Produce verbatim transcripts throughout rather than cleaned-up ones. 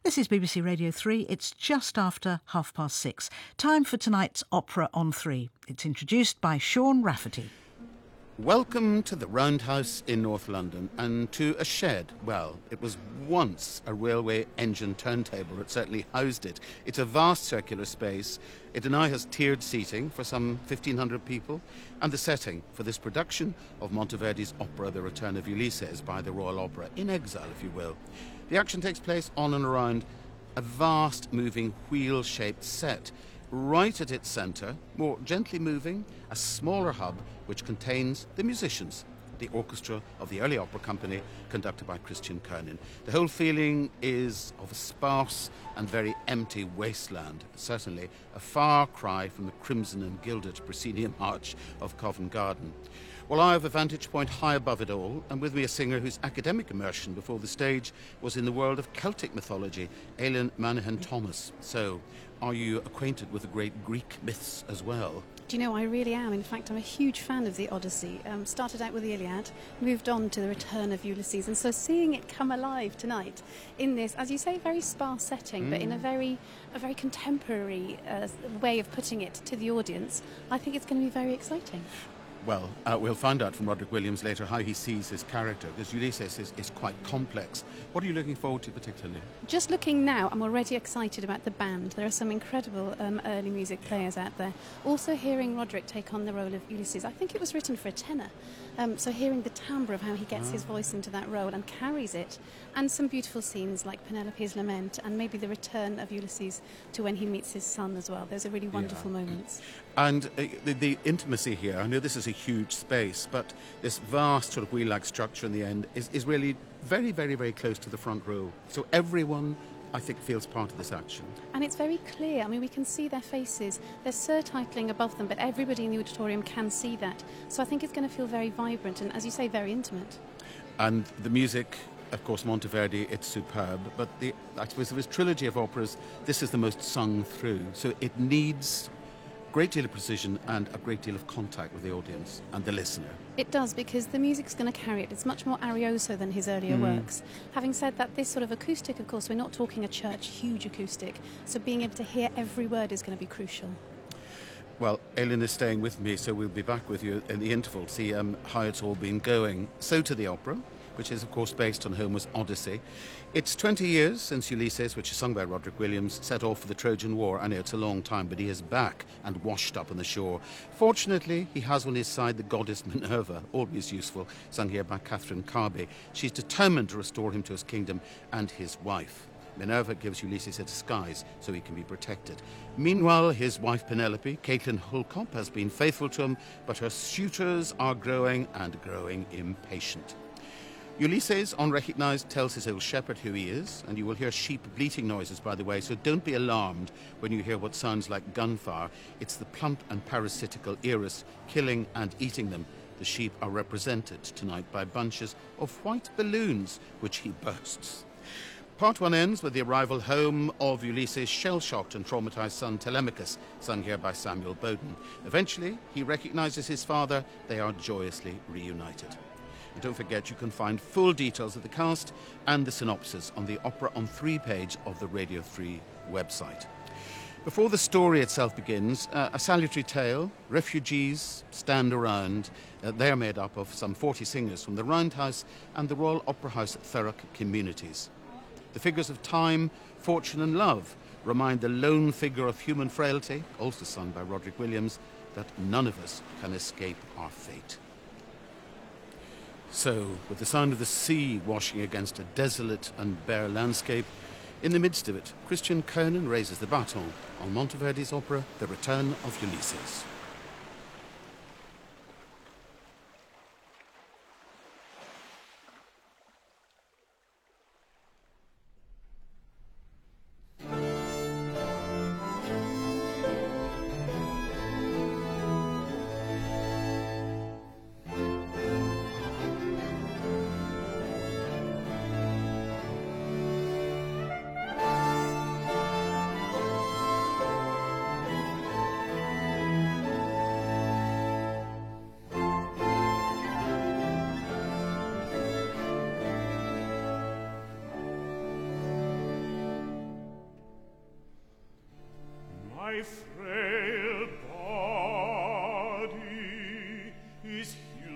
This is B B C Radio three. It's just after half past six. Time for tonight's Opera on three. It's introduced by Sean Rafferty. Welcome to the Roundhouse in North London and to a shed. Well, it was once a railway engine turntable. It certainly housed it. It's a vast circular space. It now has tiered seating for some fifteen hundred people, and the setting for this production of Monteverdi's opera The Return of Ulysses by the Royal Opera, in exile, if you will. The action takes place on and around a vast moving wheel-shaped set. Right at its centre, more gently moving, a smaller hub which contains the musicians, the orchestra of the early opera company conducted by Christian Kernin. The whole feeling is of a sparse and very empty wasteland, certainly a far cry from the crimson and gilded proscenium arch of Covent Garden. Well, I have a vantage point high above it all, and with me a singer whose academic immersion before the stage was in the world of Celtic mythology, Aileen Manahan Thomas. So, are you acquainted with the great Greek myths as well? Do you know, I really am. In fact, I'm a huge fan of the Odyssey. Um, started out with the Iliad, moved on to the Return of Ulysses, and so seeing it come alive tonight in this, as you say, very sparse setting, mm. but in a very, a very contemporary uh, way of putting it to the audience, I think it's going to be very exciting. Well, uh, we'll find out from Roderick Williams later how he sees his character, because Ulysses is, is quite complex. What are you looking forward to particularly? Just looking now, I'm already excited about the band. There are some incredible um, early music players out there. Also hearing Roderick take on the role of Ulysses, I think it was written for a tenor. Um, so hearing the timbre of how he gets oh. his voice into that role and carries it, and some beautiful scenes like Penelope's lament and maybe the return of Ulysses to when he meets his son as well. Those are really wonderful yeah. moments. And uh, the, the intimacy here, I know this is a huge space, but this vast sort of wheel-like structure in the end is, is really very, very, very close to the front row. So everyone, I think, feels part of this action. And it's very clear. I mean, we can see their faces. There's surtitling above them, but everybody in the auditorium can see that. So I think it's going to feel very vibrant and, as you say, very intimate. And the music, of course, Monteverdi, it's superb. But the, I suppose of his trilogy of operas, this is the most sung through. So it needs a great deal of precision and a great deal of contact with the audience and the listener. It does, because the music's going to carry it. It's much more arioso than his earlier mm. works. Having said that, this sort of acoustic, of course, we're not talking a church, huge acoustic, so being able to hear every word is going to be crucial. Well, Aileen is staying with me, so we'll be back with you in the interval to see um, how it's all been going. So to the opera, which is, of course, based on Homer's Odyssey. It's twenty years since Ulysses, which is sung by Roderick Williams, set off for the Trojan War. I know it's a long time, but he is back and washed up on the shore. Fortunately, he has on his side the goddess Minerva, always useful, sung here by Catherine Carby. She's determined to restore him to his kingdom and his wife. Minerva gives Ulysses a disguise so he can be protected. Meanwhile, his wife Penelope, Caitlin Hulcop, has been faithful to him, but her suitors are growing and growing impatient. Ulysses, unrecognised, tells his old shepherd who he is, and you will hear sheep bleating noises, by the way, so don't be alarmed when you hear what sounds like gunfire. It's the plump and parasitical Eris killing and eating them. The sheep are represented tonight by bunches of white balloons, which he bursts. Part one ends with the arrival home of Ulysses' shell-shocked and traumatised son Telemachus, sung here by Samuel Bowden. Eventually, he recognises his father. They are joyously reunited. And don't forget, you can find full details of the cast and the synopsis on the Opera on three page of the Radio three website. Before the story itself begins, uh, a salutary tale. Refugees stand around. Uh, they're made up of some forty singers from the Roundhouse and the Royal Opera House Thurrock communities. The figures of time, fortune and love remind the lone figure of human frailty, also sung by Roderick Williams, that none of us can escape our fate. So, with the sound of the sea washing against a desolate and bare landscape, in the midst of it, Christian Kernin raises the baton on Monteverdi's opera The Return of Ulysses. My frail body is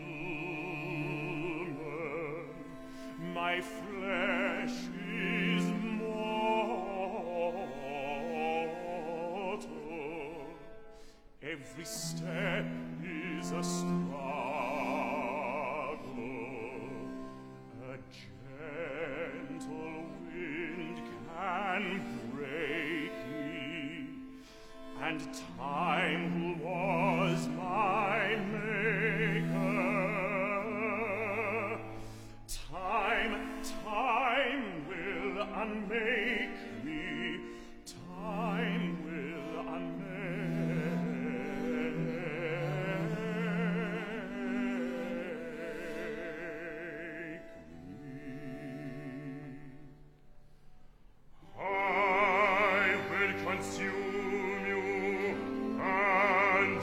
human, my flesh is mortal. Every step is a struggle. A gentle wind can break me, and time who was my maker, time, time will unmake me, time will unmake me. I will consume you and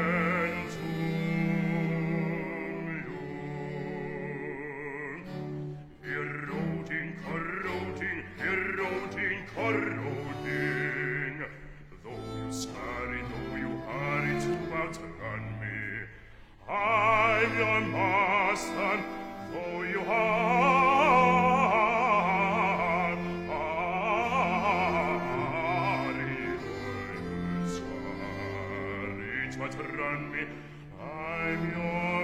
entomb you, eroding, corroding, eroding, corroding. Though you scurry, though you hurry to outrun me, I'm your master, though you hurry, scurry to outrun me, I'm your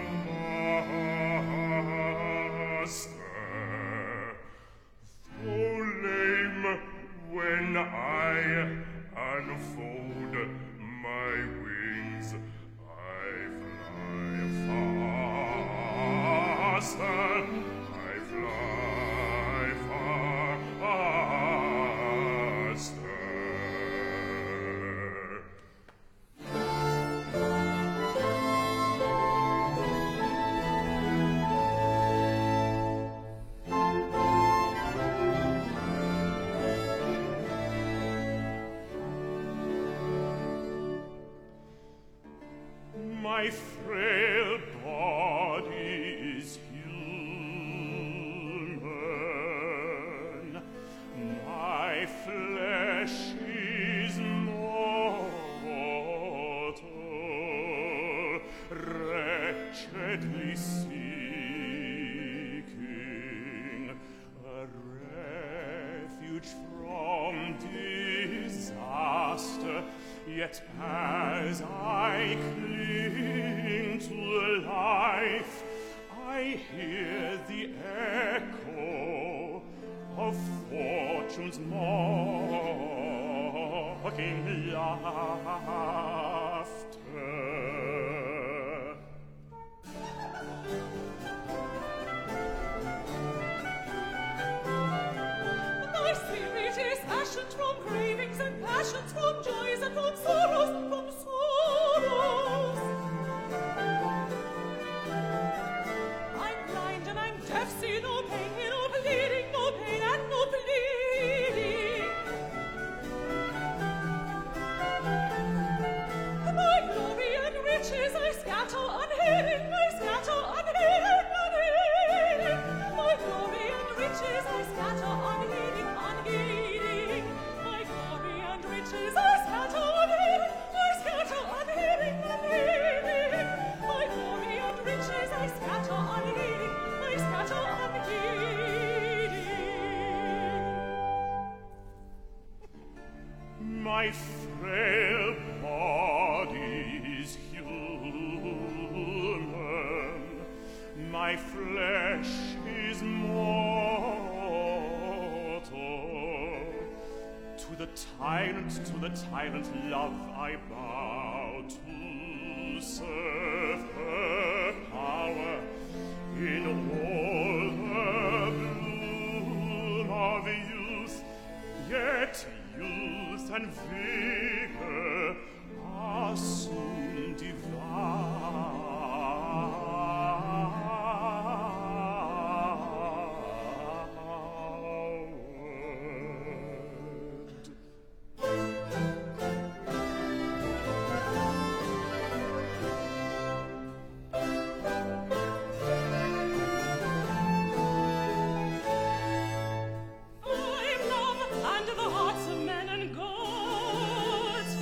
master. Though lame when I unfold my wings, I fly faster, I fly faster. My frail body is human, my flesh is mortal, wretchedly seeking a refuge from disaster. Yet as I cling to life, I hear the echo of fortune's mocking laughter. My spirit is fashioned from cravings and passions, from joys and from sorrows, from sorrows. I'm blind and I'm deaf, see no pain, hear no pleading, no pain and no pleading. My glory and riches I scatter unheeding, I scatter unheeding, unheeding. My glory and riches I scatter unheeding, unheeding. My glory and riches I scatter unheeding, I scatter unheeding, unheeding. My glory and riches I scatter unheeding, I scatter unheeding. My frail body is human, my flesh is mortal. To the tyrant, to the tyrant love I bow, to serve her power in all the bloom of youth. Yet youth and vigor are soon devoured. I'm love, and the hearts of men and gods hear my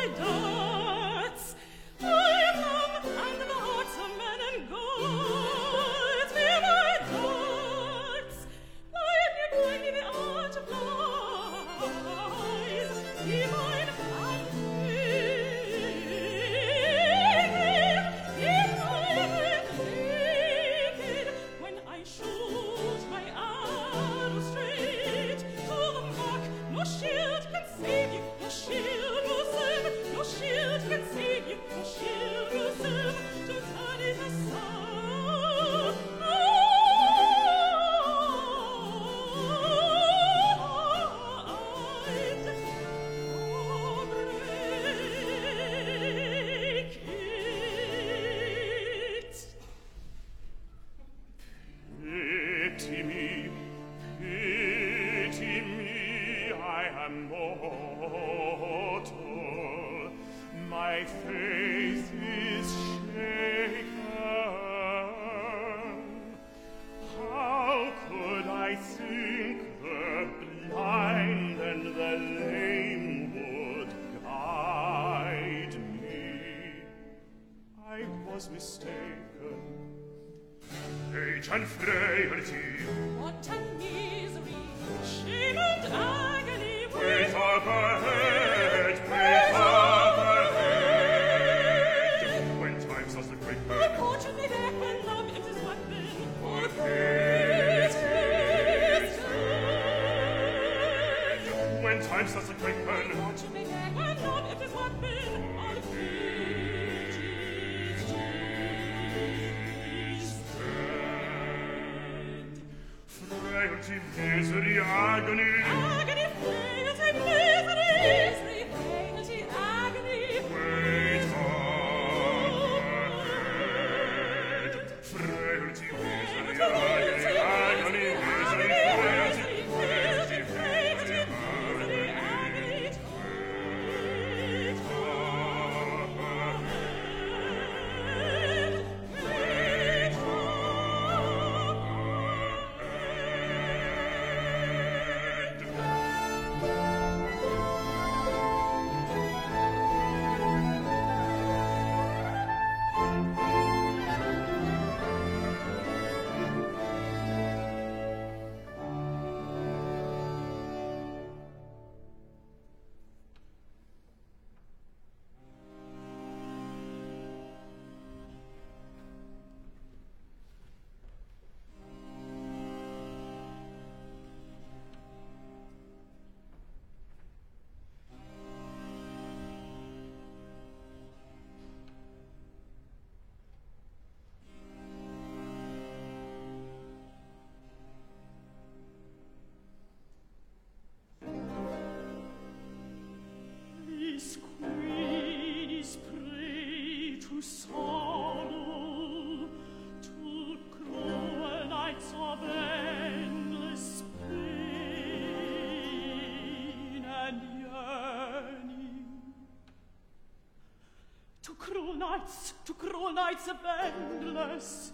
Nights, to cruel nights of endless,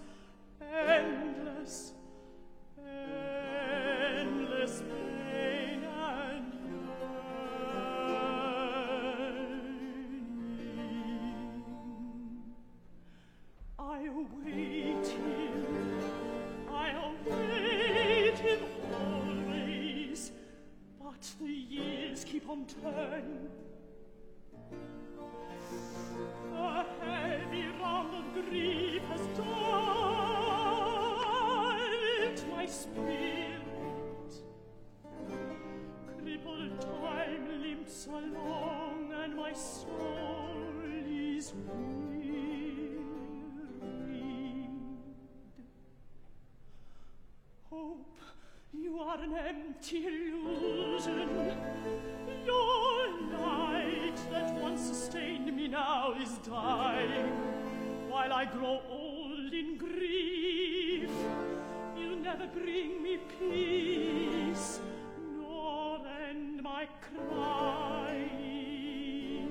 endless, endless pain and yearning. I await him, I await him always, but the years keep on turning. The heavy round of grief has dulled my spirit. Crippled time limps along, and my soul is wearied. Hope, you are an empty illusion. Your light that once sustained me now is dying, while I grow old in grief. You'll never bring me peace, nor end my crying.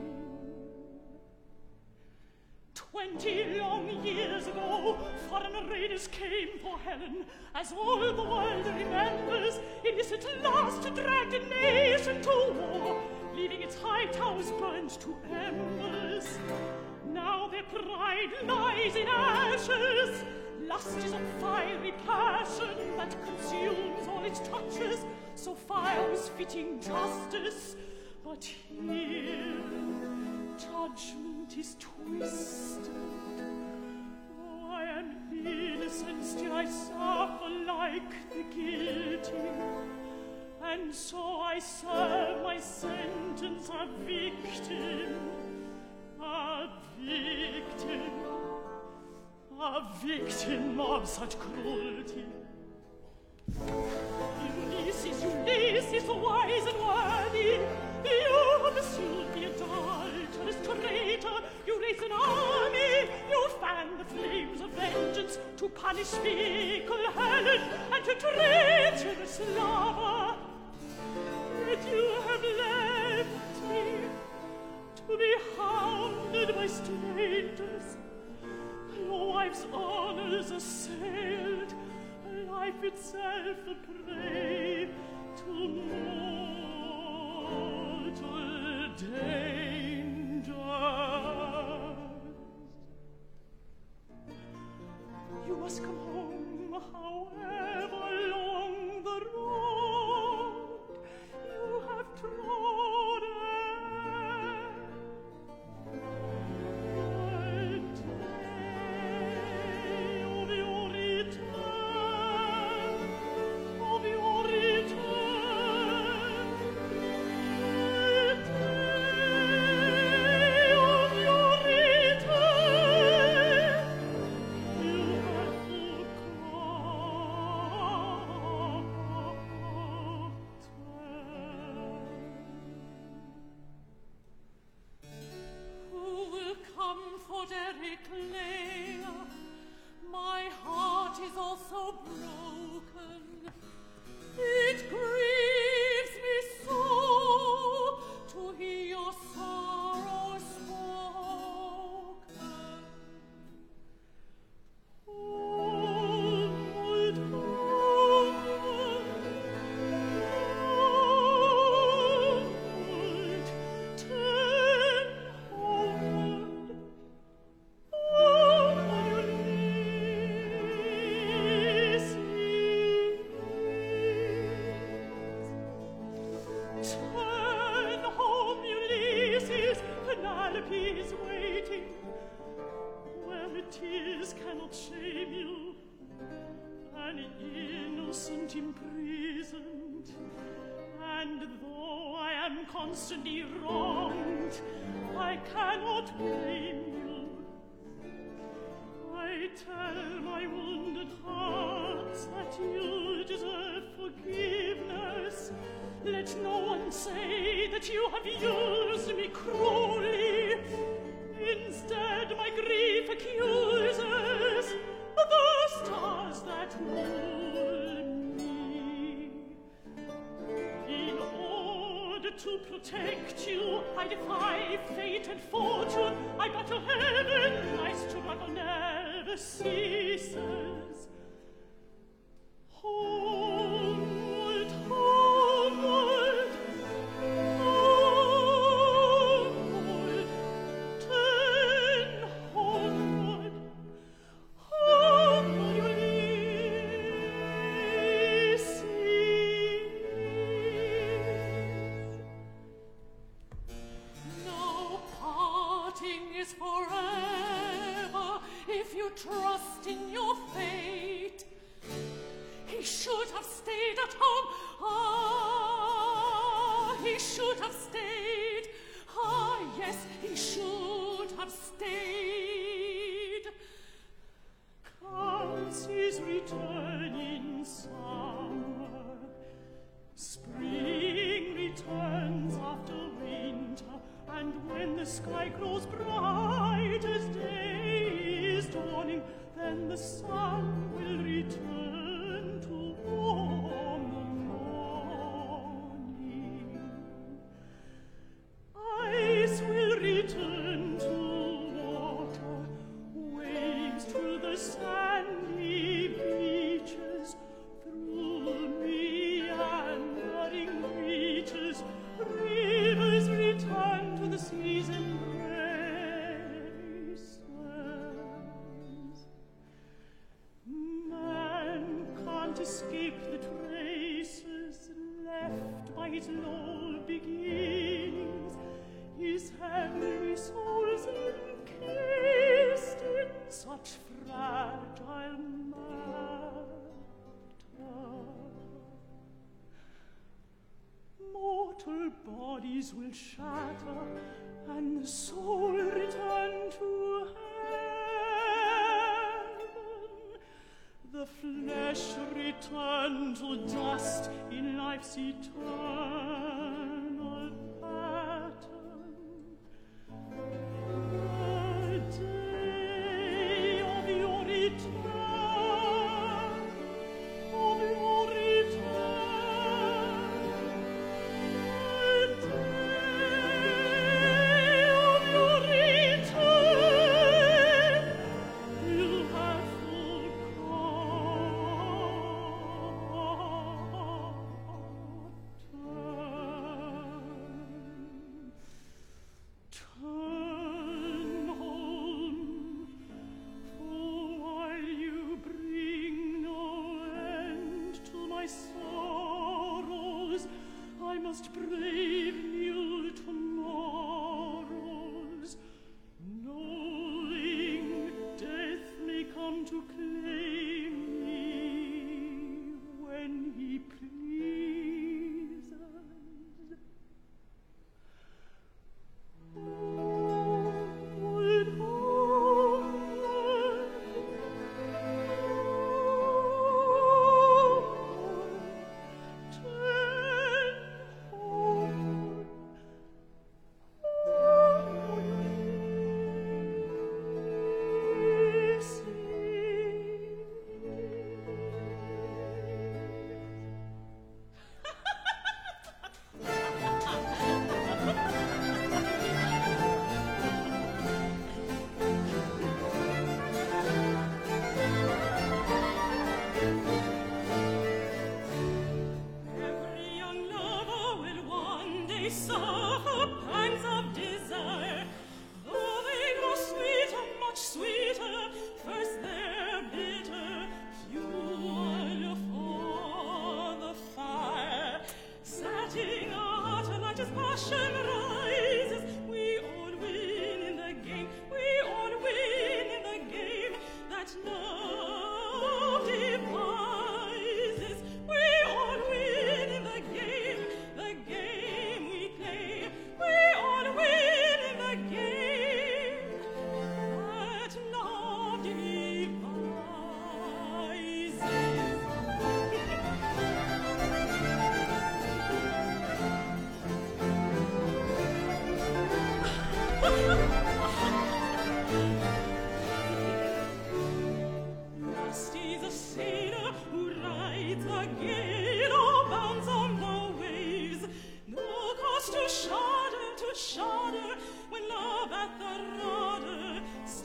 Twenty long years ago, foreign raiders came for Helen. As all the world remembers, it is at last dragged a nation to war, leaving its high towers burned to embers. Now their pride lies in ashes. Lust is a fiery passion that consumes all it touches. So fire was fitting justice, but here judgment is twisted. Oh, I am innocent, still I suffer like the guilty, and so I serve my sentence a victim, a victim, a victim of such cruelty. Ulysses, Ulysses, wise and worthy, you have pursued the adulterous traitor. You raise an army, you fan the flames of vengeance to punish fickle Helen and to treacherous lover. Yet you have left me to be hounded by strangers. Your wife's honors assailed, life itself a prey to mortal dangers. You must come home, however long the road you have trodden. The day of your return, of your return, the day of your return, you have forgotten. Who will comfort Eric Leah? My heart is also broken. It grieves me so to hear your sorrow spoken. Homeward, homeward, homeward, turn homeward, homeward, Ulysses. Turn home, Ulysses, Penelope is waiting. Where tears cannot shame you, an innocent imprisoned. And though I am constantly wronged, I cannot blame you. I tell my wounded heart that you deserve forgiveness. Let no one say that you have used me cruelly. Instead, my grief accuses the stars that rule me. In order to protect you, I defy fate and fortune. I battle heaven, my struggle never ceases. Homeward, homeward, homeward, turn homeward, homeward, Ulysses. No parting is forever if you trust in your fate. He should have stayed at home. Ah, he should have stayed. Ah, yes, he should have stayed. Comes his return in summer. Spring returns after winter. And when the sky grows bright as day is dawning, then the sun will return to warm the morning. Ice will return to water, waves to the sandy beaches, through meandering reaches, rivers return the sea's embrace swells. Man can't escape the traces left by his low beginnings. His heavenly soul's encased in such fragile matter. Mortal bodies will shatter, and the soul return to heaven. The flesh return to dust in life's eternal pattern. The day of your return, of your return, the day of your return, you have Turn home, for while you bring no end to my sorrows, I must brave new tomorrows, knowing death may come to claim me when he pleases. Onward, onward, onward, turn homeward, onward, Every young lover will one day suffer pangs of desire. Though they grow sweeter, much sweeter, first they're bitter, fuel for the fire. Setting a heart alight as passion rises, we all win in the game, we all win in the game that love devises. We all win in the game, the game we play. We all win in the game that love devises. Rusty's a sailor who rides the gale or bounds on the waves. No cause to shudder, to shudder when love at the rudder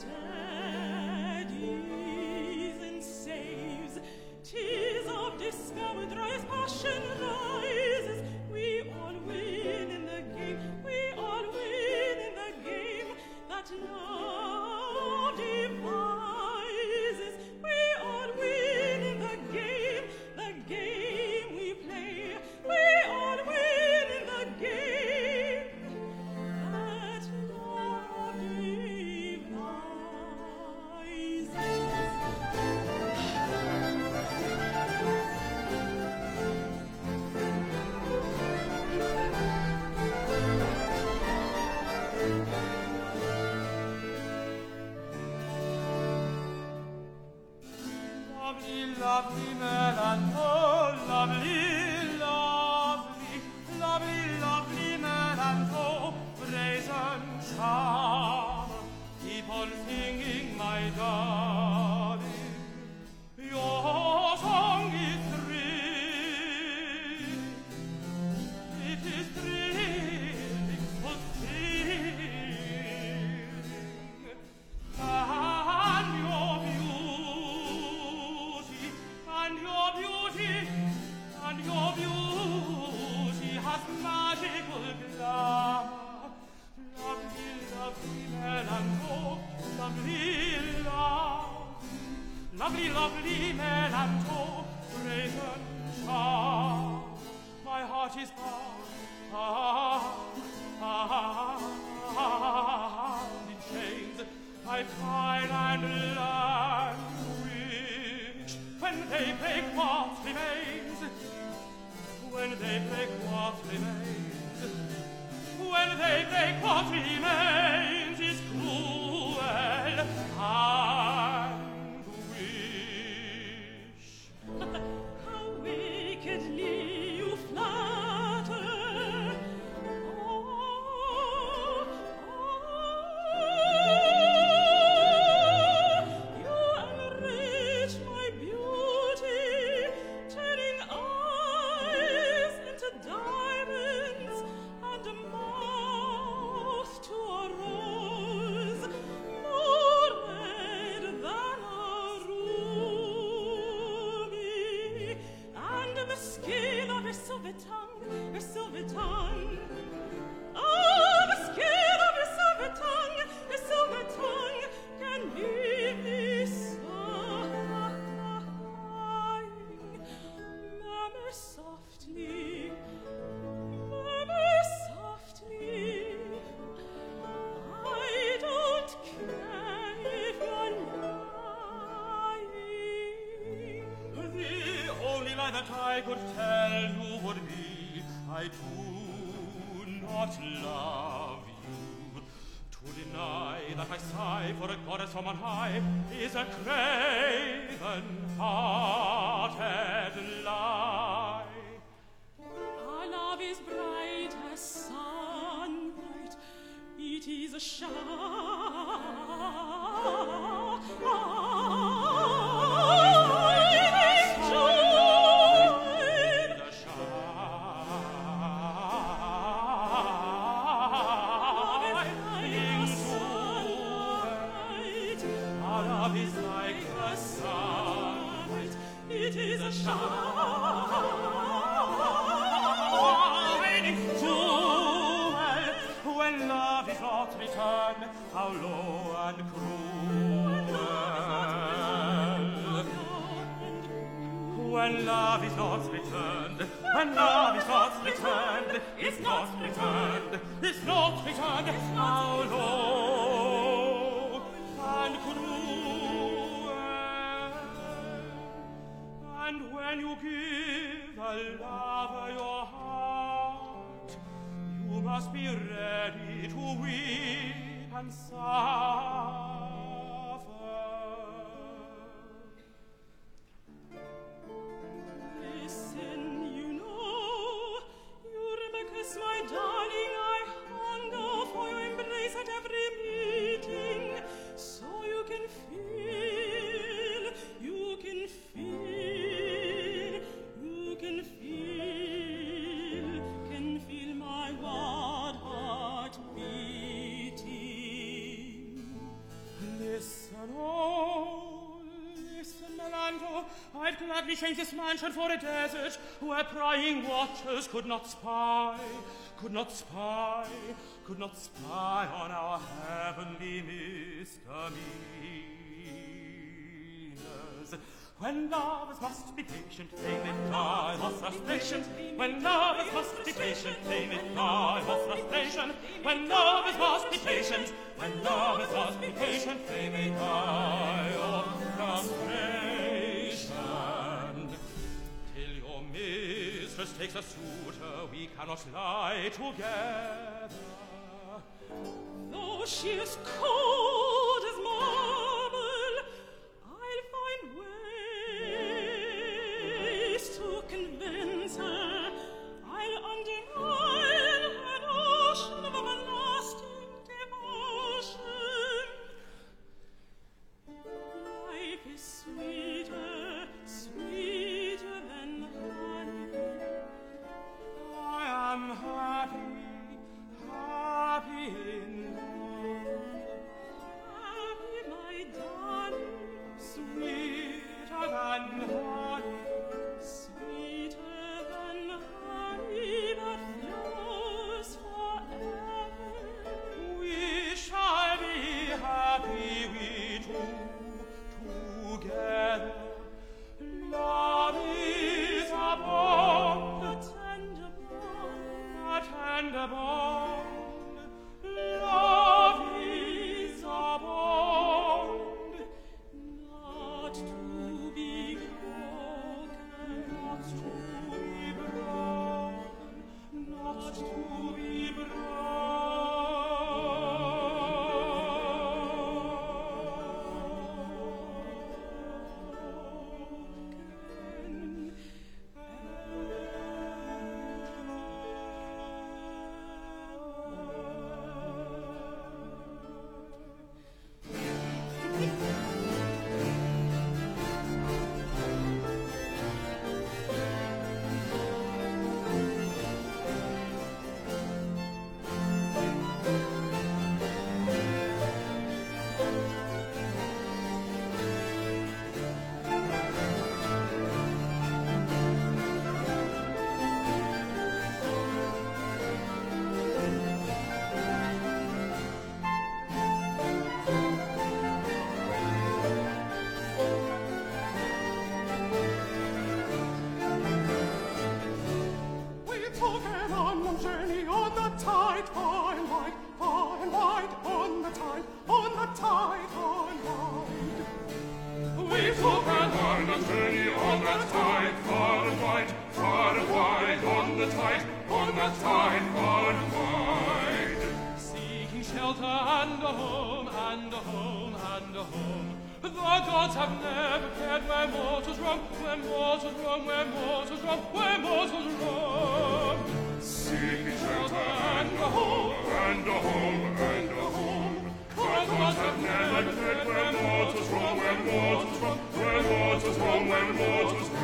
steadies and saves. Tears of despair with rise, passion rises. We all win in the game, we all win in the game that love devises. We all win in the game, the game we play. We all win in the game take what remains is cruel and wish. How wickedly you flatter. Oh, oh, you enrich my beauty, turning eyes into diamonds and a mouth to a rose, more red than a ruby, and the skin of your silver tongue, your silver tongue. Oh, the skin of your silver tongue, your silver tongue can leave me sighing. Murmur softly, murmur softly. I don't care if you're lying. The only lie that I could tell you would be, I do not love you. To deny that I sigh for a goddess from on high is a craven-hearted lie. Our love is bright as sunlight. It is a shining joy. The Sunlight. Our love is like the sun. It is a Shining jewel. When love is not returned, how low and cruel. When love is not returned, when love is not returned, it's not returned, it's not returned, how low and cruel. And when you give a lover your heart, you must be ready to weep and suffer. Listen, you know, Eurymachus, my darling, I hunger for your embrace at every meeting, so you can feel, you can feel, you can feel, can feel my wild heart beating. Listen, oh, listen, Melanto, I'd gladly change this mansion for a desert where prying watchers could not spy, could not spy, could not spy on our heavenly misdemeanors. When lovers must be patient, they may die of frustration. When lovers must be patient, they may die of frustration. When lovers must be patient, when lovers must be patient, they may die of frustration. Till your mistress takes a suitor, we cannot lie together. Though she is cold as marble, I'll find ways to convince her. I'll undermine her notion of everlasting devotion. Life is sweeter, sweeter than honey. I am happy, happy in love. Happy, my darling, Sweeter than honey, sweeter than honey that flows forever. we shall be happy, we two, together. Love is a bond, A tender bond, a tender bond. Love is a bond, not to be broken, not to be broken, not to be broken. tide, far and wide, far and wide, on the tide, on the tide, far and wide. We took an island journey on the tide, far and wide, far and wide, on the tide, on the tide, far and wide. Seeking shelter and a home, and a home, and a home. The gods have never cared where mortals roam, where mortals roam, where mortals roam, where mortals roam. Seeking shelter and a home, and a home, and a home. The gods have never cared where mortals roam, where mortals roam, where mortals roam, where mortals roam.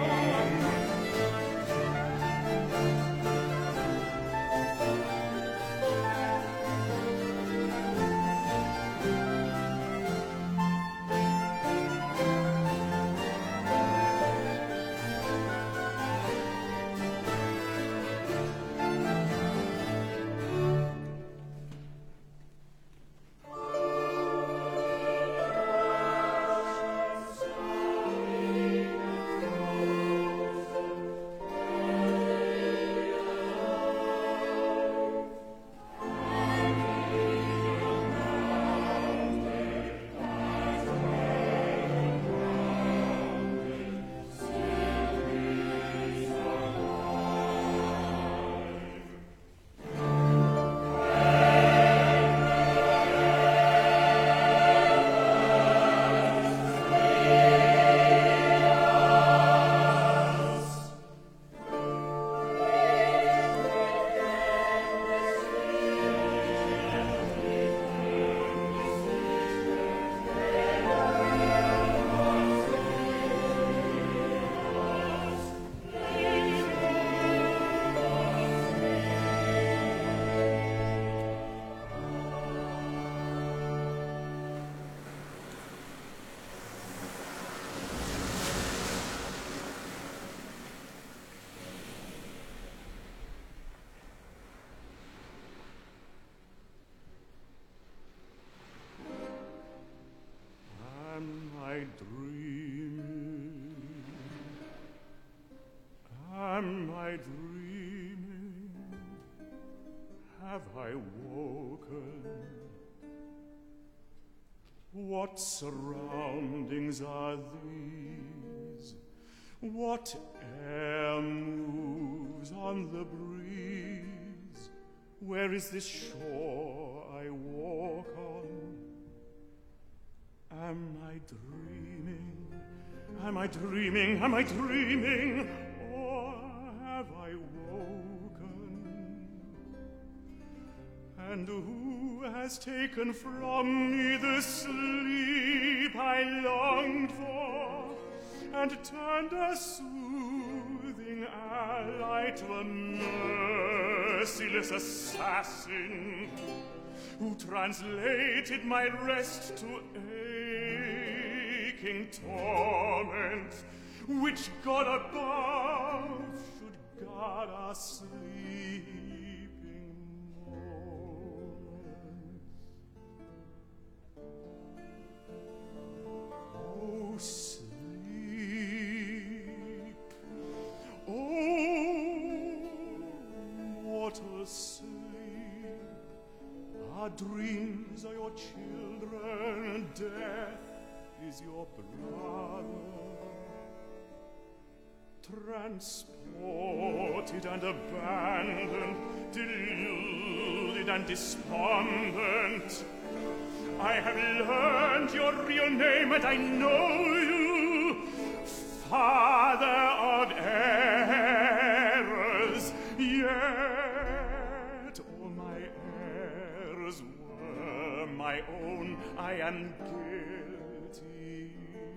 Am I dreaming? Have I woken? What surroundings are these? What air moves on the breeze? Where is this shore I walk on? Am I dreaming? Am I dreaming? Am I dreaming? Or have I woken? And who has taken from me the sleep I longed for, and turned a soothing ally to a merciless assassin, who translated my rest to aching torment? Which God above should guard our sleeping moments? Oh, sleep, oh, mortal sleep, our dreams are your children, death is your brother. Transported and abandoned, deluded and despondent, I have learned your real name and I know you, father of errors. Yet all my errors were my own. I am guilty.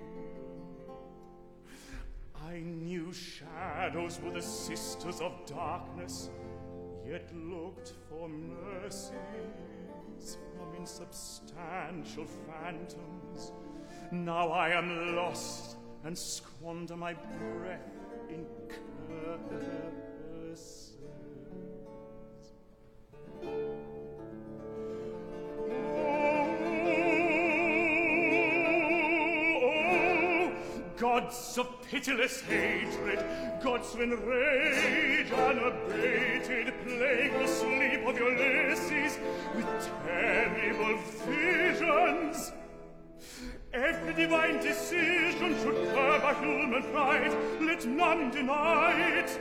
I knew shadows were the sisters of darkness, yet looked for mercies from insubstantial phantoms. Now I am lost and squander my breath in curses. Gods of pitiless hatred, gods who enrage unabated, plague the sleep of Ulysses with terrible visions. Every divine decision should curb a human pride, let none deny it,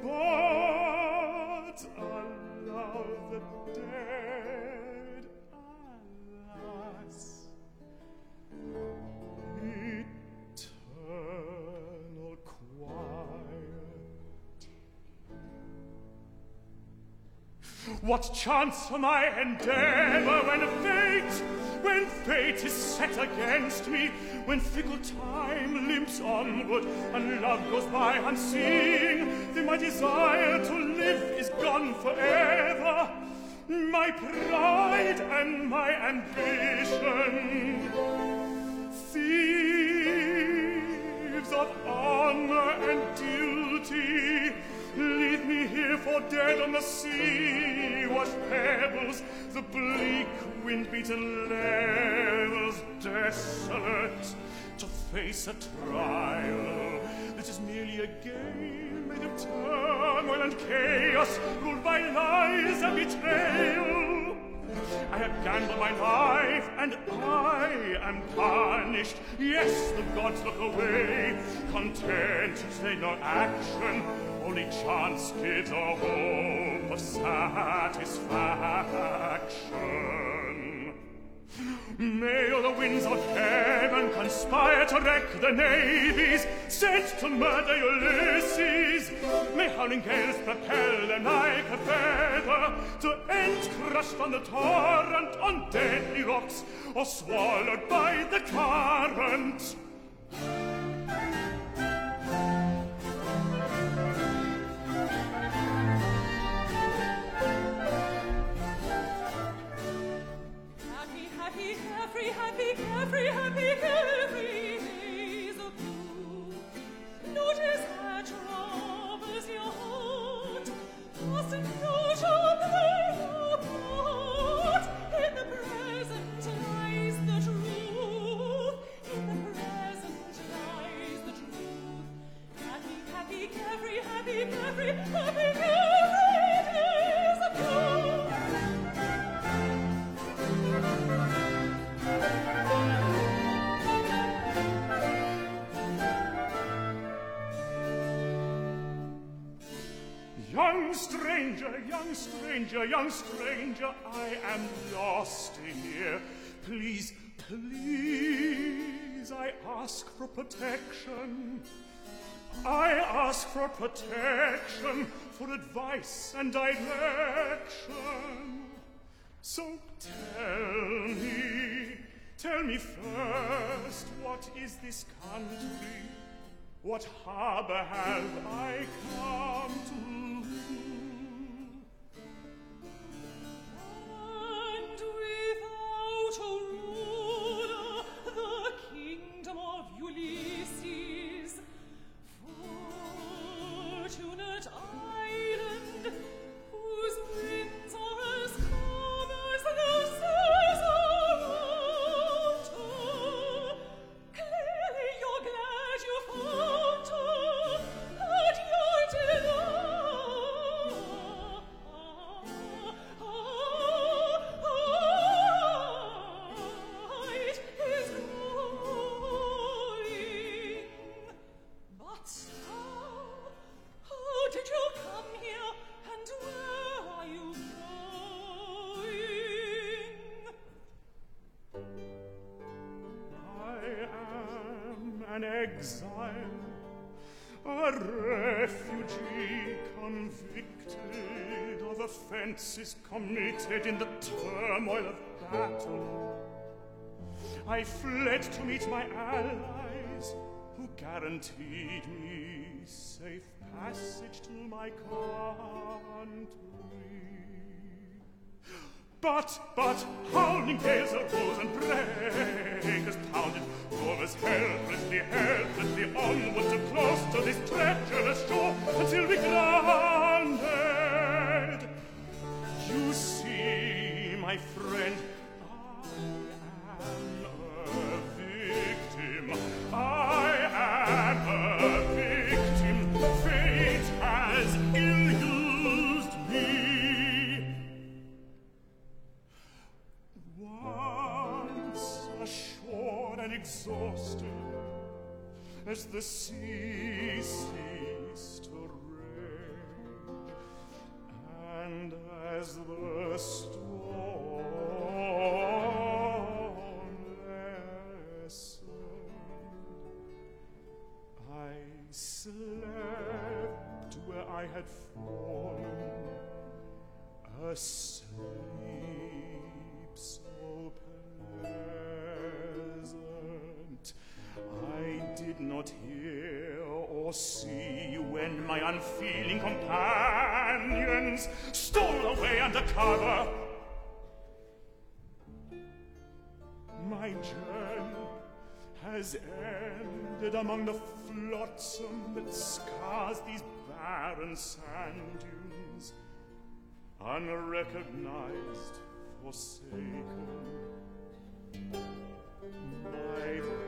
but allow the dead, alas, eternal quiet. What chance for my endeavor when fate, when fate is set against me, when fickle time limps onward and love goes by unseeing, then my desire to live is gone forever, my pride and my ambition. Thieves of honor and duty, leave me here for dead on the sea-washed pebbles, the bleak wind-beaten levels, desolate, to face a trial that is merely a game made of turmoil and chaos, ruled by lies and betrayal. I have gambled my life, and I am punished. Yes, the gods look away, content to take no action. Only chance gives a hope of satisfaction. May all the winds of heaven conspire to wreck the navies sent to murder Ulysses. May howling gales propel the Nike feather to end crushed on the torrent on deadly rocks or swallowed by the current. Happy, happy, happy, happy, happy days of blue. Notice that troubles your heart. Mustn't note your pain apart. In the present lies the truth. In the present lies the truth. Happy, happy, carefree, happy, carefree, happy, carefree days of blue. Young stranger, young stranger, young stranger, I am lost here. Please, please, I ask for protection. I ask for protection, for advice and direction. So tell me, tell me first, what is this country? What harbor have I come to? And without a ruler, the kingdom of Ulysses, fortunate island, whose winds are as calm as the seas around her. Clearly you're glad you found her, and your delight is growing. But how, how did you come here, and where are you going? I am an exile, a refugee convicted of offenses committed in the turmoil of battle. I fled to meet my allies, who guaranteed me safe passage to my country. But, but, howling gales arose and breakers pounded, drove us helplessly, helplessly onward to close to this treacherous shore until we grounded. You see, my friend, I am a victim. I am a victim. Fate has ill-used me. exhausted as the sea ceased to rain, and as the storm lessened, I slept where I had fallen, asleep so pleasant. I did not hear or see when my unfeeling companions stole away under cover. My journey has ended among the flotsam that scars these barren sand dunes, unrecognized, forsaken. My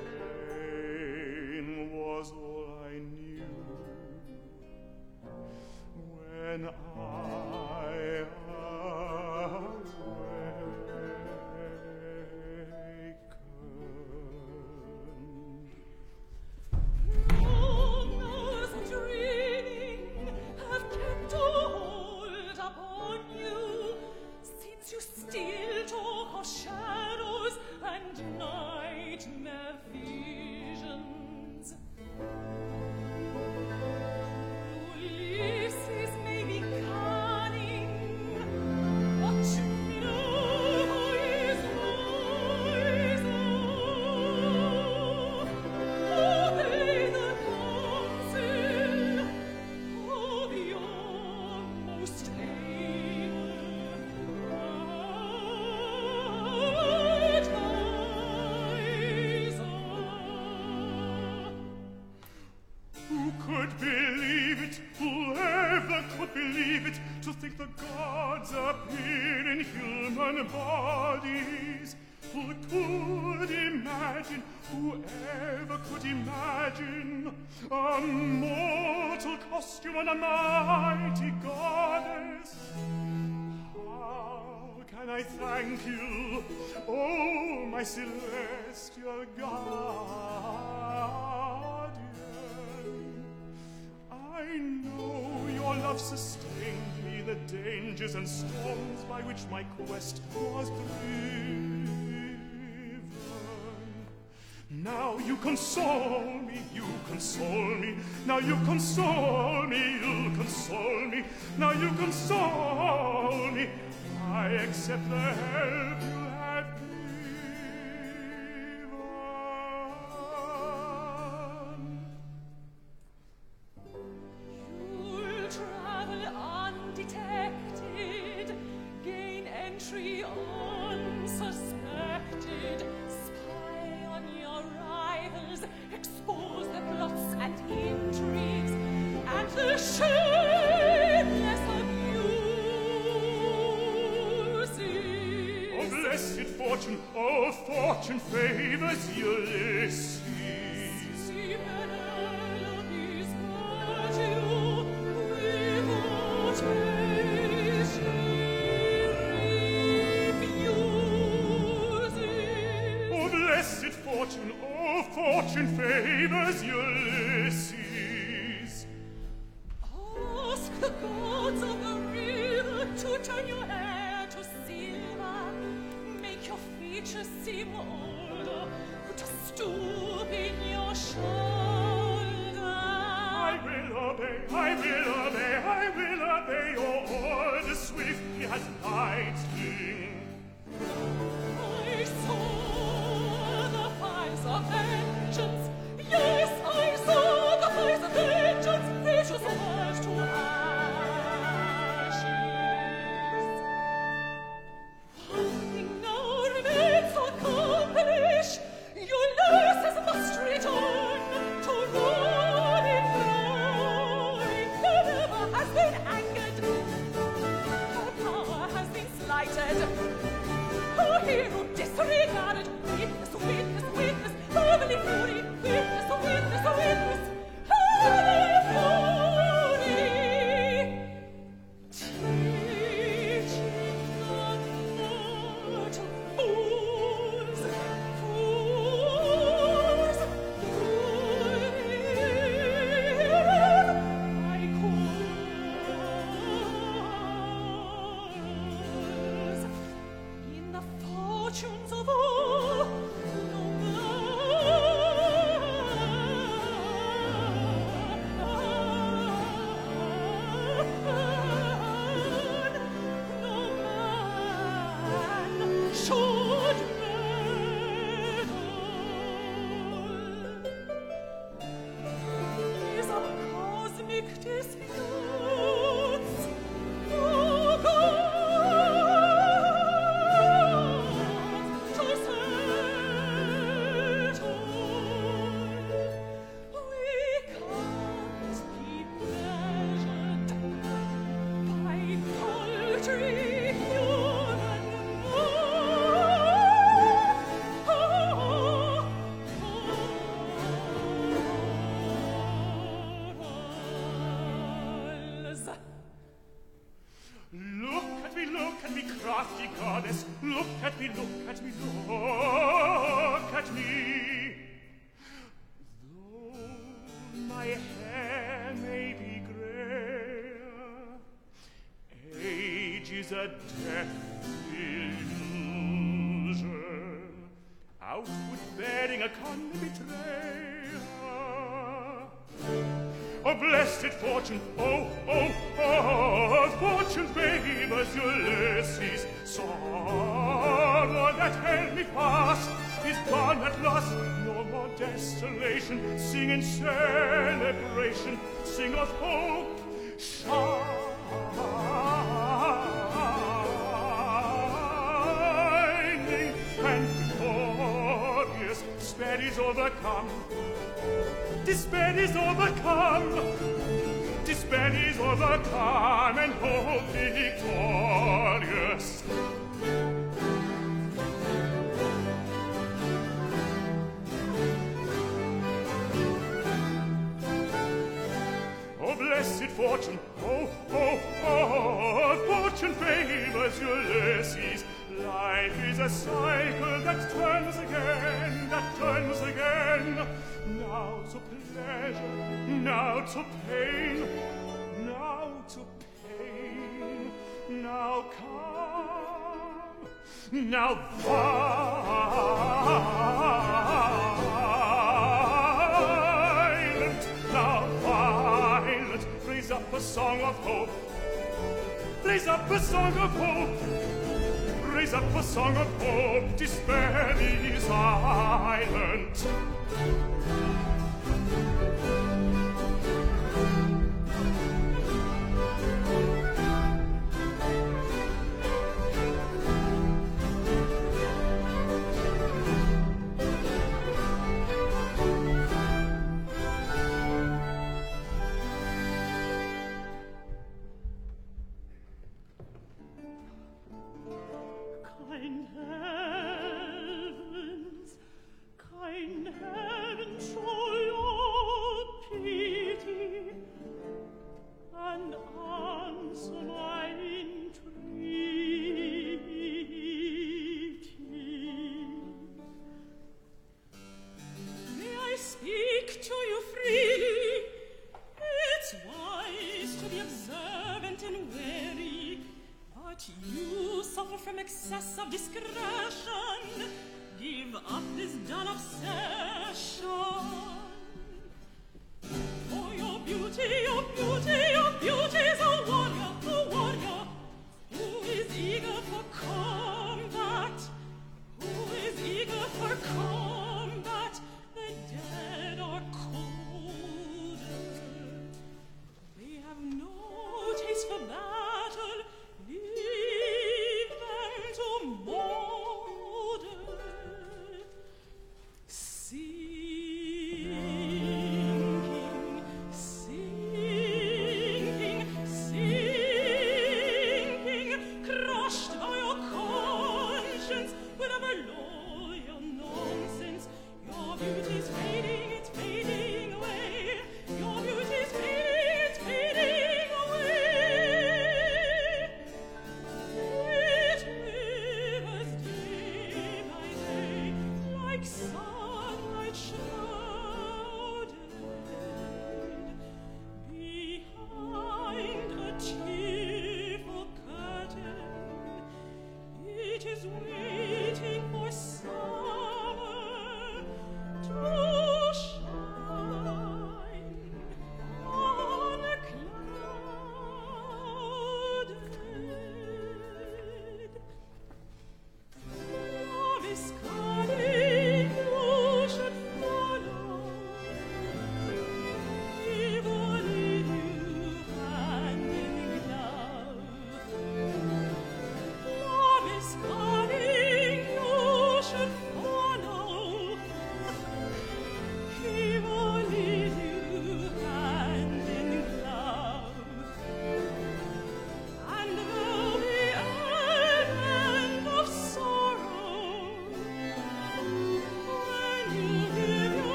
pain was all I knew when I the gods appear in human bodies. Who could imagine, whoever could imagine a mortal costume on a mighty goddess? How can I thank you, oh my celestial guardian? I know your love sustained me the dangers and storms by which my quest was driven. Now you console me, you console me. Now you console me, you console me. Now you console me. I accept the help you have fortune, oh, fortune favors Ulysses. Si Penelope's virtue without haste she refuses. Oh, blessed fortune, oh, fortune favors Ulysses. Ask the gods of the river to turn your hair to silver, make your features seem older, put a stoop in your shoulder. I will obey, I will obey, I will obey your order swiftly as lightning. I saw the fires of vengeance. Yes, I saw the fires of vengeance. Precious words to ashes. One thing now remains to accomplish. Ulysses must return to rule in glory. Never has been angered. Her power has been slighted. Her hero disregarded. Witness, witness, witness. Heavenly fury. Witness, witness, witness. Heavenly fury. Teaching the mortal fools, fools. crafty goddess, look at me, look at me, look at me. Though my hair may be grey, age is a death illusion, outward bearing a con betray her. Oh, blessed fortune, oh, oh, oh, fortune favors Ulysses. Sorrow that held me fast is gone at last. No more desolation, sing in celebration, sing of hope, shining and glorious. Despair is overcome. Despair is overcome, despair is overcome, and hope victorious. Oh, blessed fortune, oh, oh, oh, fortune favors Ulysses. Life is a cycle that turns again, that turns again. Now to pleasure, now to pain, now to pain, now calm, now violent, now violent. Raise up a song of hope, raise up a song of hope. Raise up a song of hope, despair is silent. Kind heavens, kind heavens, show your pity and answer my entreaty. May I speak to you freely? It's wise to be observant and wary, but you suffer from excess of discretion. Give up this dull obsession. For your beauty, your beauty, your beauty is a warrior, a warrior, who is eager for combat, who is eager for combat. The dead are colder. They have no taste for battle. Leave them to moulder. Sinking, sinking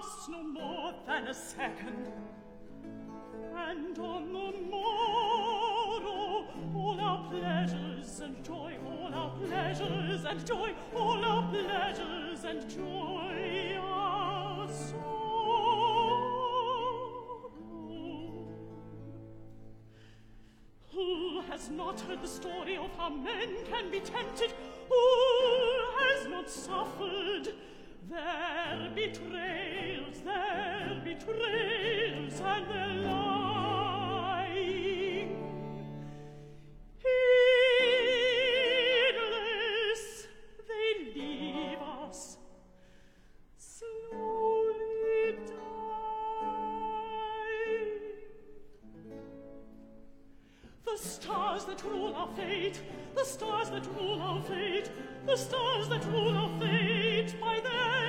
lasts no more than a second. And on the morrow, all our pleasures and joy, all our pleasures and joy, all our pleasures and joy are sorrow. Who has not heard the story of how men can be tempted? Who has not suffered their betrayals, their betrayals and their lying? Heedless, they leave us, slowly dying. The stars that rule our fate, the stars that rule our fate, the stars that rule our fate by their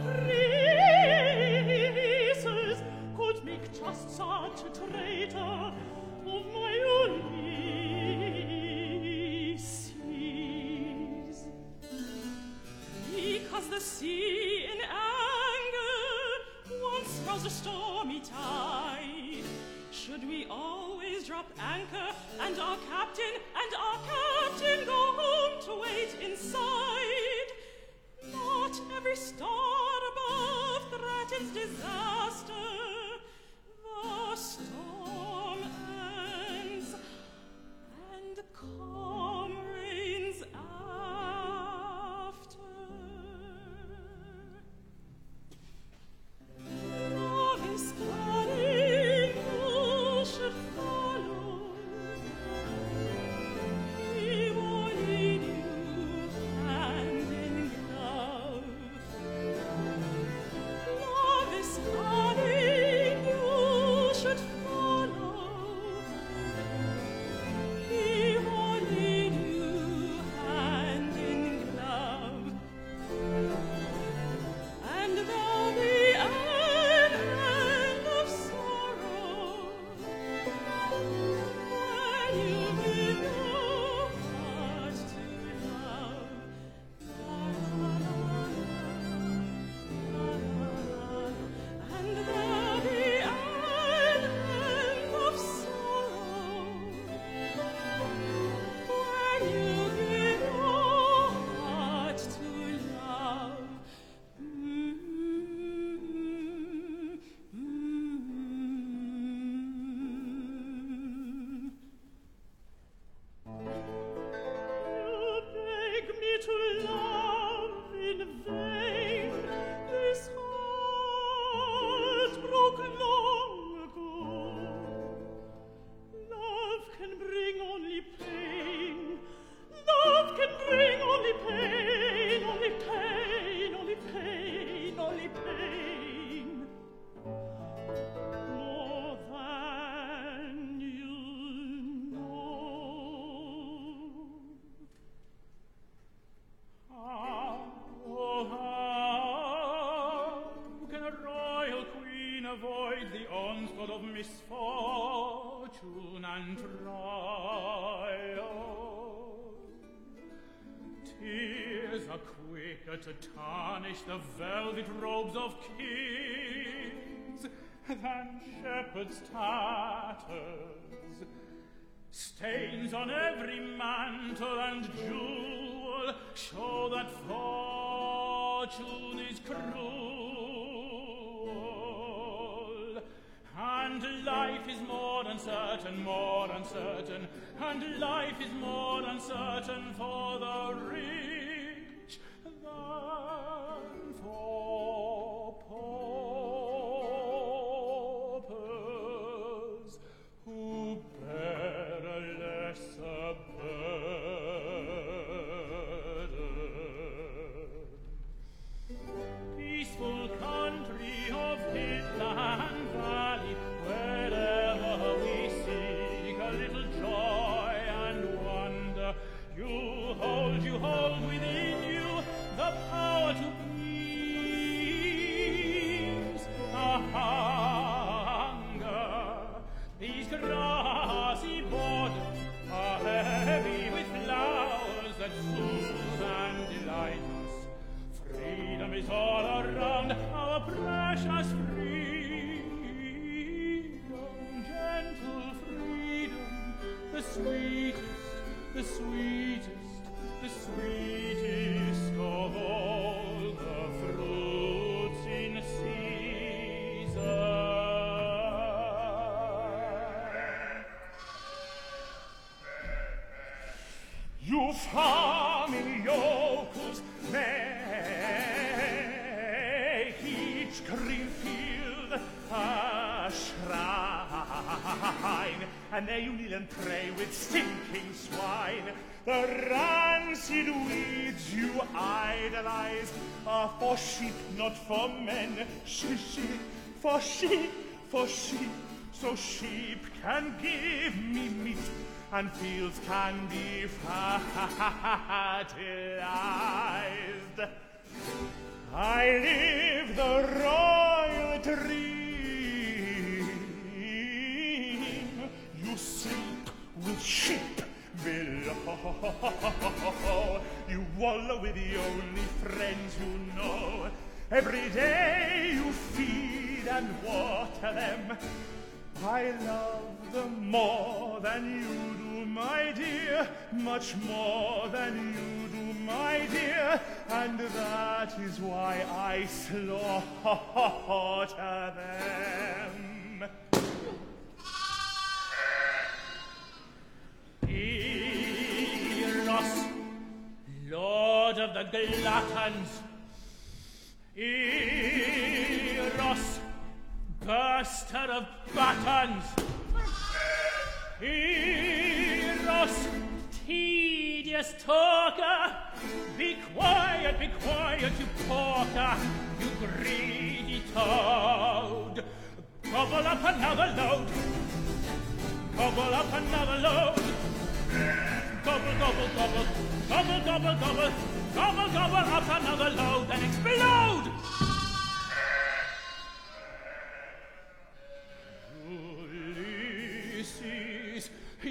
caprices could make just such a traitor of my Ulysses. Because the sea in anger once roused a stormy tide, should we always drop anchor and our captain and our captain go home to wait inside? Not every star above threatens disaster. The storm ends and calm reigns after. Love is cunning, you should follow. He will lead you hand in glove. Love is cunning, you should follow. He will lead you hand in glove. And there'll be an end of sorrow when you give your heart to love. And there'll be an end of sorrow when you give your heart to love. You beg me to love in vain. This heart broke long ago. Love can bring only pain. Love can bring only pain, only pain, only pain, only pain. More than you know. How, oh, how can a royal queen avoid the onslaught of misfortune and trial? Tears are quicker to tarnish the velvet robes of kings than shepherds' tatters. Stains on every mantle and jewel show that fortune is cruel. And life is more uncertain, more uncertain, and life is more uncertain for the rich than for paupers who bear a lesser burden. Peaceful country of hill-and valley, wherever we seek a little joy and wonder, you hold, you hold the sweetest, the sweetest of all the fruits in season. You farming yokels, make each green field a shrine, and there you kneel and pray with stinking swine. The rancid weeds you idolize are for sheep, not for men. Sheep, sheep, for sheep, for sheep, so sheep can give me meat, and fields can be fertilized. I live the royal dream. You sleep with sheep below. You wallow with the only friends you know. Every day you feed and water them. I love them more than you do, my dear, much more than you do, my dear, and that is why I slaughter them. Eros, Lord of the Gluttons, Eros, burster of buttons, Eros, tedious talker, be quiet, be quiet, you porker, you greedy toad. Gobble up another load, gobble up another load, gobble, gobble, gobble, gobble, gobble, gobble, gobble, gobble up another load and explode! Ulysses,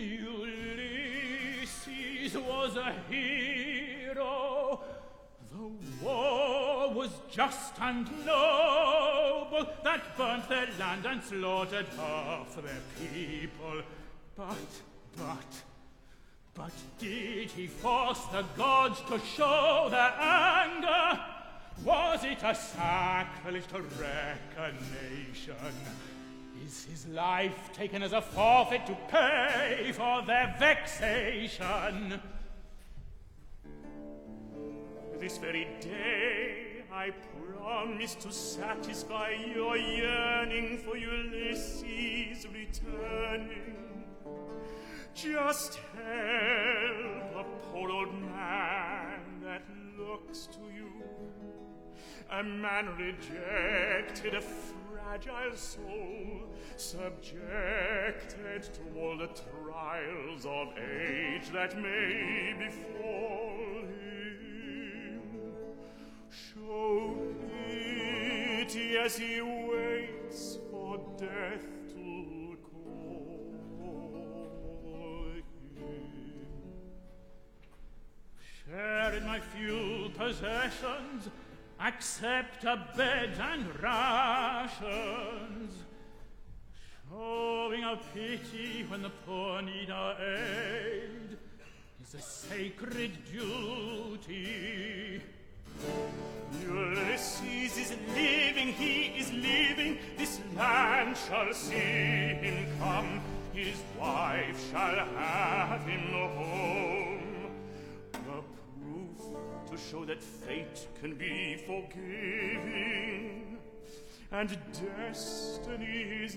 Ulysses was a hero. The war was just and noble, that burnt their land and slaughtered half their people. But, but, but did he force the gods to show their anger? Was it a sacrilege to wreck a nation? Is his life taken as a forfeit to pay for their vexation? This very day I promise to satisfy your yearning for Ulysses returning. Just help a poor old man that looks to you, a man rejected, a fragile soul, subjected to all the trials of age that may befall him. Show pity as he waits for death to call him. Share in my few possessions, accept a bed and rations, showing a pity when the poor need our aid is a sacred duty. Ulysses is living, he is living, this land shall see him come, his wife shall have him home. The proof to show that fate can be forgiving, and destiny is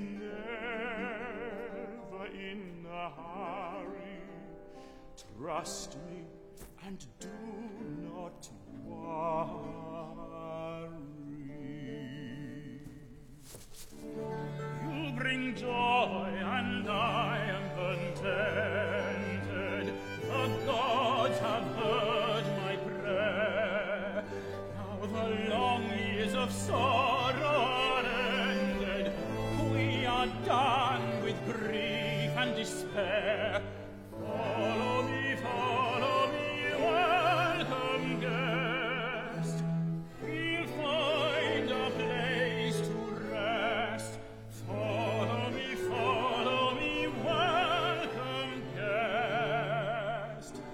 never in a hurry. Trust me and do not worry. You bring joy and I am contented. The gods have heard my prayer. Now the long years of sorrow are ended. We are done with grief and despair. Follow me, follow me, welcome guest. We'll find a place to rest. Follow me, follow me, welcome guest.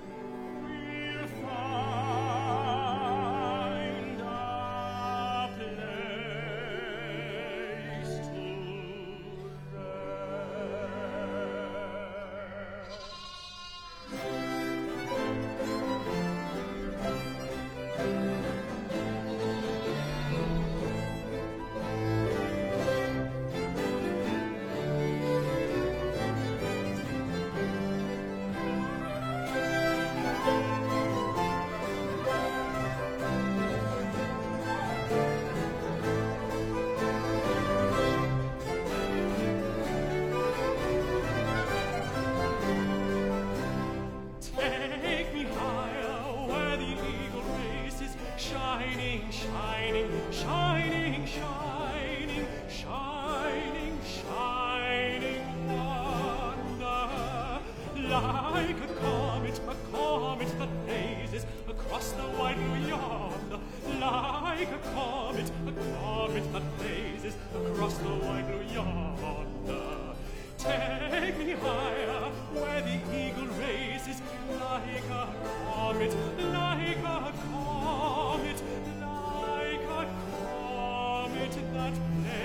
like a comet, a comet that blazes across the wide blue yonder. Like a comet, a comet that blazes across the wide blue yonder. Take me higher, where the eagle raises, like a comet, like a comet, like a comet that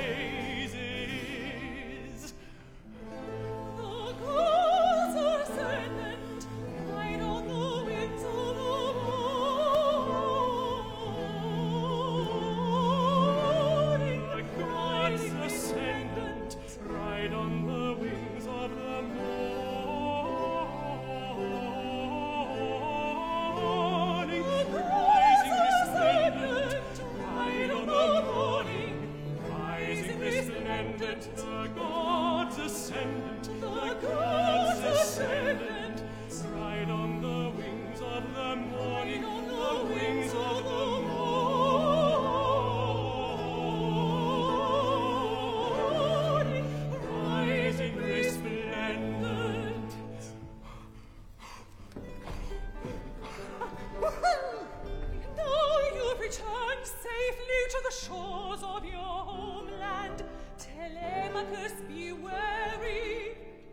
blazes. The gods ascendant, ride on the wings of the morning. The gods ascendant, ride on the wings of the morning. Rising resplendent, ride on the morning. Rising resplendent, the gods ascendant, the gods ascendant, ride on the wings of the morning, on the wings of the morning. Rising resplendent. Now you've returned safely to the shores of your homeland. Telemachus, be wary.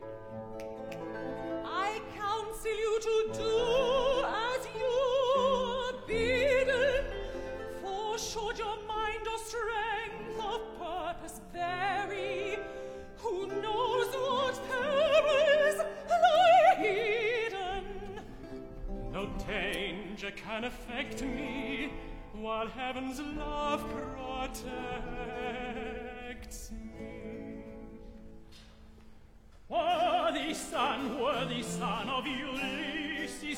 I counsel you to do as you are bidden. For should your mind or strength of purpose vary, who knows what perils lie hidden? No danger can affect me while heaven's love protects me. Worthy son, worthy son of Ulysses,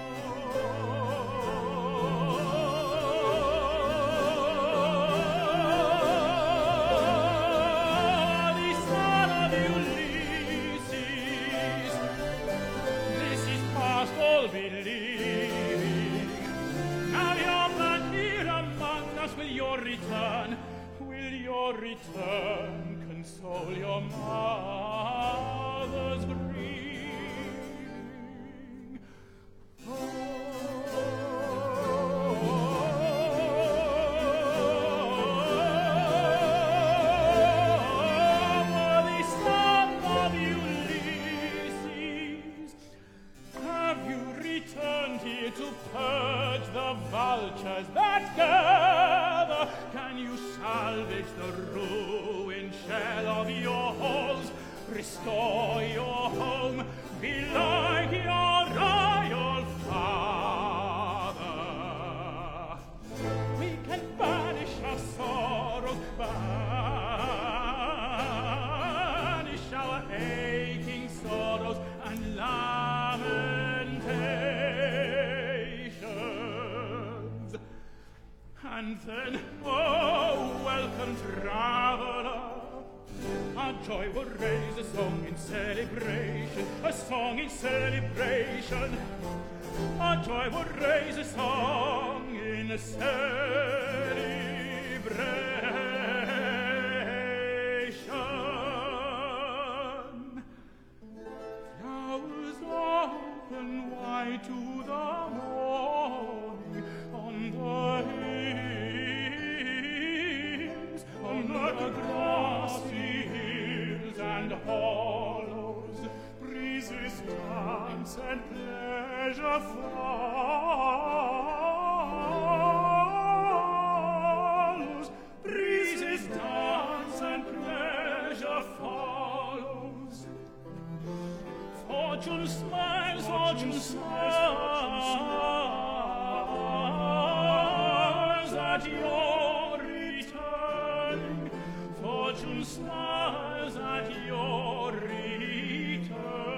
worthy son of Ulysses, this is past all believing. Now you're back here among us. Will your return, will your return console your mother's grieving? Oh, worthy son of Ulysses, have you returned here to purge the vultures that gather? Can you salvage the ruined shell of your halls? Restore your home, be like your royal father. We can banish our sorrows, banish our aching sorrows and lamentations. And then, oh, welcome traveler, our joy will raise a song in celebration, a song in celebration. Our joy will raise a song in celebration. Flowers open wide to the morning on the hills, on the grassy hills and hollows. Breezes dance and pleasure follows. Breezes dance and pleasure follows. Fortune smiles, fortune smiles at your returning. Fortune smiles at your returning.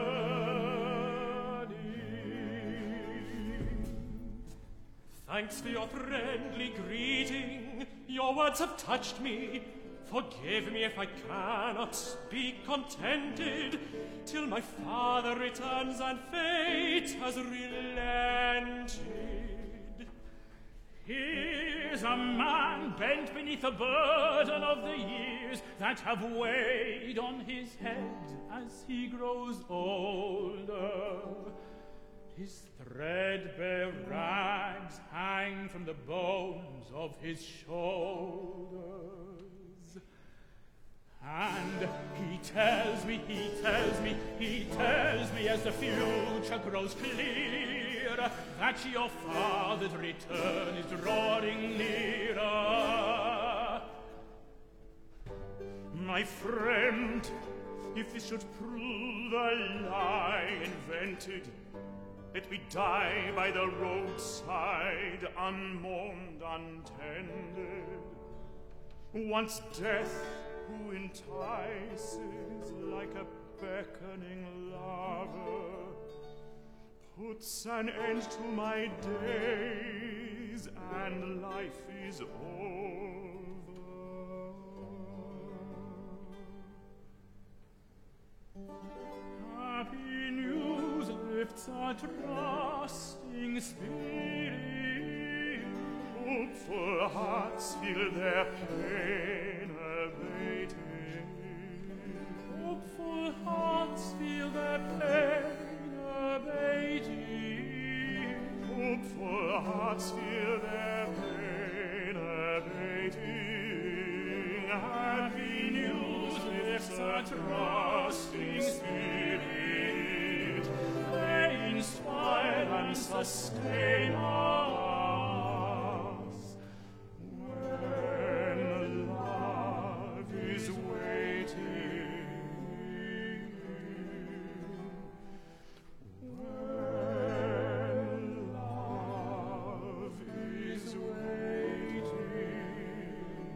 Thanks for your friendly greeting. Your words have touched me. Forgive me if I cannot speak contented till my father returns and fate has relented. Here's a man bent beneath the burden of the years. years that have weighed on his head as he grows older. His threadbare rags hang from the bones of his shoulders. And he tells me, he tells me, he tells me as the future grows clearer that your father's return is drawing nearer. My friend, if this should prove a lie invented, let me die by the roadside, unmourned, untended. Once death, who entices like a beckoning lover, puts an end to my days, and life is over. Happy news lifts a trusting spirit. Hopeful hearts feel their pain abating. Hopeful hearts feel their pain abating. Hopeful hearts feel their pain abating. Happy news lifts a trusting spirit. They inspire and sustain us when love is waiting. When love is waiting.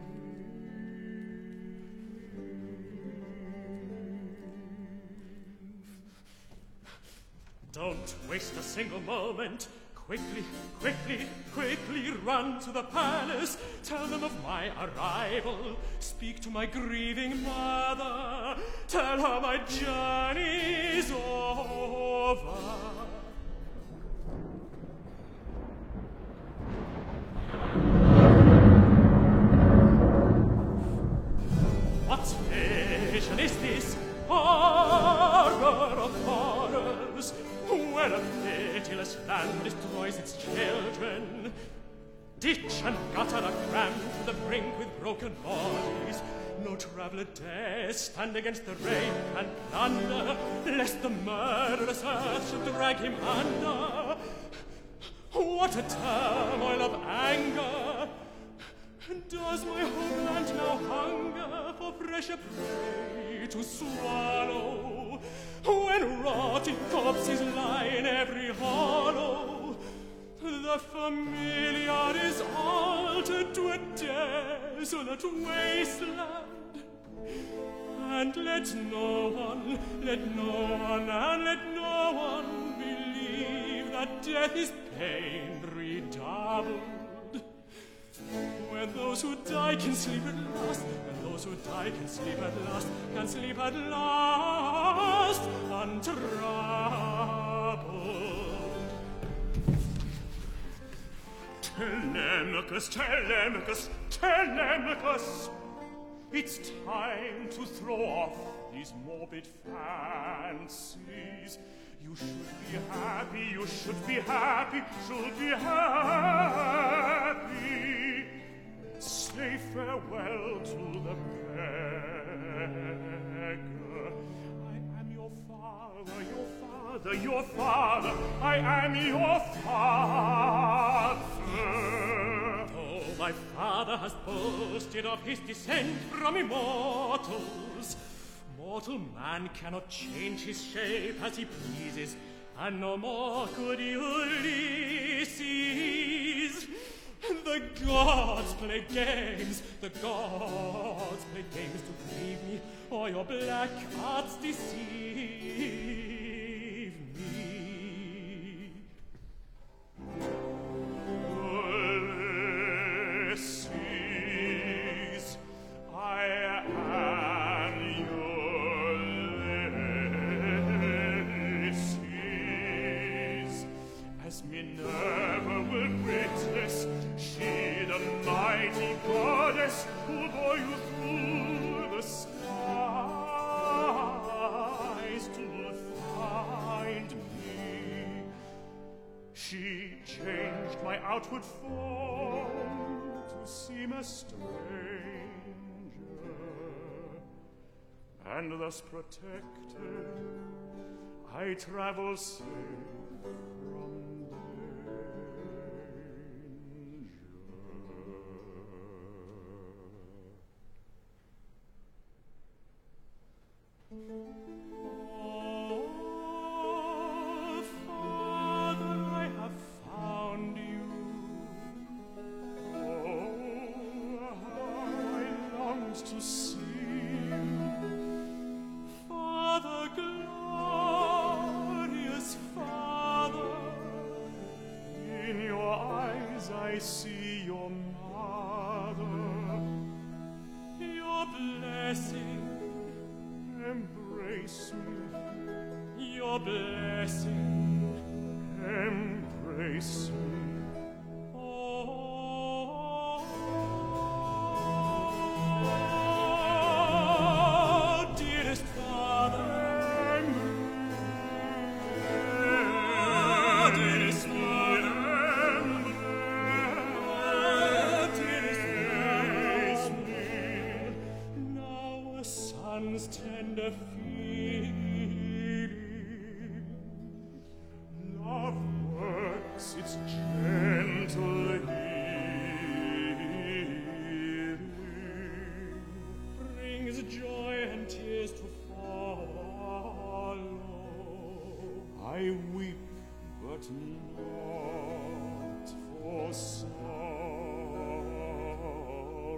Don't waste a single moment. Quickly, quickly, quickly run to the palace. Tell them of my arrival. Speak to my grieving mother. Tell her my journey's over. What vision is this? Horror of horrors, where a pitiless land destroys its children. Ditch and gutter are crammed to the brink with broken bodies. No traveller dares stand against the rain and plunder, lest the murderous earth should drag him under. What a turmoil of anger! Does my homeland now hunger for fresher prey to swallow? When rotting corpses lie in every hollow, the familiar is altered to a desolate wasteland. And let no one, let no one, and let no one believe that death is pain redoubled. When those who die can sleep at last, when those who die can sleep at last, can sleep at last, untroubled. Telemachus, Telemachus, Telemachus, it's time to throw off these morbid fancies. You should be happy, you should be happy, should be happy. Say farewell to the beggar. I am your father, your father, your father. I am your father. Oh, my father has boasted of his descent from immortals. Mortal man cannot change his shape as he pleases, and no more could Ulysses. The gods play games, the gods play games to grieve me, or your black arts deceive me. Ulysses, I am your Ulysses, as Minerva will witness, she, the mighty goddess, who bore you through outward form to seem a stranger, and thus protected I travel safe from danger. Oh, Father, I have found you. Oh, how I longed to see you. Father, glorious Father, in your eyes I see your mother. Your blessing embrace me, your blessing embrace me. Oh, dearest Father, oh, dearest Father, oh, dearest Father, now a son's tender feeling, love works its gentle healing, brings joy and tears to follow. I weep, but not for sorrow.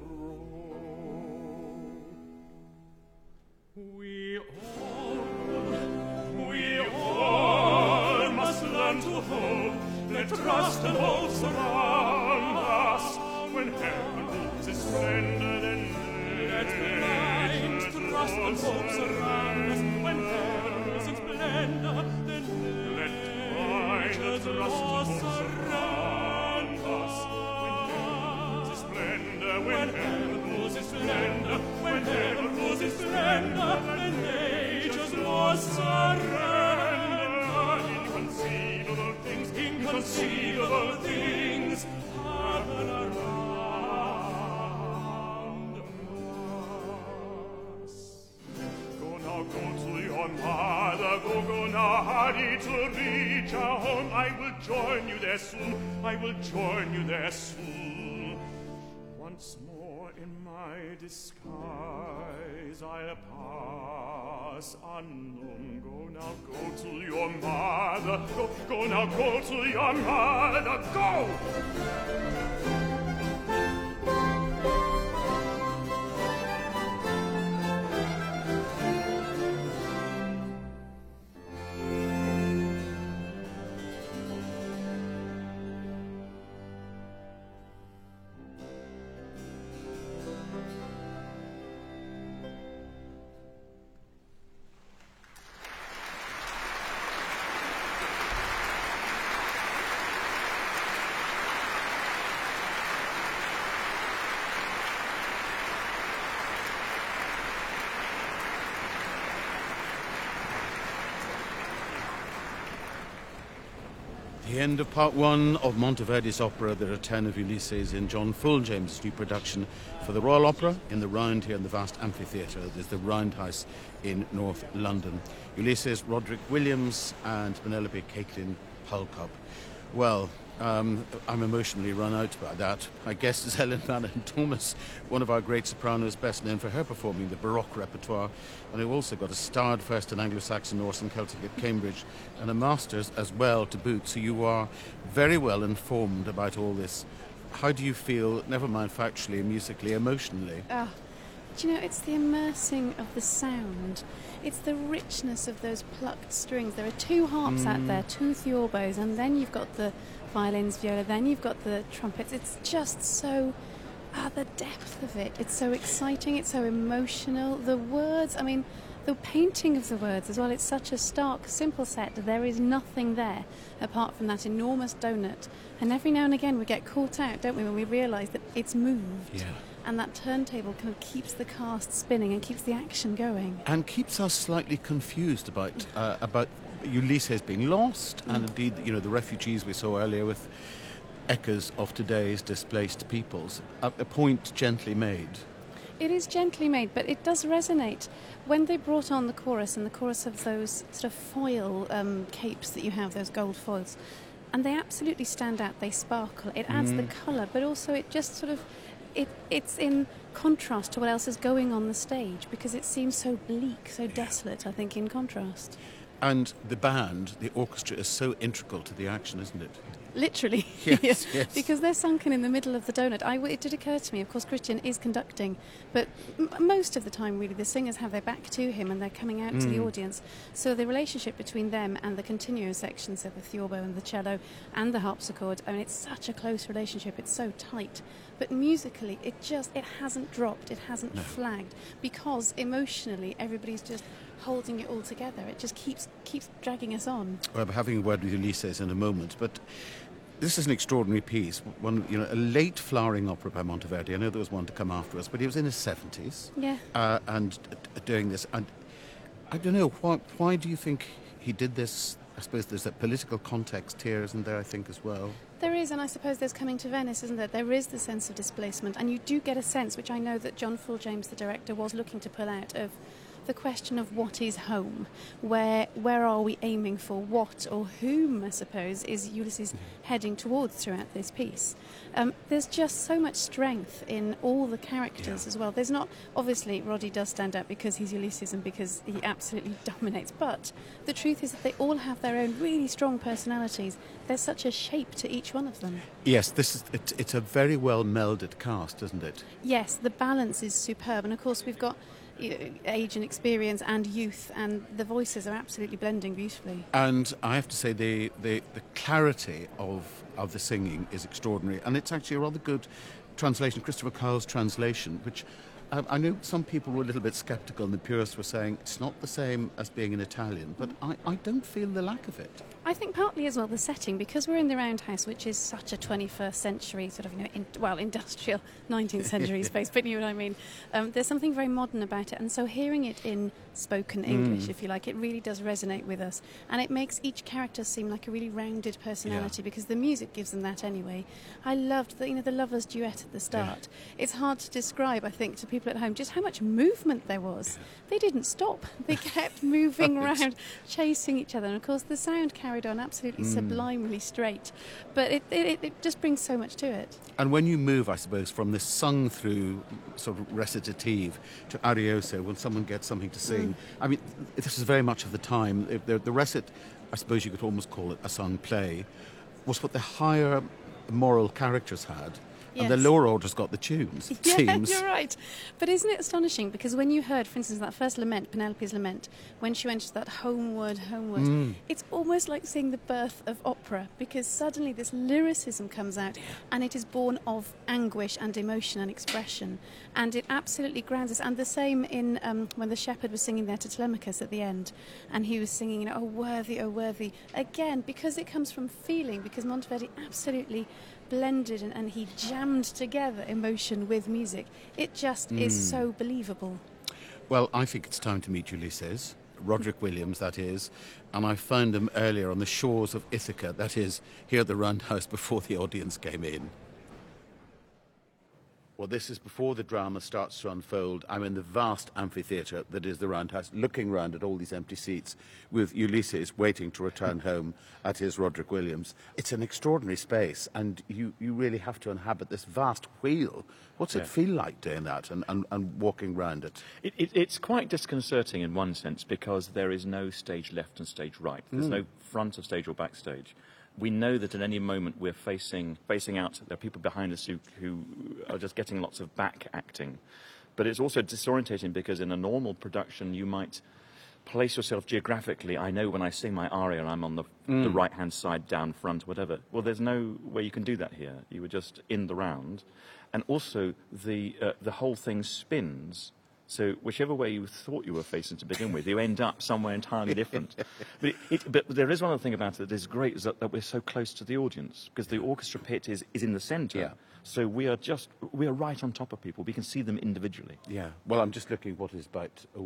We all, we all must learn to hope, let trust and hope surround us. When heaven loses splendor, then let blind trust and hope surround us. When heaven loses splendor, then let blind trust and hope surround us. When heaven loses splendor, when heaven loses splendor, then nature's lost surrender. Inconceivable things, inconceivable things happen around us. Go now, go to your mother, go, go now, hurry to reach our home. I will join you there soon, I will join you there soon. Once more in my disguise I'll pass unknown. Go now, go to your mother. Go, go now, go to your mother. Go! The end of part one of Monteverdi's opera, The Return of Ulysses, in John Fulljames' new production for the Royal Opera in the Round here in the vast amphitheatre. There's the Roundhouse in North London. Ulysses, Roderick Williams, and Penelope Caitlin Halcup. Well, um, I'm emotionally run out by that. My guest is Helen Manning Thomas, one of our great sopranos, best known for her performing the Baroque repertoire, and who also got a starred first in Anglo-Saxon, Norse and Celtic at Cambridge, and a master's as well to boot, so you are very well informed about all this. How do you feel, never mind factually, musically, emotionally? Oh, do you know, it's the immersing of the sound. It's the richness of those plucked strings. There are two harps mm. out there, two theorbos, and then you've got the violins, viola, then you've got the trumpets. It's just so... Ah, the depth of it. It's so exciting, it's so emotional. The words, I mean, the painting of the words as well, it's such a stark, simple set. There is nothing there apart from that enormous donut. And every now and again we get caught out, don't we, when we realise that it's moved. Yeah. And that turntable kind of keeps the cast spinning and keeps the action going. And keeps us slightly confused about uh, about Ulysses being lost, mm. and indeed, you know, the refugees we saw earlier with echoes of today's displaced peoples. A, a point gently made. It is gently made, but it does resonate. When they brought on the chorus, and the chorus of those sort of foil um, capes that you have, those gold foils, and they absolutely stand out, they sparkle. It adds mm. the colour, but also it just sort of, it, it's in contrast to what else is going on the stage, because it seems so bleak, so desolate, I think, in contrast. And the band, the orchestra, is so integral to the action, isn't it? Literally, yes, yes. Because they're sunken in the middle of the donut. I, it did occur to me, of course, Christian is conducting, but m- most of the time, really, the singers have their back to him and they're coming out mm. to the audience. So the relationship between them and the continuo sections, so the theorbo and the cello and the harpsichord, I mean, it's such a close relationship. It's so tight. But musically, it just, it hasn't dropped, it hasn't no. flagged, because emotionally, everybody's just holding it all together. It just keeps keeps dragging us on. Well, I'm having a word with Ulysses in a moment, but this is an extraordinary piece. One, you know, a late flowering opera by Monteverdi. I know there was one to come after us, but he was in his seventies. Yeah. Uh, and uh, doing this, and I don't know why. Why do you think he did this? I suppose there's a political context here, isn't there? I think as well. There is, and I suppose there's Coming to Venice, isn't there? There is the sense of displacement, and you do get a sense, which I know that John Full-James, the director, was looking to pull out, of the question of what is home, where where are we aiming for, what or whom, I suppose, is Ulysses heading towards throughout this piece. Um, there's just so much strength in all the characters yeah. as well. There's not, obviously, Roddy does stand out because he's Ulysses and because he absolutely dominates, but the truth is that they all have their own really strong personalities. There's such a shape to each one of them. Yes, this is it, it's a very well melded cast, isn't it? Yes, the balance is superb, and of course we've got age and experience and youth, and the voices are absolutely blending beautifully. And I have to say the, the, the clarity of, of the singing is extraordinary, and it's actually a rather good translation, Christopher Kyle's translation, which um, I know some people were a little bit sceptical, and the purists were saying it's not the same as being in Italian, but I, I don't feel the lack of it. I think partly as well the setting, because we're in the Roundhouse, which is such a twenty-first century sort of, you know, in, well, industrial nineteenth century space, but you know what I mean. Um, there's something very modern about it, and so hearing it in spoken English, mm. if you like, it really does resonate with us, and it makes each character seem like a really rounded personality, yeah. because the music gives them that anyway. I loved the, you know, the lovers' duet at the start. Yeah. It's hard to describe, I think, to people at home just how much movement there was. Yeah. They didn't stop. They kept moving around, chasing each other, and of course the sound carried on absolutely mm. sublimely straight, but it, it, it just brings so much to it. And when you move, I suppose, from this sung through sort of recitative to arioso, when someone gets something to sing, mm. I mean, this is very much of the time. The, the recit, I suppose you could almost call it a sung play, was what the higher moral characters had. Yes. And the lower orders got the tunes, it yeah, seems. You're right. But isn't it astonishing? Because when you heard, for instance, that first lament, Penelope's lament, when she went to that homeward, homeward, mm. it's almost like seeing the birth of opera, because suddenly this lyricism comes out, and it is born of anguish and emotion and expression, and it absolutely grounds us. And the same in um, when the shepherd was singing there to Telemachus at the end, and he was singing, you know, oh worthy, oh worthy, again, because it comes from feeling, because Monteverdi absolutely blended and, and he jammed together emotion with music. It just mm. is so believable. Well, I think it's time to meet Ulysses, Roderick Williams, that is, and I found him earlier on the shores of Ithaca, that is, here at the Roundhouse before the audience came in. Well, this is before the drama starts to unfold. I'm in the vast amphitheatre that is the Roundhouse, looking round at all these empty seats with Ulysses waiting to return home at his Roderick Williams. It's an extraordinary space, and you, you really have to inhabit this vast wheel. What's yeah. it feel like doing that and, and, and walking round it? It, it? It's quite disconcerting in one sense, because there is no stage left and stage right. There's mm. no front of stage or backstage. We know that at any moment we're facing facing out. There are people behind us who, who are just getting lots of back acting. But it's also disorientating, because in a normal production you might place yourself geographically. I know when I sing my aria I'm on the, mm. the right-hand side, down front, whatever. Well, there's no way you can do that here. You were just in the round. And also the uh, the whole thing spins. So whichever way you thought you were facing to begin with, you end up somewhere entirely different. but, it, it, but there is one other thing about it that is great, is that, that we're so close to the audience, because the orchestra pit is, is in the centre. Yeah. So we are just, we are right on top of people. We can see them individually. Yeah. Well, I'm just looking what is about, oh,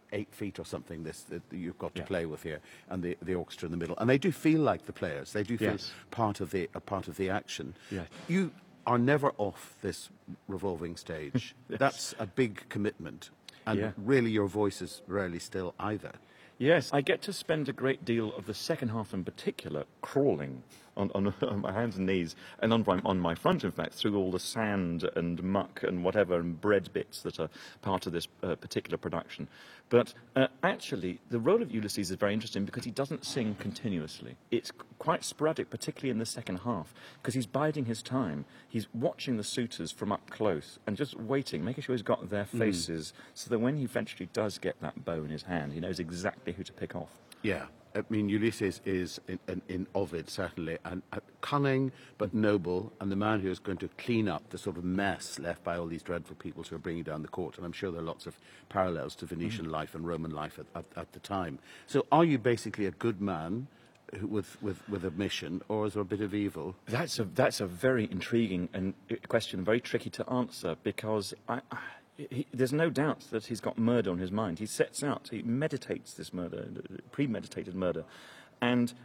eight feet or something this that you've got to Yeah. play with here, and the, the orchestra in the middle. And they do feel like the players. They do feel Yes. part of the a part of the action. Yeah. You are never off this revolving stage. Yes. That's a big commitment. And Yeah. really your voice is rarely still either. Yes, I get to spend a great deal of the second half in particular crawling on, on, on my hands and knees, and on, my- on my front, in fact, through all the sand and muck and whatever, and bread bits that are part of this uh, particular production. But uh, actually, the role of Ulysses is very interesting because he doesn't sing continuously. It's quite sporadic, particularly in the second half, because he's biding his time. He's watching the suitors from up close and just waiting, making sure he's got their faces, so that when he eventually does get that bow in his hand, he knows exactly who to pick off. Yeah. I mean, Ulysses is, in, in, in Ovid, certainly, and uh, cunning but noble, and the man who is going to clean up the sort of mess left by all these dreadful peoples who are bringing down the court. And I'm sure there are lots of parallels to Venetian life and Roman life at, at, at the time. So are you basically a good man who, with, with, with a mission, or is there a bit of evil? That's a that's a very intriguing and uh, question, very tricky to answer, because I, I, he, there's no doubt that he's got murder on his mind. He sets out, he meditates this murder, premeditated murder, and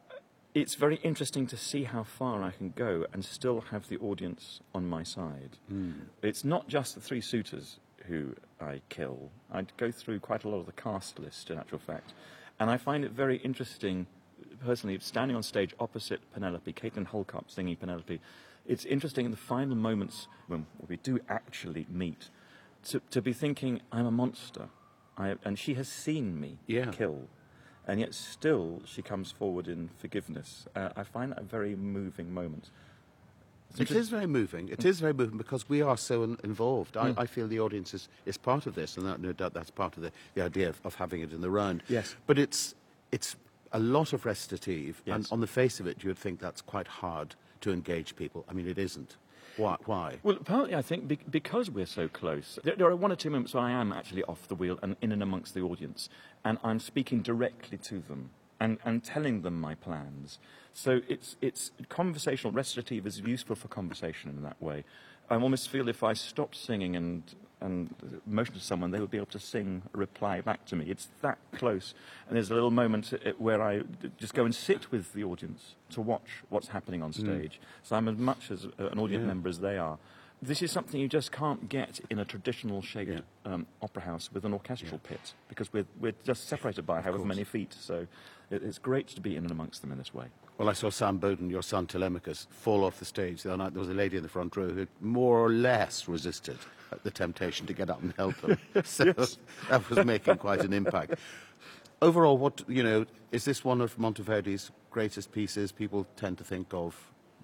it's very interesting to see how far I can go and still have the audience on my side. Mm. It's not just the three suitors who I kill. I go through quite a lot of the cast list, in actual fact, and I find it very interesting, personally, standing on stage opposite Penelope, Caitlin Holcup singing Penelope. It's interesting in the final moments when we do actually meet to, to be thinking, I'm a monster, I, and she has seen me Yeah. kill, and yet still she comes forward in forgiveness. Uh, I find that a very moving moment. It's It is very moving. It is very moving because we are so in, involved. I, I feel the audience is, is part of this, and that, no doubt that's part of the, the idea of, of having it in the round. Yes. But it's it's a lot of recitative, and Yes. on the face of it, you would think that's quite hard to engage people. I mean, it isn't. Why? Why? Well, partly I think be- because we're so close. There, there are one or two moments where I am actually off the wheel and in and amongst the audience, and I'm speaking directly to them and, and telling them my plans. So it's it's conversational. Recitative is useful for conversation in that way. I almost feel if I stopped singing and and motion to someone, they would be able to sing a reply back to me. It's that close. And there's a little moment uh, where I just go and sit with the audience to watch what's happening on stage. So I'm as much as uh, an audience Yeah. member as they are. This is something you just can't get in a traditional shaped Yeah. um, opera house with an orchestral pit, because we're, we're just separated by however course. many feet. So it, it's great to be in and amongst them in this way. Well, I saw Sam Bowden, your son Telemachus, fall off the stage the other night. There was a lady in the front row who had more or less resisted the temptation to get up and help him. So Yes. that was making quite an impact. Overall, what, you know, is this one of Monteverdi's greatest pieces? People tend to think of,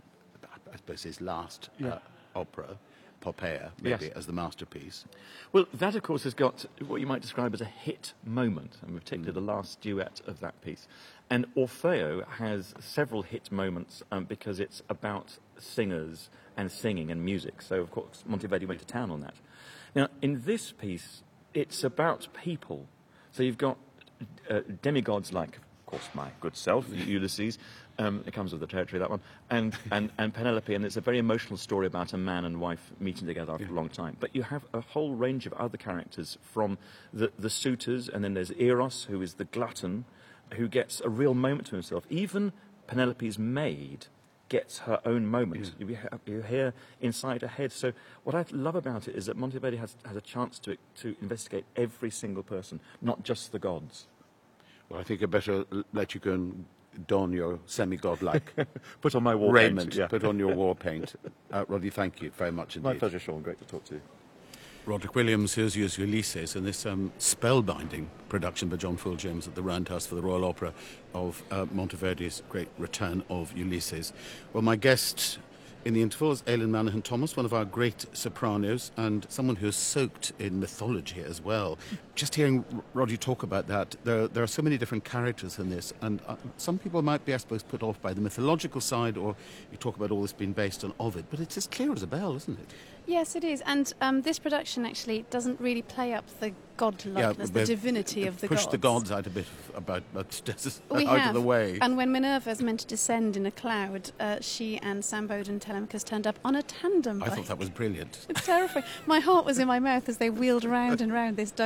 I suppose, his last uh, opera, Poppaea, maybe, Yes. as the masterpiece. Well, that, of course, has got what you might describe as a hit moment, and particularly the last duet of that piece. And Orfeo has several hit moments um, because it's about singers and singing and music. So, of course, Monteverdi went to town on that. Now, in this piece, it's about people. So you've got uh, demigods like, of course, my good self, Ulysses. Um, it comes with the territory, that one. And, and, and Penelope, and it's a very emotional story about a man and wife meeting together after a long time. But you have a whole range of other characters, from the, the suitors, and then there's Eros, who is the glutton, who gets a real moment to himself. Even Penelope's maid gets her own moment. You, ha- you hear inside her head. So what I love about it is that Monteverdi has, has a chance to, to investigate every single person, not just the gods. Well, I think I'd better l- let you go and don your semi-godlike Put on my war raiment, paint, yeah. put on your war paint. Uh, Roddy, thank you very much indeed. My pleasure, Sean. Great to talk to you. Roderick Williams, here's you as Ulysses in this um, spellbinding production by John Full James at the Roundhouse for the Royal Opera of uh, Monteverdi's great return of Ulysses. Well, my guest in the interval is Aileen Manahan Thomas, one of our great sopranos and someone who is soaked in mythology as well. Just hearing Roddy talk about that, there, there are so many different characters in this, and uh, some people might be, I suppose, put off by the mythological side, or you talk about all this being based on Ovid, but it's as clear as a bell, isn't it? Yes, it is. And um, this production actually doesn't really play up the godlikeness, the but divinity of the push gods. the gods out a bit about, but just We out have. of the way. And when Minerva is meant to descend in a cloud, uh, she and Sam Bowden and Telemachus turned up on a tandem I bike. thought that was brilliant. It's terrifying. My heart was in my mouth as they wheeled round and round this donut.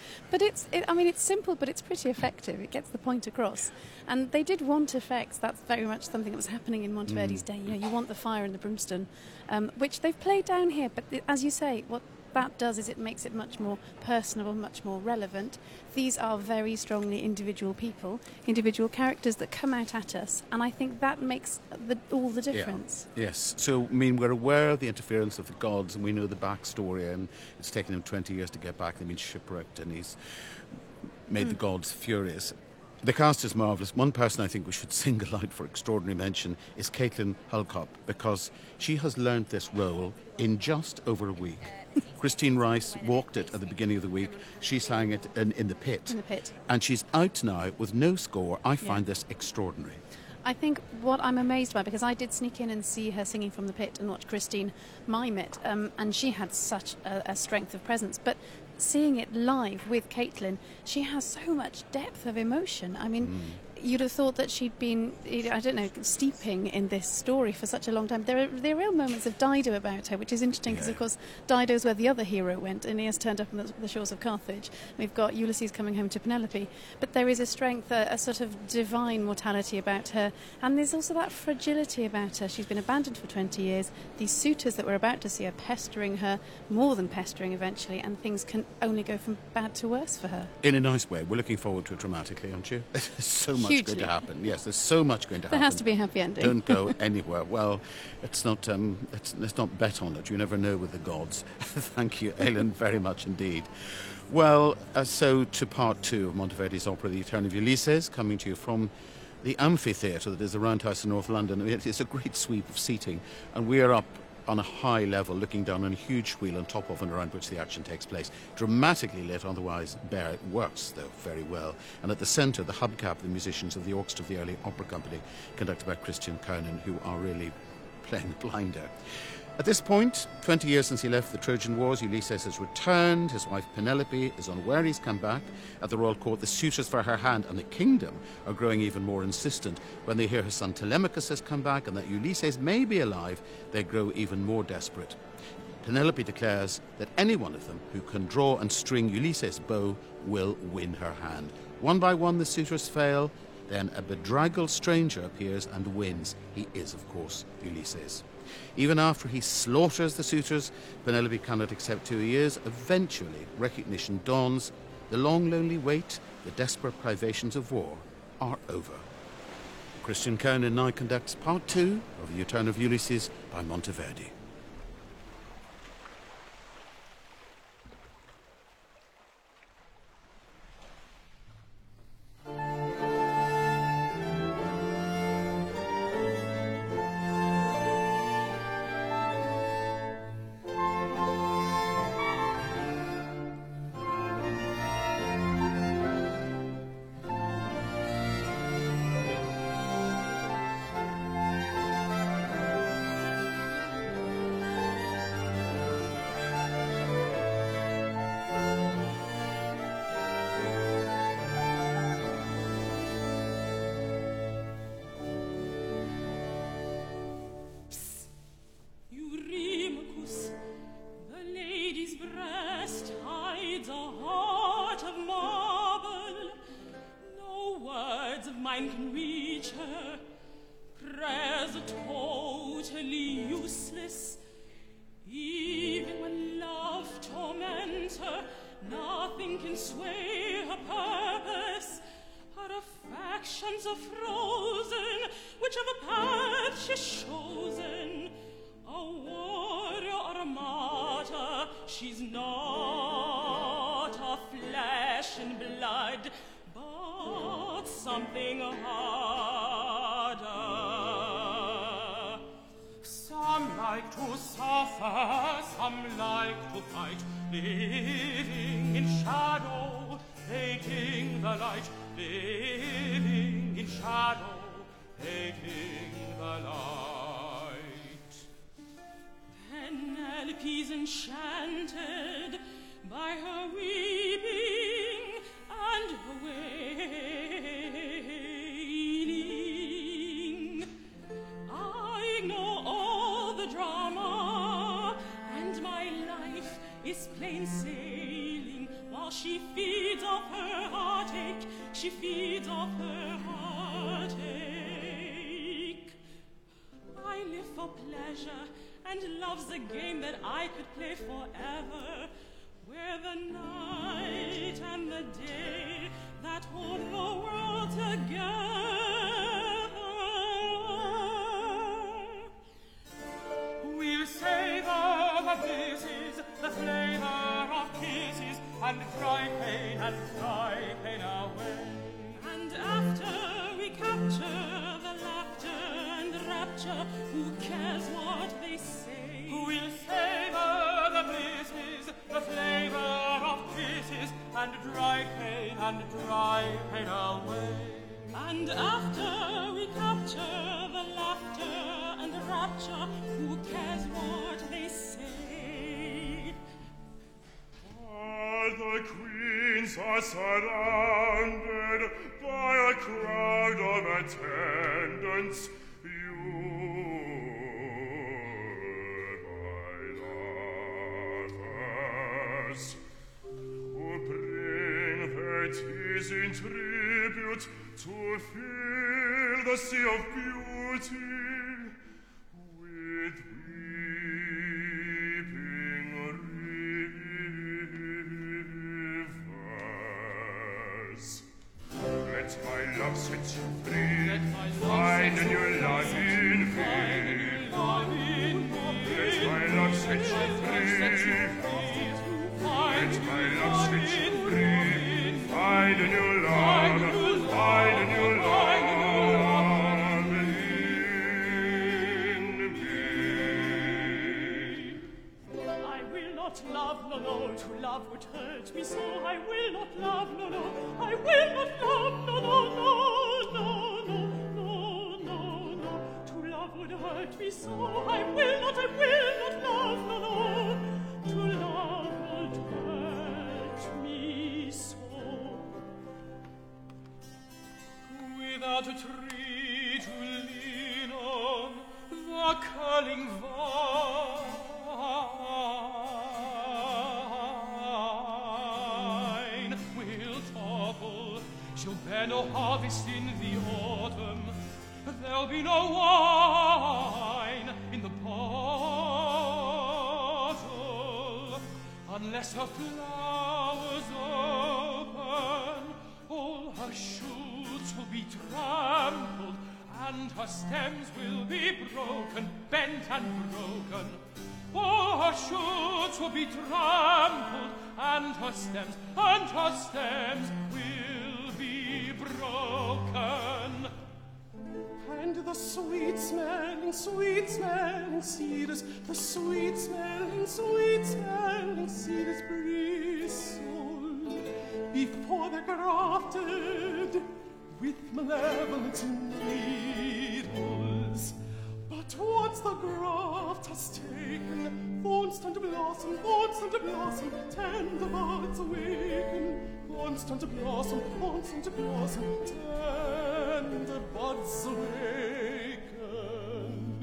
But it's, it, I mean, it's simple, but it's pretty effective. It gets the point across. And they did want effects. That's very much something that was happening in Monteverdi's mm. day. You know, you want the fire and the brimstone, um, which they've played down here. But th- as you say, what that does is it makes it much more personable, much more relevant. These are very strongly individual people, individual characters that come out at us, and I think that makes the, all the difference. Yeah. Yes. So, I mean, we're aware of the interference of the gods, and we know the backstory, and it's taken him twenty years to get back. They've been shipwrecked, and he's made mm. the gods furious. The cast is marvellous. One person I think we should single out for extraordinary mention is Caitlin Hulcop, because she has learned this role in just over a week. Christine Rice walked it at the beginning of the week. She sang it in, in the pit. In the pit. And she's out now with no score. I find yeah. this extraordinary. I think what I'm amazed by, because I did sneak in and see her singing from the pit and watch Christine mime it, um, and she had such a, a strength of presence. But seeing it live with Caitlin, she has so much depth of emotion. I mean, mm. you'd have thought that she'd been, I don't know, steeping in this story for such a long time. There are, there are real moments of Dido about her, which is interesting because, yeah. of course, Dido's where the other hero went. Aeneas turned up on the, the shores of Carthage. We've got Ulysses coming home to Penelope. But there is a strength, a, a sort of divine mortality about her. And there's also that fragility about her. She's been abandoned for twenty years. These suitors that we're about to see are pestering her, more than pestering eventually, and things can only go from bad to worse for her. In a nice way. We're looking forward to it dramatically, aren't you? There's so much Hugely. going to happen. Yes, there's so much going to there happen. There has to be a happy ending. Don't go anywhere. Well, it's not, um, it's, let's not bet on it. You never know with the gods. Thank you, Aileen, very much indeed. Well, uh, so to part two of Monteverdi's opera, The Return of Ulysses, coming to you from the amphitheatre that is the Roundhouse in North London. It's a great sweep of seating, and we are up on a high level, looking down on a huge wheel on top of and around which the action takes place. Dramatically lit, otherwise bare. It works, though, very well. And at the centre, the hubcap, the musicians of the Orchestra of the Early Opera Company, conducted by Christian Kernan, who are really playing blinder. At this point, twenty years since he left the Trojan Wars, Ulysses has returned. His wife Penelope is unaware he's come back. At the royal court, the suitors for her hand and the kingdom are growing even more insistent. When they hear her son Telemachus has come back and that Ulysses may be alive, they grow even more desperate. Penelope declares that any one of them who can draw and string Ulysses' bow will win her hand. One by one, the suitors fail. Then a bedraggled stranger appears and wins. He is, of course, Ulysses. Even after he slaughters the suitors, Penelope cannot accept who he is. Eventually, recognition dawns. The long, lonely wait, the desperate privations of war are over. Christian Kernan now conducts part two of The Return of Ulysses by Monteverdi. Plain sailing while she feels heartache, she feeds off her heartache. I live for pleasure, and love's a game that I could play forever, where the night and the day that hold the world together. We'll savor the kisses, the flavor of kisses, and cry pain and cry pain away. And after we capture the laughter and rapture, who cares what they say? We'll savor the kisses, the flavor of kisses, and dry pain and dry pain away. And after we capture the laughter and rapture, who cares what they say? All the queens are surrounded by a crowd of attendants. You, my lovers, who bring their tears in tribute to fill the sea of beauty with weeping rivers. Let my love set you free, find a new love in me. Let my love set you free, let my love set you free. Find a new love, find a new love in me. I will not love, no, no, to love would hurt me so. I will not love, no, no, I will not love, no, no, no, no, no, no, no, no. To love would hurt me so. I will not, I will not love, no, no. To love would hurt me so. Without a tree to lean on, the curling vine will topple. She'll bear no harvest in the autumn. There'll be no wine in the bottle unless her flowers open. All her shoots will be trampled, and her stems will be broken, bent and broken. All her shoots will be trampled, and her stems, and her stems will be broken. And the sweet-smelling, sweet-smelling cedars, the sweet-smelling, sweet-smelling cedars bristle before they're grafted with malevolent needles. But once the graft has taken, thorns turn to blossom, thorns turn to blossom, tender buds awaken. Thorns turn to blossom, thorns turn to blossom, tender buds awaken.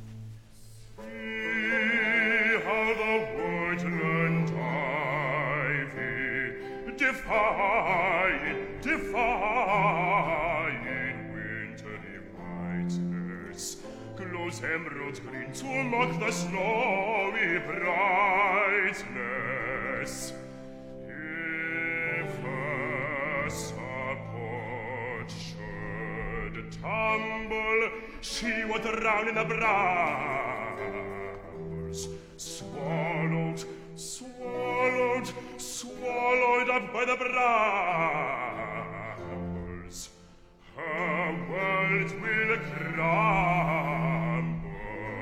See how the woodland ivy, defying, defying wintry whiteness, glows emerald green to mock the snowy brightness. If a support should tumble, she would drown in the brambles, swallowed, swallowed, swallowed up by the brambles. Her world will crumble.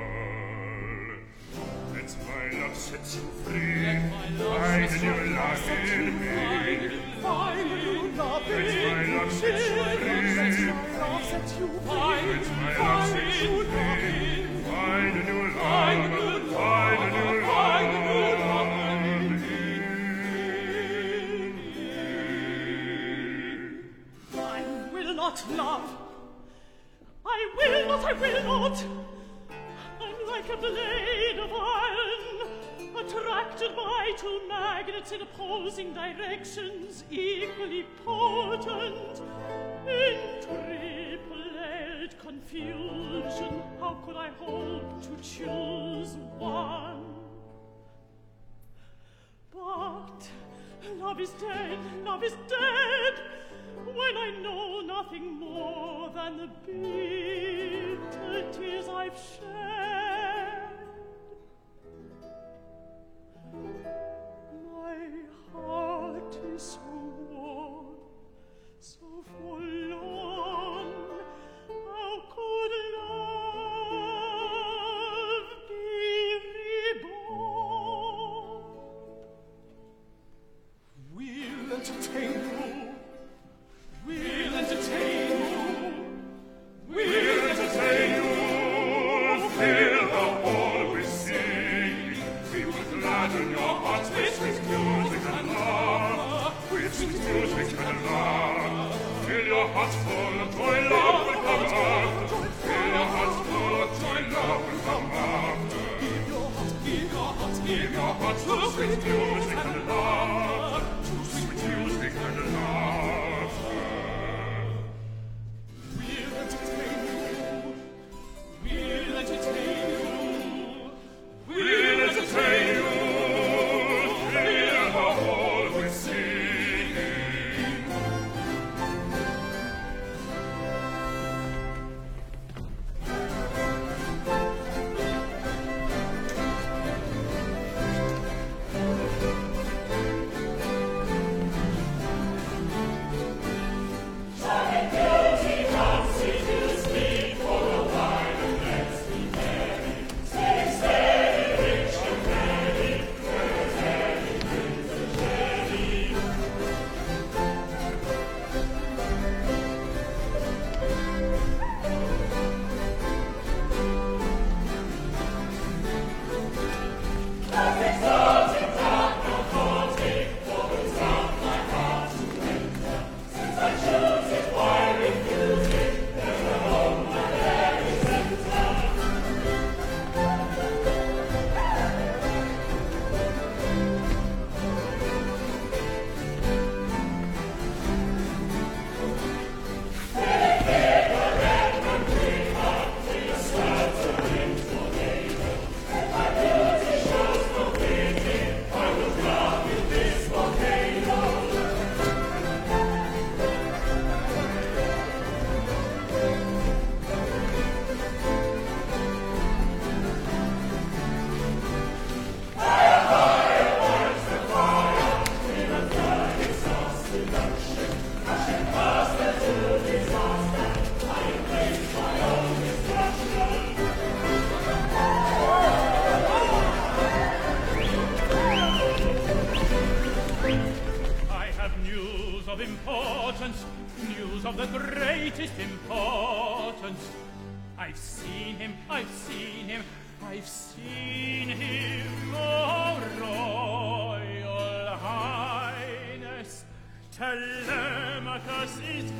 Let my love set you free, find a new love in me. Find a new love in me. Let my love set you free, Let my love set you free. let my love set you free. Find a new love, find a new love in me. I will not love. I will not, I will not. I'm like a blade of iron. attracted by two magnets in opposing directions, equally potent. In triple-edged confusion, how could I hope to choose one? But love is dead, love is dead, when I know nothing more than the bitter tears I've shed. My heart is so worn, so forlorn, how could love be reborn? We'll entertain you. We'll entertain you. We'll entertain you. Fill the hall with singing. We will gladden your hearts with sweet music and love. With sweet music and love. Fill your hearts full of joy, love will come after. Fill your hearts full of joy, love will come after. Give your hearts, give your hearts, give your hearts to sweet music and love. To sweet music and love. We'll entertain you. We'll entertain you. We'll entertain you. Fill the hall with singing. Importance, news of the greatest importance. I've seen him, I've seen him, I've seen him, oh Royal Highness. Telemachus is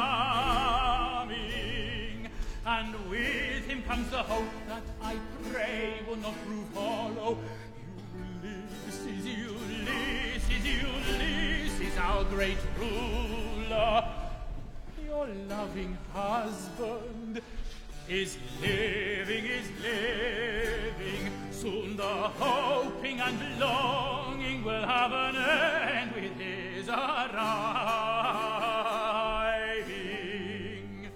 coming, and with him comes the hope that I pray will not prove hollow. Ulysses, Ulysses, Ulysses, our great ruler, your loving husband is living, is living. Soon the hoping and longing will have an end with his arriving.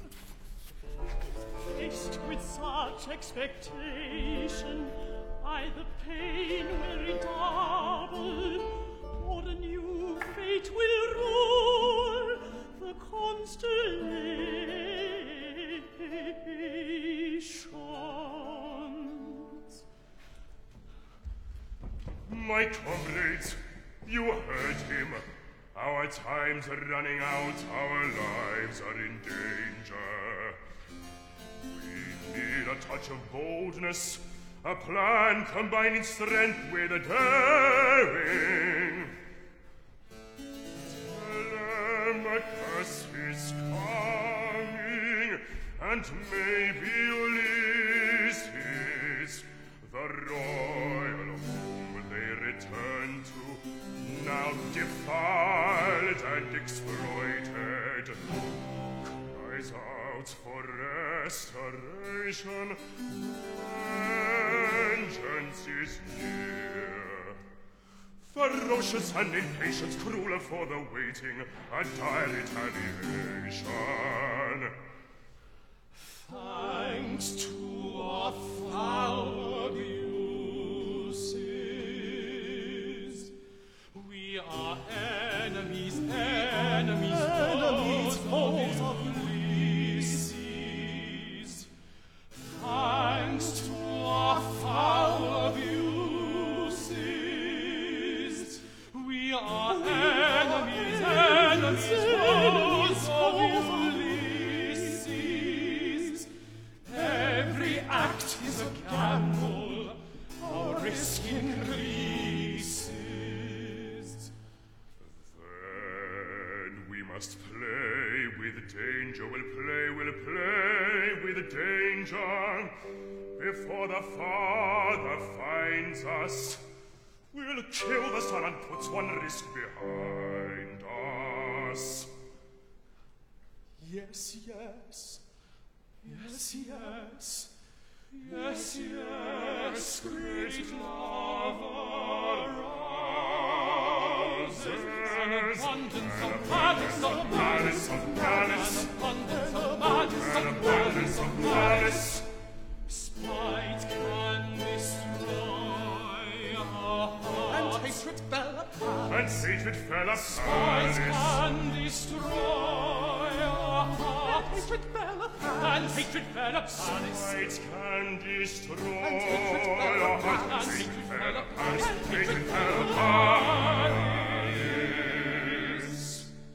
Faced with such expectation, either pain will redouble, or a new fate will rule the constellations. My comrades, you heard him. Our time's running out, our lives are in danger. We need a touch of boldness, a plan combining strength with daring. Telemachus is coming, and maybe Ulysses, the royal return to, now defiled and exploited, cries out for restoration. Vengeance is near. Ferocious and impatient, cruel for the waiting, a dire retaliation. Thanks to our foul abuses, we are enemies, enemies, enemies, foes of Ulysses. Thanks to our foul abuses, we are enemies, enemies, foes of Ulysses. Every act is a gamble, our risk increases. Then we must play with danger, we'll play, we'll play with danger. Before the Father finds us, we'll kill the Son and put one risk behind us. Yes, yes, yes, yes, yes, yes, great lover, rouses an abundance of malice, of malice, of malice, an abundance of malice, of malice, of malice. Spite can destroy our hearts, and hatred fell apart, And hatred fell spite apart. can destroy our hearts, and hatred fell apart, and hatred fell apart. Spite can destroy And hatred fell our apart, hearts. and Hatred hatred fell fell apart. apart, and Hatred hatred fell fell apart. Yes.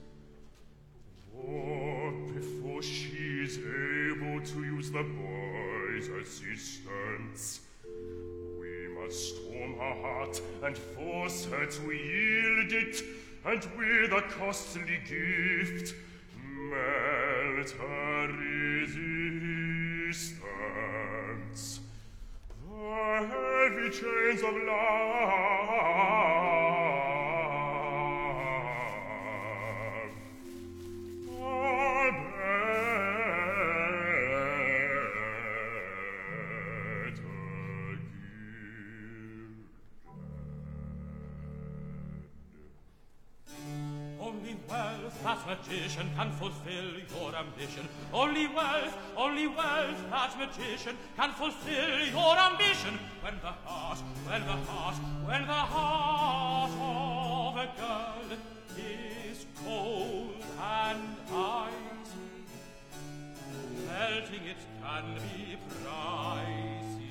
For before she's able to use the boy's assistance, we must storm her heart and force her to yield it, and with a costly gift melt her resistance. The heavy chains of love are better gilded. Only wealth, that magician, can fulfill your ambition. Only wealth, only wealth, that magician, can fulfill your ambition. When the heart, when the heart, when the heart of a girl is cold and icy, melting it can be pricey.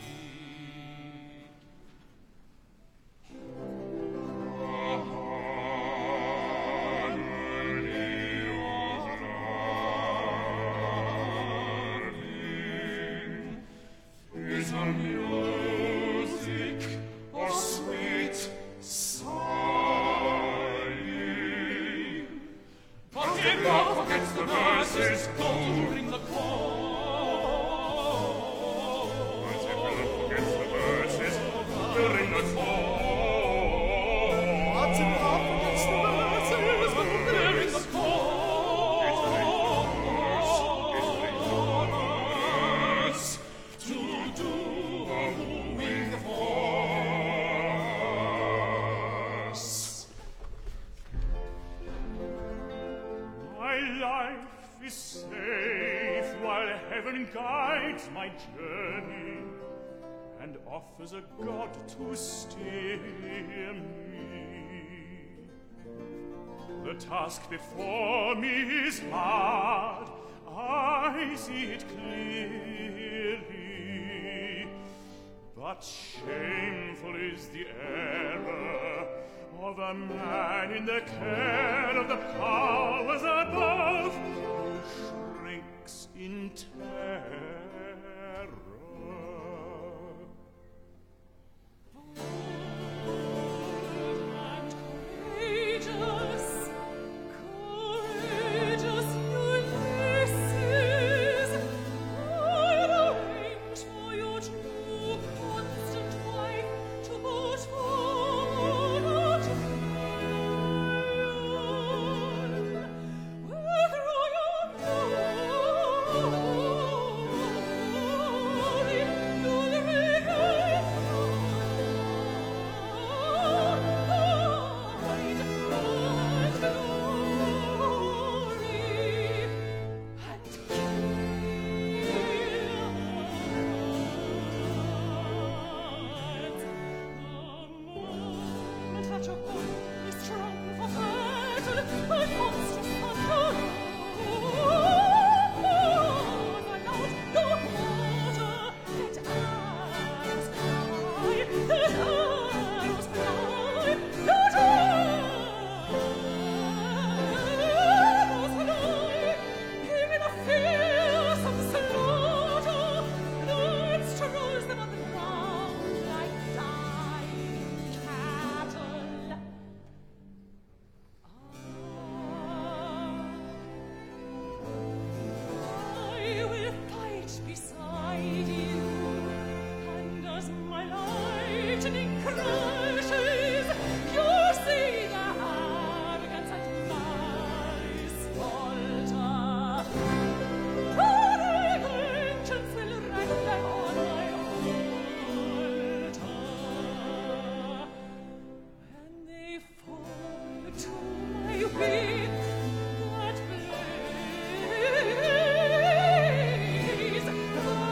Is a music, a sweet sighing. But if God forgets the verses, don't bring the chord. But if love forgets the verses, we'll ring the chord. But if God forgets the verses, we'll ring the chords. To do a wooing for us. My life is safe while heaven guides my journey and offers a God to steer me. The task before me is hard, I see it clearly, but shameful is the error of a man in the care of the powers above who shrinks in terror. And courageous, courageous Ulysses, I'd arrange for your true, constant wife to put forward will fight beside you. And as my lightning crashes, you see the arrogance and malice falter. Your vengeance will wreck them on my altar. When they fall to my feet, that blaze, that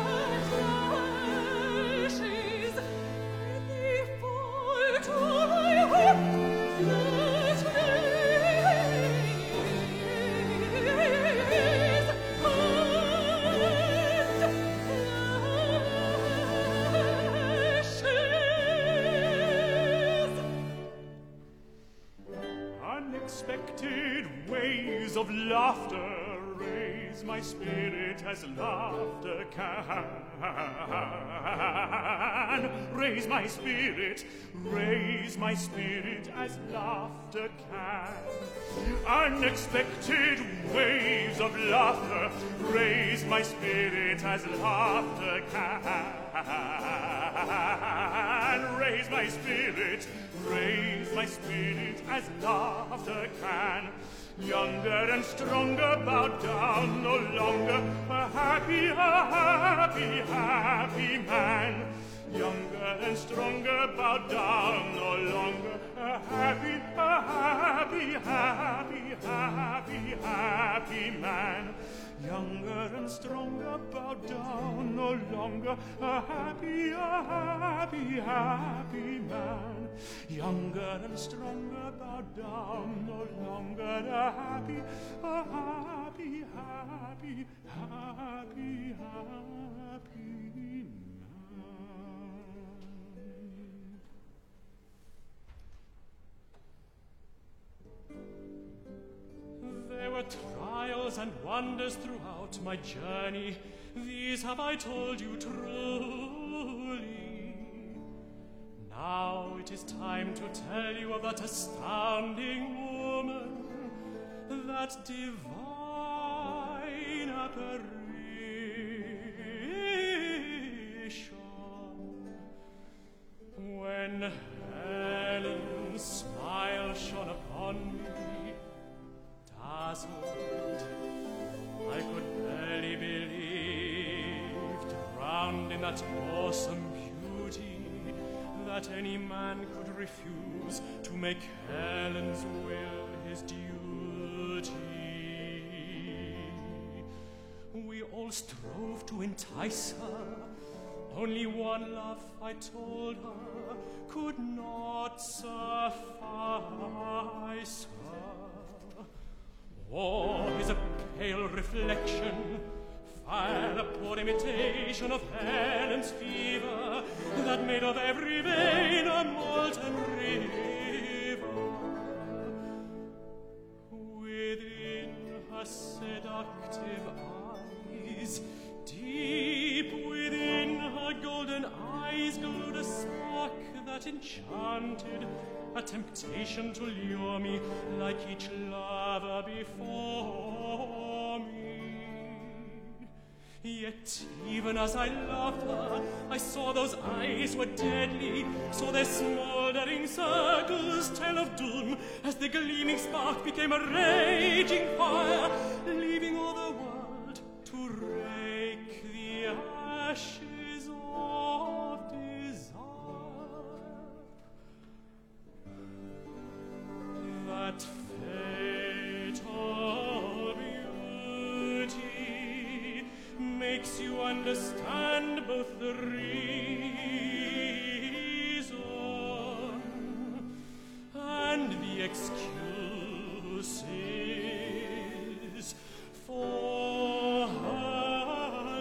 flashes. When they fall to my heart, that Unexpected waves of laughter raise my spirit as laughter can. Raise my spirit, raise my spirit as laughter can. Unexpected waves of laughter raise my spirit as laughter can. Raise my spirit, raise my spirit as laughter can. Younger and stronger, bow down no longer, a happy, a happy, happy man. Younger and stronger, bow down no longer, a happy, a happy, happy, happy, happy man. Younger and stronger, bow down no longer, a happy, a happy, happy man. Younger and stronger, bow down no longer, a happy, a happy, happy, happy, happy man. There were trials and wonders throughout my journey. These have I told you truly. Now it is time to tell you of that astounding woman, that divine apparition. When Helen's smile shone upon me, dazzled, I could barely believe, drowned in that awesome beauty, that any man could refuse to make Helen's will his duty. We all strove to entice her, only one love, I told her, could not suffice her. War is a pale reflection, fire a poor imitation of Helen's fever, that made of every vein a molten river. Within her seductive eyes, deep within her golden eyes, glowed a spark that enchanted, a temptation to lure me like each lover before me. Yet even as I loved her, I saw those eyes were deadly, saw their smoldering circles tell of doom, as the gleaming spark became a raging fire, leaving all the world to rake the ashes of desire. That fatal beauty makes you understand both the reason and the excuses for her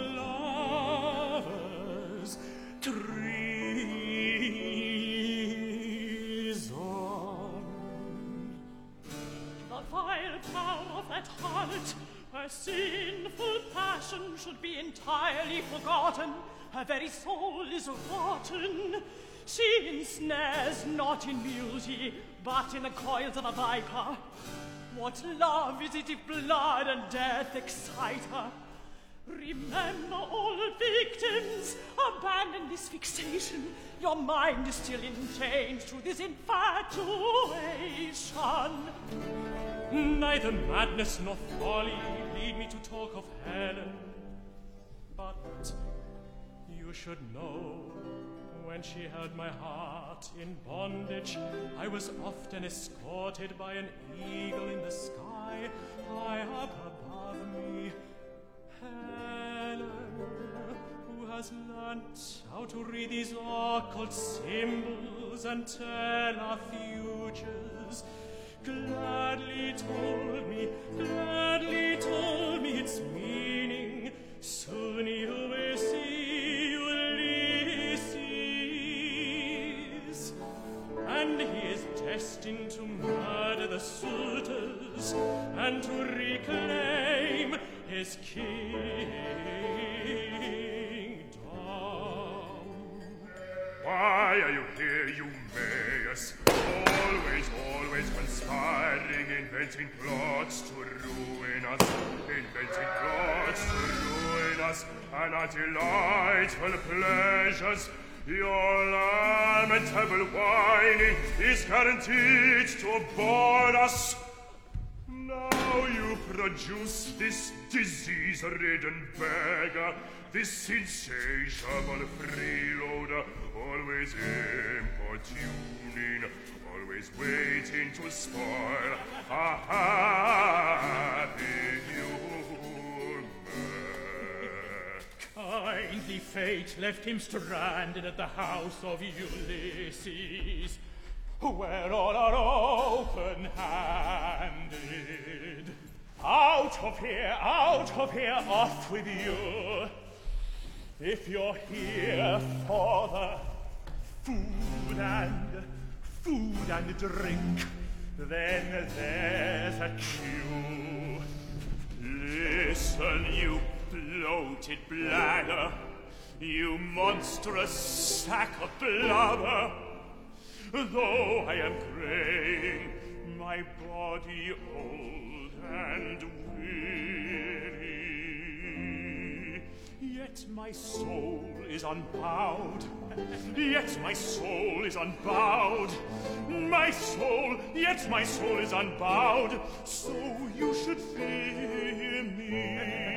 lover's treason. The vile power of that harlot, her sinful passion should be entirely forgotten. Her very soul is rotten. She ensnares not in beauty, but in the coils of a viper. What love is it if blood and death excite her? Remember, old victims, abandon this fixation. Your mind is still enchained to this infatuation. Neither madness nor folly lead me to talk of Helen. But you should know, when she held my heart in bondage, I was often escorted by an eagle in the sky, high up above me. Helen, who has learnt how to read these occult symbols and tell our futures, gladly told me, gladly told me its meaning. Soon you will see Ulysses, and he is destined to murder the suitors and to reclaim his kingdom. Why are you here, Eumaeus? Always, always conspiring, inventing plots to ruin us, inventing plots to ruin us, and our delightful pleasures. Your lamentable whining is guaranteed to bore us. Now you produce this disease-ridden beggar, this insatiable freeloader, always importuning, always waiting to spoil a happy humor. Kindly fate left him stranded at the house of Ulysses, where all are open-handed. Out of here, out of here, off with you. If you're here for the food and food and drink, then there's a queue. Listen, you bloated bladder, you monstrous sack of blubber. Though I am grey, my body old and weary, yet my soul is unbowed, yet my soul is unbowed, my soul, yet my soul is unbowed, so you should fear me.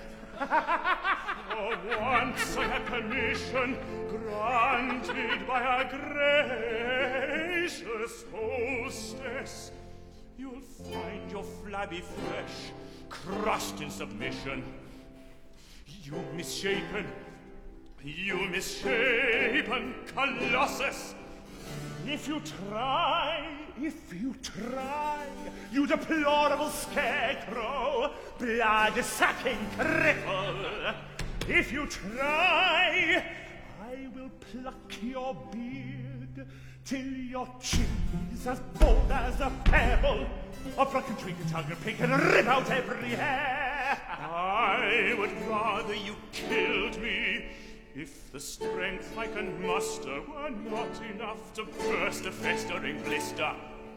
For once I had permission granted by our gracious hostess, you'll find your flabby flesh crushed in submission. You misshapen, you misshapen Colossus! If you try, if you try, you deplorable scarecrow, blood-sucking cripple, if you try, I will pluck your beard till your chin is as bold as a pebble, a broken twig and tongue and pick and rip out every hair. I would rather you killed me, if the strength I can muster were not enough to burst a festering blister.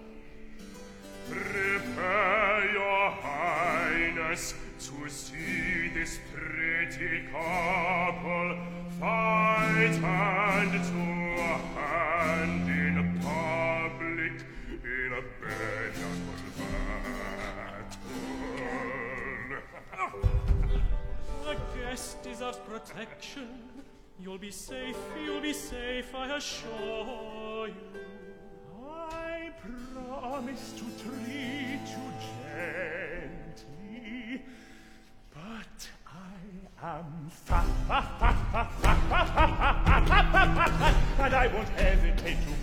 Prepare your highness to see this pretty couple fight hand to hand in public in a benevolent battle. A guest deserves protection. You'll be safe, you'll be safe, I assure you. I promise to treat you gently, but I am fat, fat, fat, fat, fat, fat, fat, fat, fat, fat, fat, and I won't hesitate to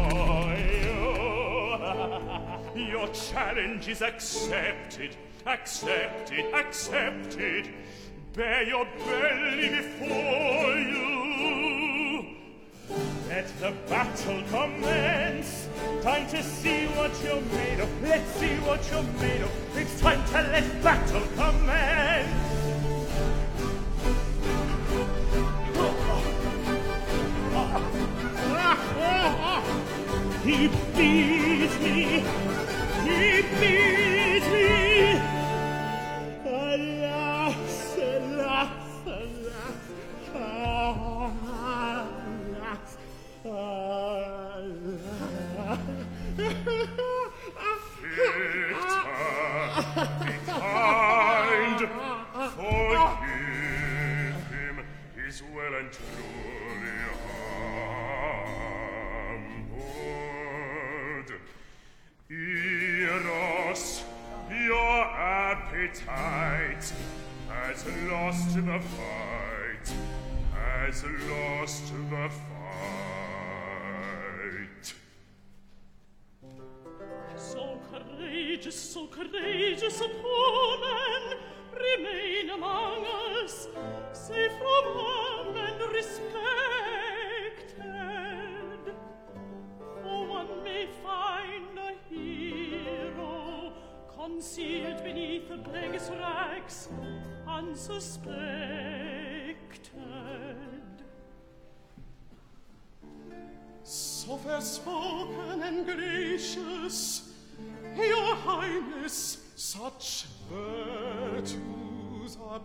ploy you. Your challenge is accepted, accepted, accepted. Bear your belly before you. Let the battle commence. Time to see what you're made of. Let's see what you're made of. It's time to let battle commence. He beats me. He beats me. Alas, alas. with him is well and truly humbled. Eros, your appetite has lost the fight, has lost the fight. So courageous, so courageous a poor man, remain among us, safe from harm and respected. For one may find a hero concealed beneath the beggar's rags, unsuspected. So fair spoken and gracious, Your Highness, such virtues are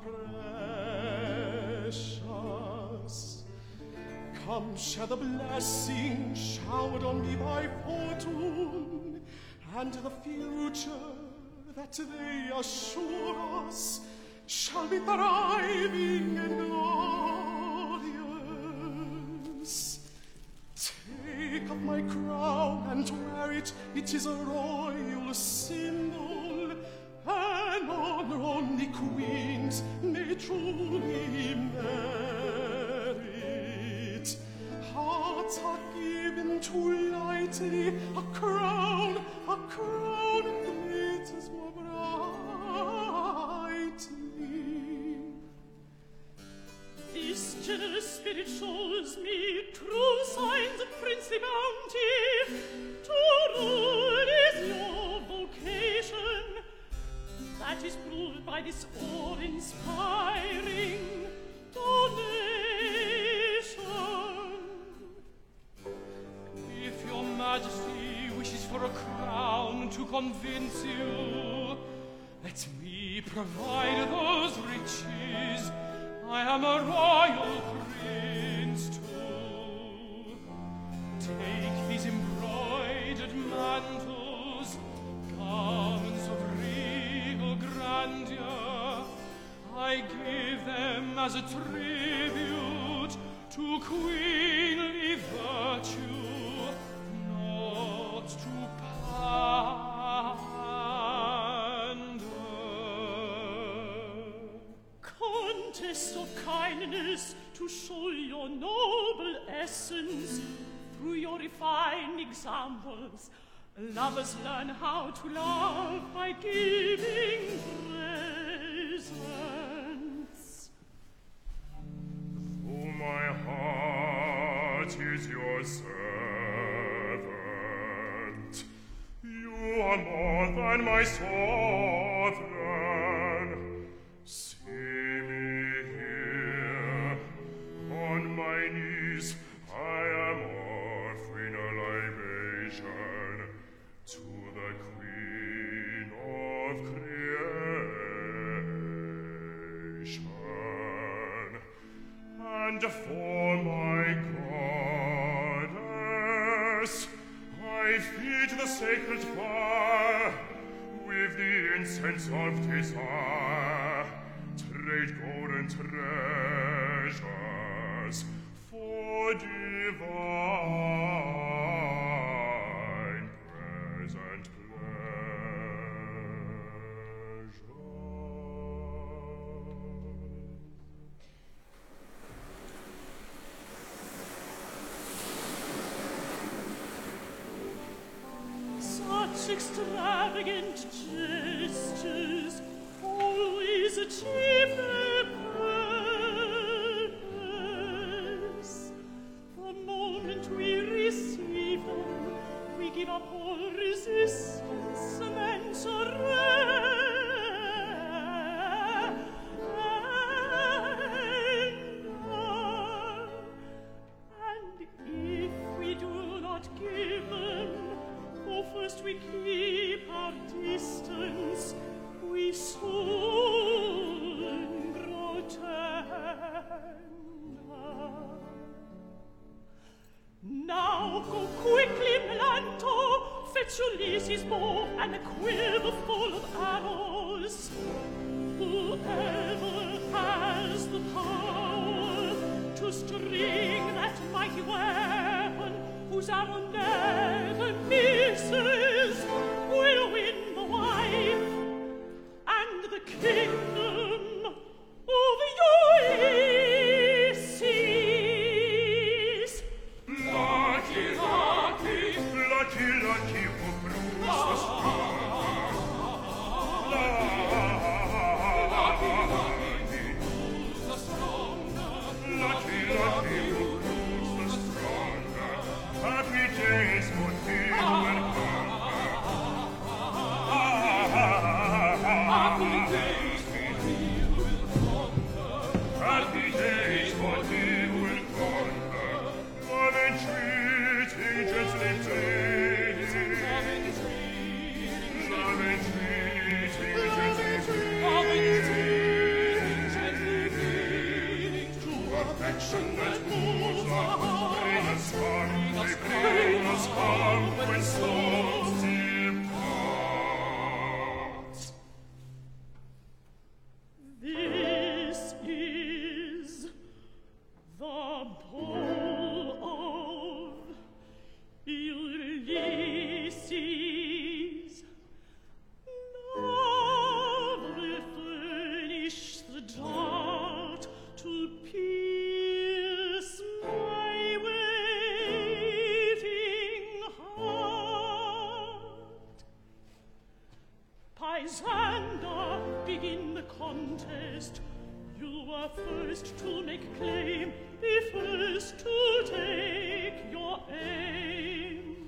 precious. Come, share the blessing showered on me by fortune, and the future that they assure us shall be thriving and glorious. Take up my crown and wear it, it is a royal symbol, an honor only queens may truly merit. Hearts are given too lightly, a crown, a crown glitters more brightly. This generous spirit shows me true signs of princely bounty. To rule is your vocation. That is proved by this awe-inspiring donation. If your Majesty wishes for a crown to convince you, let me provide those riches. I am a royal prince too. Take these embroidered mantles, garments of regal grandeur. I give them as a tribute to queenly virtue, not to pander. Contest of kindness, to show your noble essence through your refined examples. Lovers learn how to love by giving presents. Oh, my heart is your servant. You are more than my sovereign. See me here, on my knees, I am offering a libation to the Queen of Creation, and for my goddess I feed the sacred fire with the incense of desire, trade golden treasures for divine present Such extravagant gestures always achieve their purpose. The moment we receive them, we give up all resistance and surrender. And if we do not give them, oh, first we keep our distance, we soon grow tender. Now go quickly, Melanto, fetch Ulysses' bow and a quiver full of arrows. Whoever has weapon whose arrow never misses will win the wife and the kingdom of Ulysses. Lucky, lucky, lucky, lucky, who proves the strong. Lucky, lucky, who's the stronger. Lucky, lucky, who proves the stronger. Happy days for him and her. Happy days for him will conquer. Happy days for him will conquer. Love entreating, gently pleading. Love entreating, gently pleading. Love entreating, gently pleading. To affection that moves the heart. Bring us harm, they bring us harm when souls depart. This is the bowl of Ulysses. Now refurnish the dart to pierce my waiting heart. Pisander, begin the contest. You are first to make claim, be first to take your aim.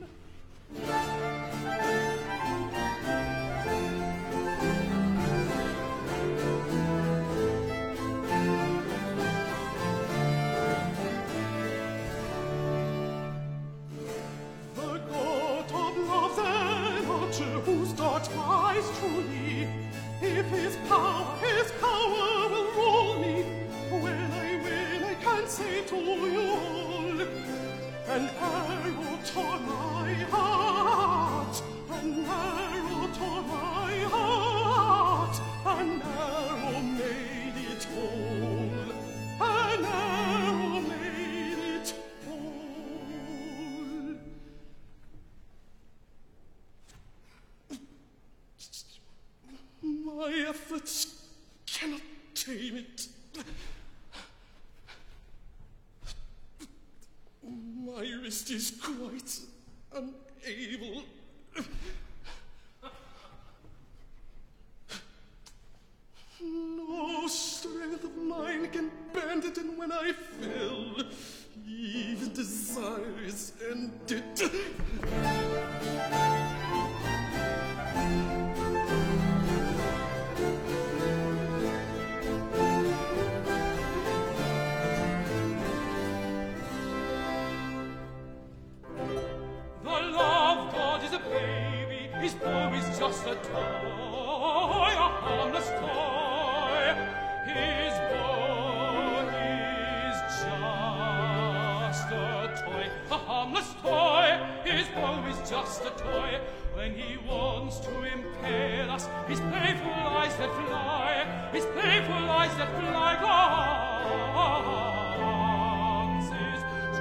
The god of love's energy, whose dart flies truly, if his power, his power will rule me, when I will, I can say to you all, an arrow tore my heart, an arrow tore my heart, an arrow made it whole, an arrow made it whole. My efforts cannot tame it. My wrist is quite unable. No strength of mine can bend it, and when I fell, even desire is ended. His bow is just a toy, a harmless toy. His bow is just a toy, a harmless toy. His bow is just a toy. When he wants to impale us, his playful eyes that fly, his playful eyes that fly, glances to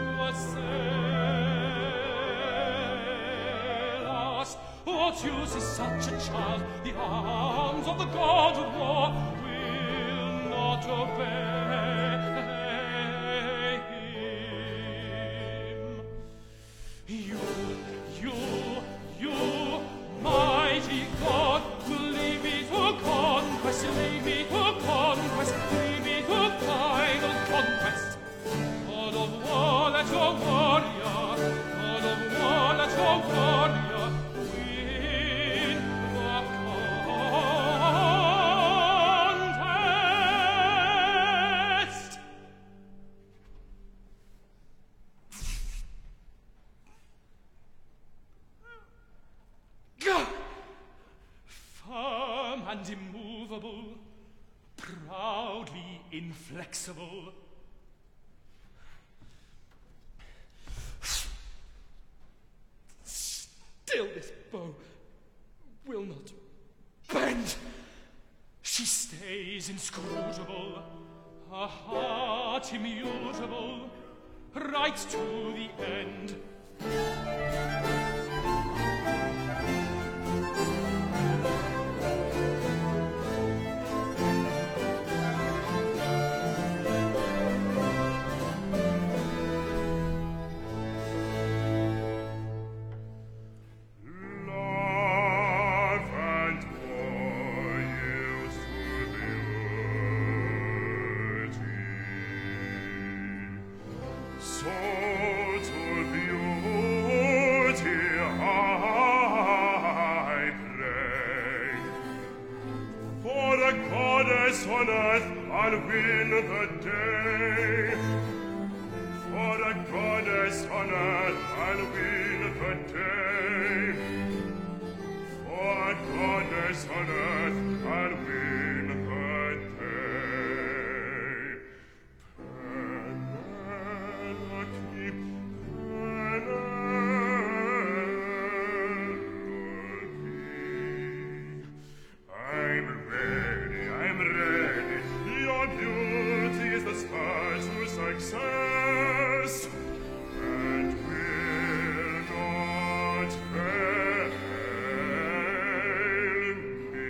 assail us. What use is such a child? The arms of the god of war will not obey him. You, you, you, mighty God, will lead me to conquest, lead me to conquest, lead me to final conquest. God of war, let your warrior, God of war, let your warrior and immovable, proudly inflexible. Still this bow will not bend. She stays inscrutable, a heart immutable, right to the end. On earth I'll win the day. For a goddess on earth I'll win the day. For a goddess on earth I'll win the day. Penelope, Penelope, I'm ready, I'm ready. Your beauty is the spur to success, and will not fail me.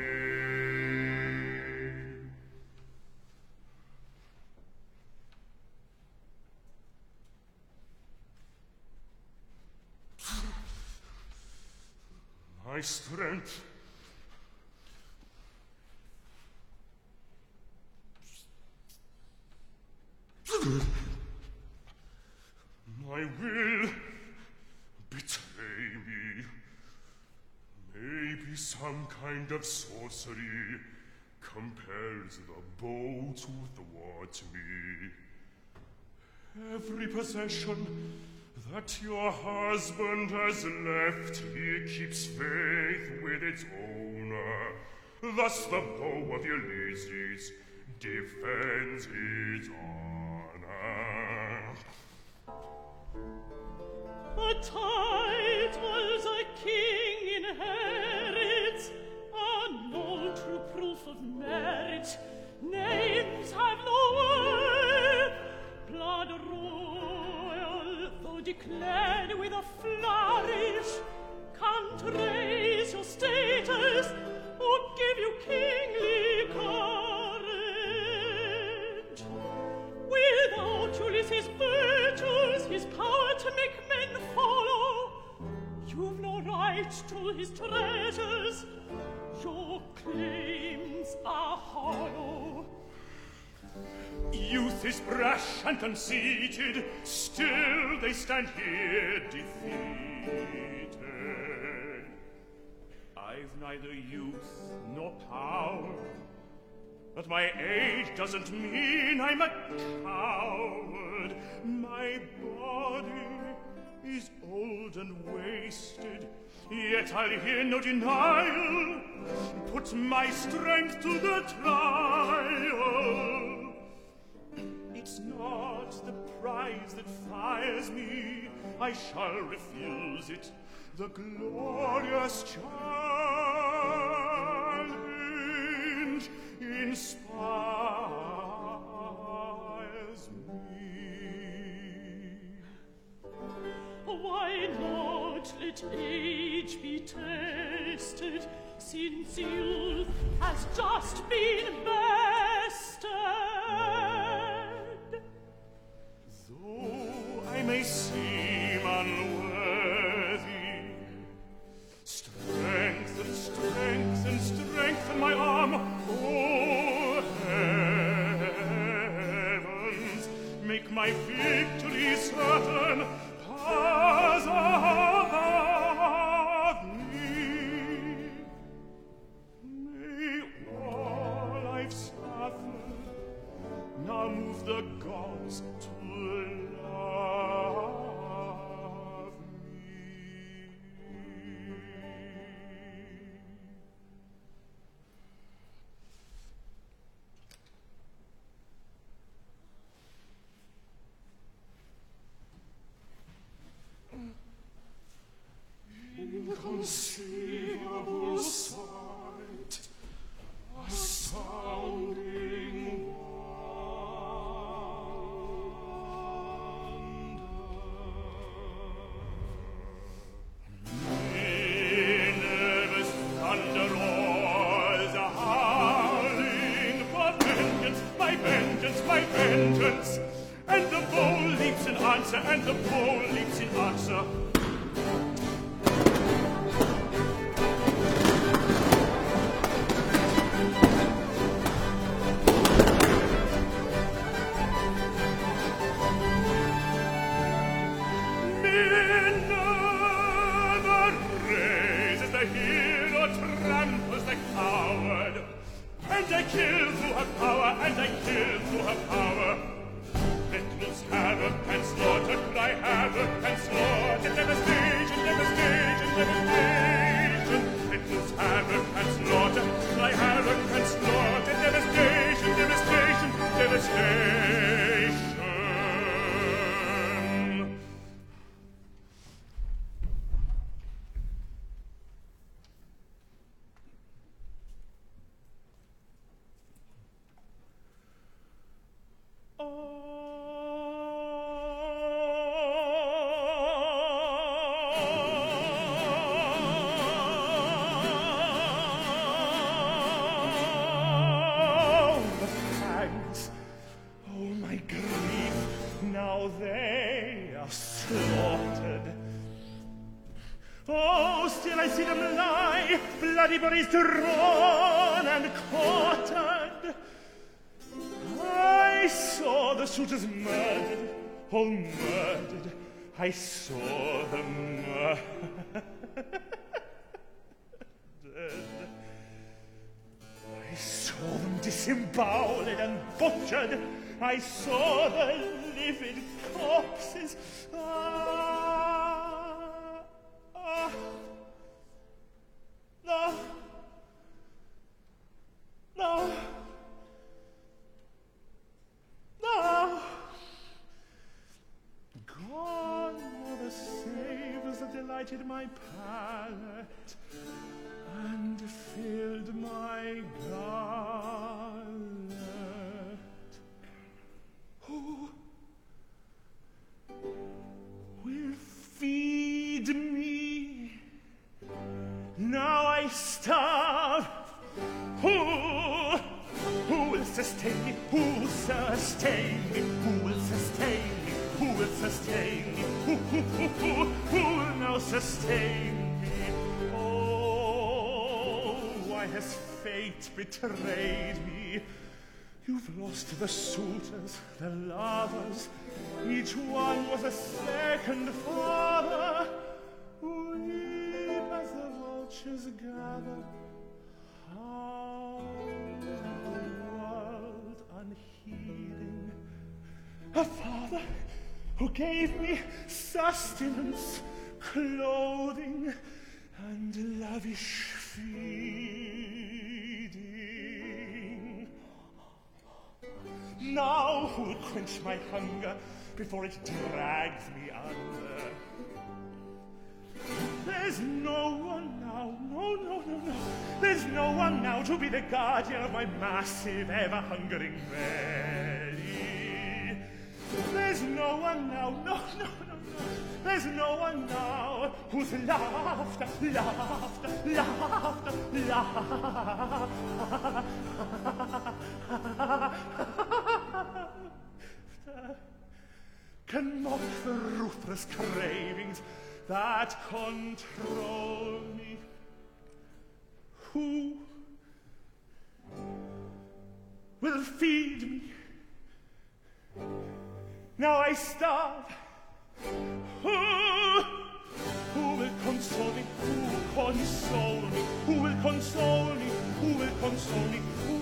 My strength, my will betray me. Maybe some kind of sorcery compels the bow to thwart me. Every possession that your husband has left, he keeps faith with its owner. Thus the bow of Ulysses defends his honor. The titles a king inherits are no true proof of merit. Names have no worth. Blood royal, though declared with a flourish, can't raise your status or give you kingly courage. Without Ulysses' virtues, his power to make men follow, you've no right to his treasures. Your claims are hollow. Youth is brash and conceited, still they stand here defeated. I've neither youth nor power, but my age doesn't mean I'm a coward. My body is old and wasted, yet I'll hear no denial. Put my strength to the trial. It's not the prize that fires me, I shall refuse it. The glorious challenge inspires me. Why not let age be tested, since youth has just been bested? Though I may seem unworthy, strengthen, strengthen, strengthen my arm. Oh, heavens, make my victory certain. Pass above me. May all I've suffered now move the gods to love me. Inconceivable sight, astounding wonder. my vengeance, my vengeance. And the bull leaps in answer, and the bull leaps in answer. Minerva raises the hero, tramples the coward. And I kill through her power, and I kill through her power. Let loose havoc and slaughter, cry havoc and slaughter, devastation, devastation, devastation. Let loose havoc and slaughter, cry havoc and slaughter, devastation, devastation, devastation. Oh, still I see them lie, bloody bodies drawn and quartered. I saw the suitors murdered, all murdered. I saw them murdered. I saw them disemboweled and butchered. I saw the livid corpses. Ah, ah, no, no, no. Gone are the savours that delighted my palate and filled my gullet. Who will feed me? Now I starve. Who, who will sustain me? Who will sustain me? Who will sustain me? Who will sustain me? Who, who, who, who, who will now sustain me? Oh, why has fate betrayed me? You've lost the suitors, the lovers. Each one was a second father. Weep as the vultures gather. Hound the world unheeding. A father who gave me sustenance, clothing, and lavish feeding. Now who will quench my hunger before it drags me under? There's no one now, no, no, no, no. There's no one now to be the guardian of my massive, ever-hungering belly. There's no one now, no, no, no, no. There's no one now whose laughter, laughter, laughter, laughter can mock the ruthless cravings that control me. Who will feed me? Now I starve. Who, who will console me? Who will console me? Who will console me? Who will console me? Who,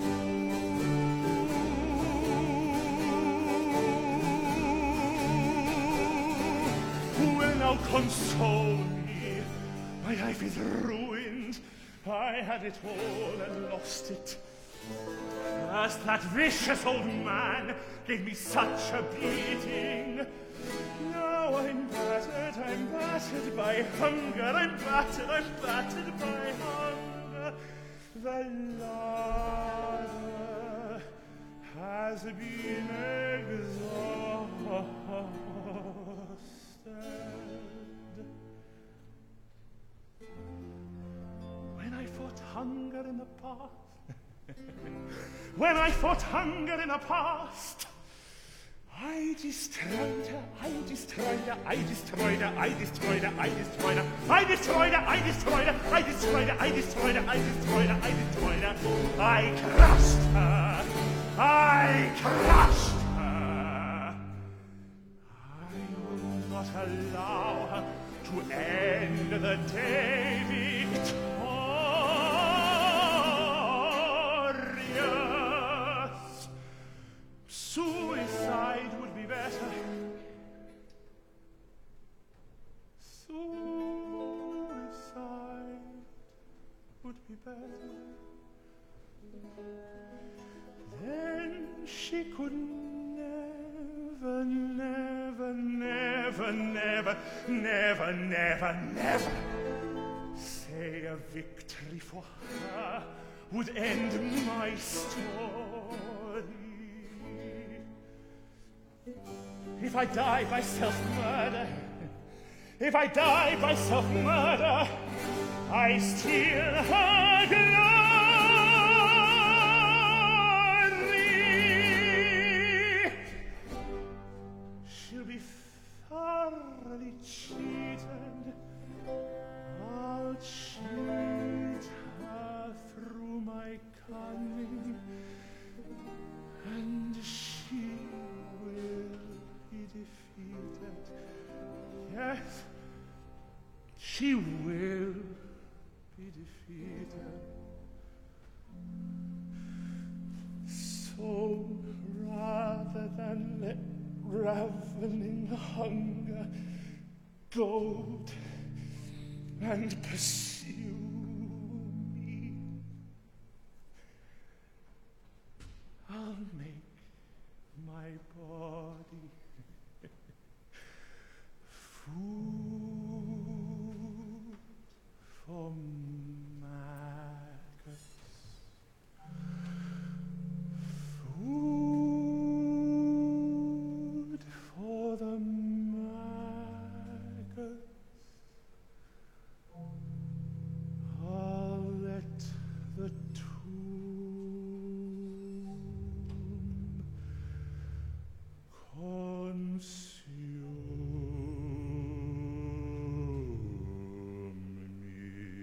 who will now console me? My life is ruined. I had it all and lost it. First, that vicious old man gave me such a beating. Now I'm battered, I'm battered by hunger. I'm battered, I'm battered by hunger. The larder has been exhausted. When I fought hunger in the past, when I fought hunger in the past. I destroyed her, I destroyed her, I destroyed her, I destroyed her, I destroyed her, I destroyed her, I destroyed her, I destroyed her, I destroyed her, I destroyed her, I destroyed her, I crushed her, I crushed her. I will not allow her to end the day victorious. Suicide would be better. Suicide would be better. Then she could never, never, never, never, never, never, never say a victory for her would end my story. If I die by self-murder, if I die by self-murder, I steal her glory. She'll be thoroughly cheated. I'll cheat her through my cunning, and she will be defeated. Yes, she will be defeated. So rather than let ravening hunger goad and pursue me, I'll make my body food for maggots. Food for the maggots. I'll let the tomb consume me.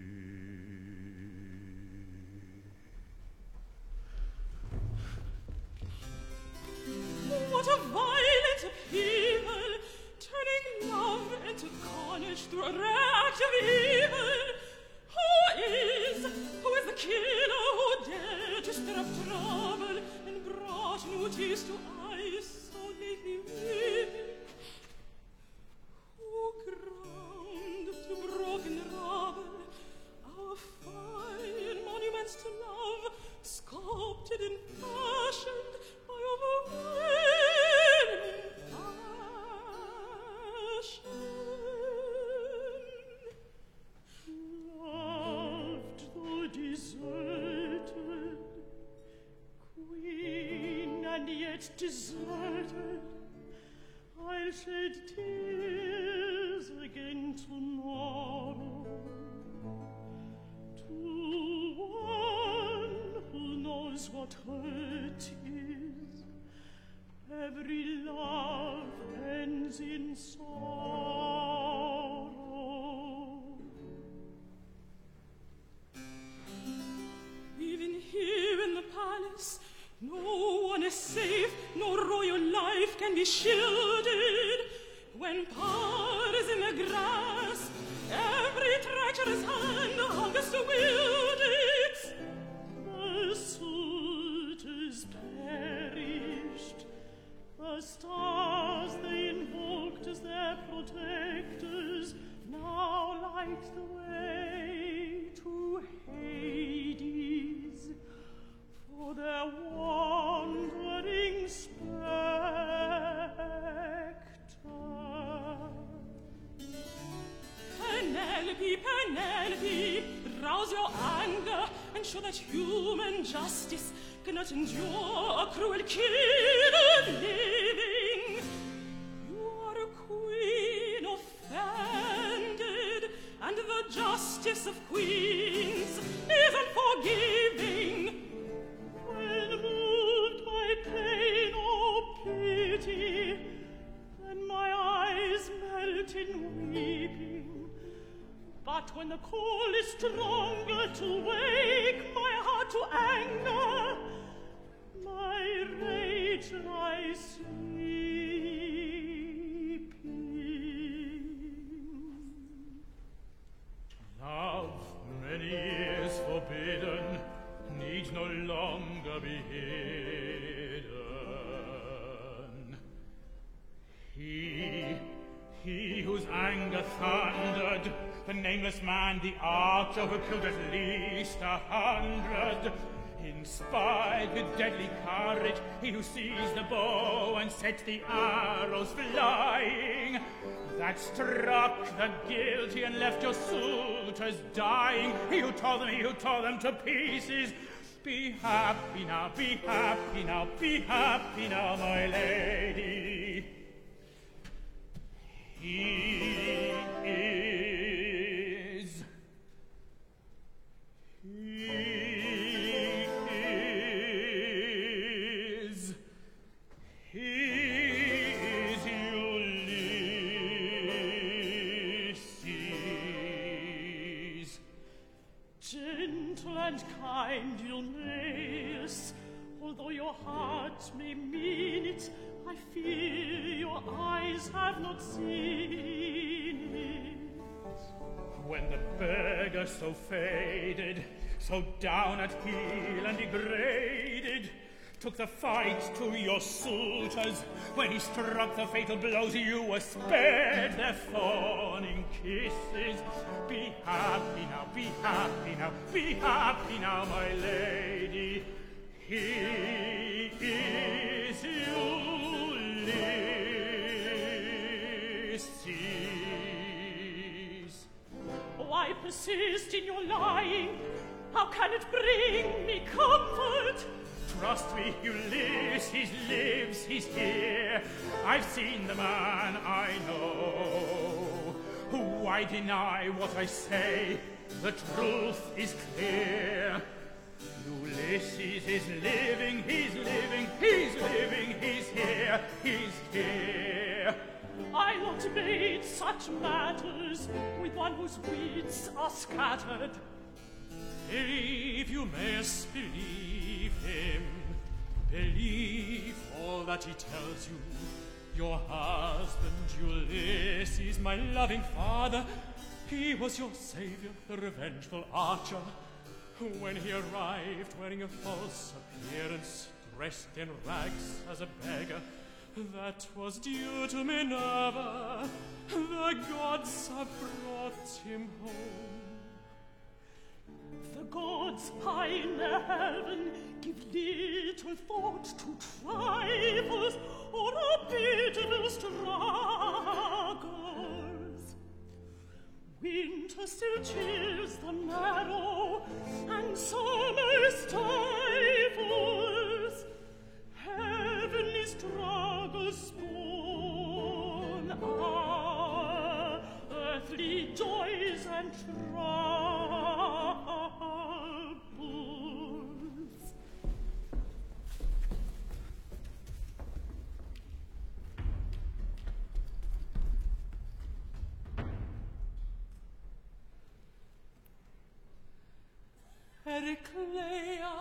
What a violent upheaval, turning love into carnage through a rack of evil. Who is, who is the killer who dared to stir up trouble and brought new tears to eyes so lately weeping? Who ground to broken rubble our fine monuments to love, sculpted and fashioned by overwhelming passion? Loved though deserted, queen and yet deserted, I'll shed tears again tomorrow to one who knows what hurt is. Every love ends in sorrow. Even here in the palace, no one is safe, no royal life can be shielded. When power is in the grasp, every treacherous hand hungers to wield it. The suitors perished, the stars they invoked as their protectors now light the way to Hades for their wandering spectre. Penelope, Penelope, rouse your anger and show that human justice cannot endure a cruel killer living. You are a queen offended, and the justice of queens is unforgiving. When call is stronger to wake my heart to anger. My rage lies sleeping. Love, many years forbidden, need no longer be hidden. He, he whose anger thundered, the nameless man, the archer who killed at least a hundred, inspired with deadly courage, he who seized the bow and set the arrows flying, that struck the guilty and left your suitors dying, he who tore them, he who tore them to pieces. Be happy now, be happy now, be happy now, my lady. He is, he is, he is Ulysses. Gentle and kind Eumaeus, although your heart may mean it, I fear your eyes have not seen it. When the beggar so faded, so down at heel and degraded, took the fight to your suitors, when he struck the fatal blows, you were spared their fawning kisses. Be happy now, be happy now, be happy now, my lady. He is Ulysses. Oh, I persist in your lying. How can it bring me comfort? Trust me, Ulysses lives, he's here. I've seen the man I know. Why deny what I say? The truth is clear. Ulysses is living, he's living, he's living, he's here, he's here. I not debate such matters with one whose wits are scattered. Believe, Eumaeus, believe him. Believe all that he tells you. Your husband, Ulysses, my loving father, he was your savior, the revengeful archer. When he arrived wearing a false appearance, dressed in rags as a beggar, that was due to Minerva. The gods have brought him home. The gods high in their heaven give little thought to trifles or obitable struggles. Winter still chills the marrow, and summer stifles. Heavenly struggles spawn our earthly joys and troubles. Heraclea,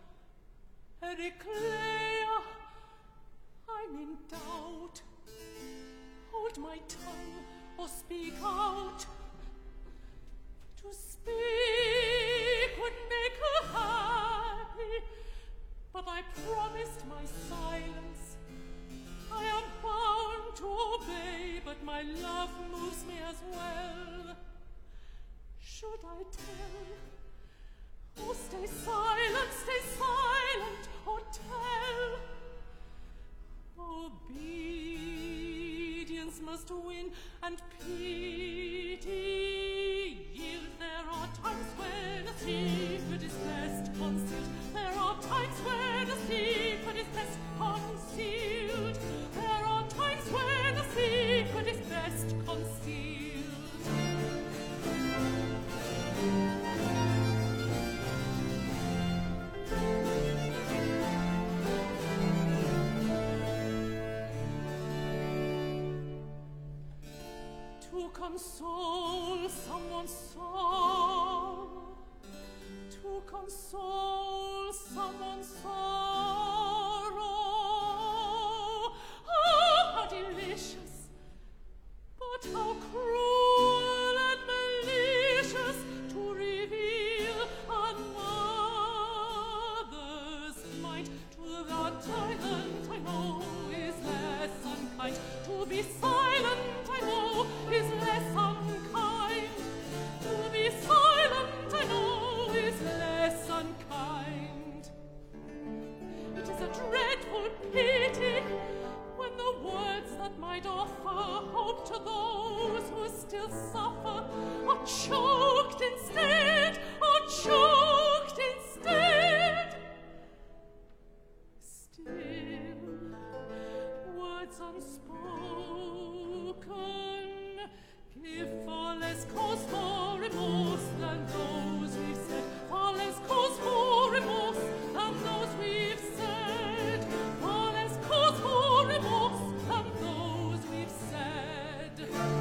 Heraclea, I'm in doubt. Hold my tongue or speak out. To speak would make her happy, but I promised my silence. I am bound to obey, but my love moves me as well. Should I tell? Oh, stay silent, stay silent, or tell. Obedience must win, and pity yield. There are times when a secret is best concealed. There are times when a secret is best concealed. There are times when a secret is best concealed. To to console someone's sorrow, to console someone's sorrow. Oh, how delicious, but how cruel and malicious to reveal another's mind. To that silent I know is less unkind. To be silent I know is less unkind. To be silent I know is less unkind. It is a dreadful pity when the words that might offer hope to those who still suffer are choked instead, are choked instead. Still, words unspoken give far less cause for remorse than those we've said, far less cause for remorse than those we've said, far less cause for remorse than those we've said.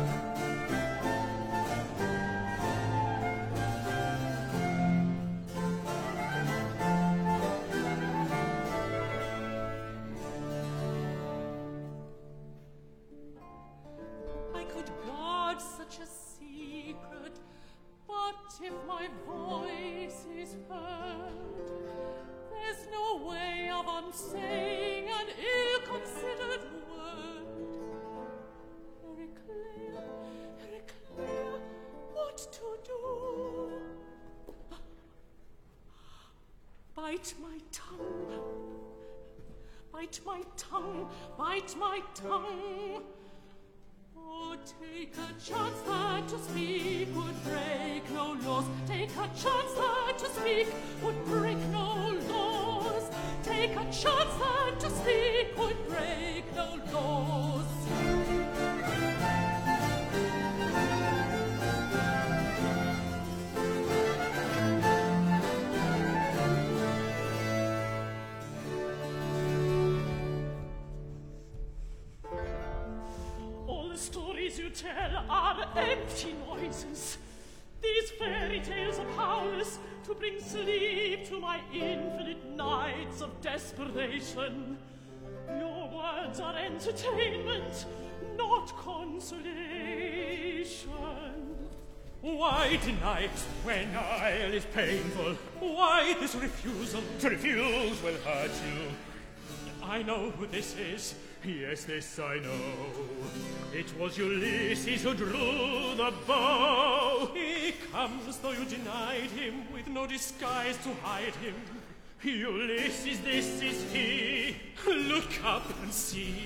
I could guard such a secret, but if my voice is heard, there's no way of unsaying an ill-considered word. Very clear, very clear what to do. Bite my tongue, bite my tongue, bite my tongue. Oh, take a chance that to speak would break no laws. Take a chance that to speak would break no laws. Take a chance that to speak would break no laws. All the stories you tell are empty noises. These fairy tales are powerless to bring sleep to my infinite nights of desperation. Your words are entertainment, not consolation. Why deny it when denial is painful? Why this refusal? To refuse will hurt you. I know who this is. Yes, this I know. It was Ulysses who drew the bow. He comes, though you denied him, with no disguise to hide him. Ulysses, this is he. Look up and see.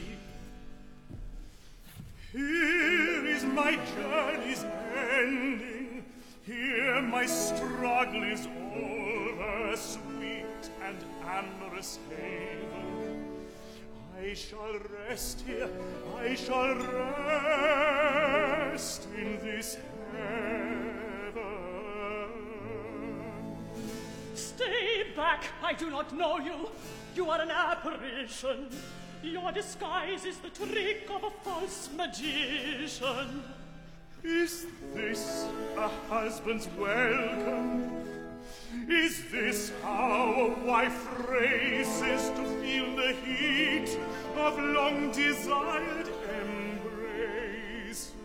Here is my journey's ending. Here my struggle is over, sweet and amorous haven. I shall rest here, I shall rest in this heaven. Stay back, I do not know you. You are an apparition. Your disguise is the trick of a false magician. Is this a husband's welcome? Is this how a wife races to feel the heat of long-desired embraces?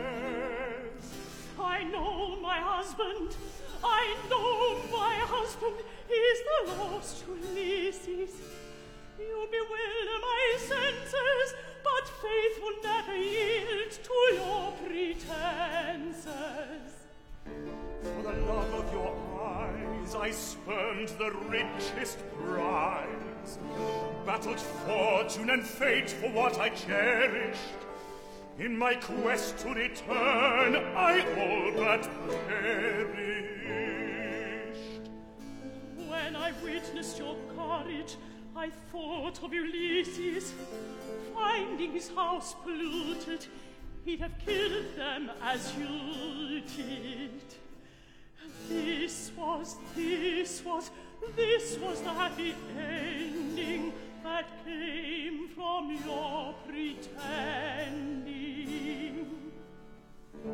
I know my husband. I know my husband. He's the lost Ulysses. You bewilder my senses, but faith will never yield to your pretenses. For the love of your eyes, I spurned the richest prize, battled fortune and fate for what I cherished. In my quest to return, I all but perished. When I witnessed your courage, I thought of Ulysses. Finding his house polluted, he'd have killed them as you did. This was, this was, this was the happy ending that came from your pretending.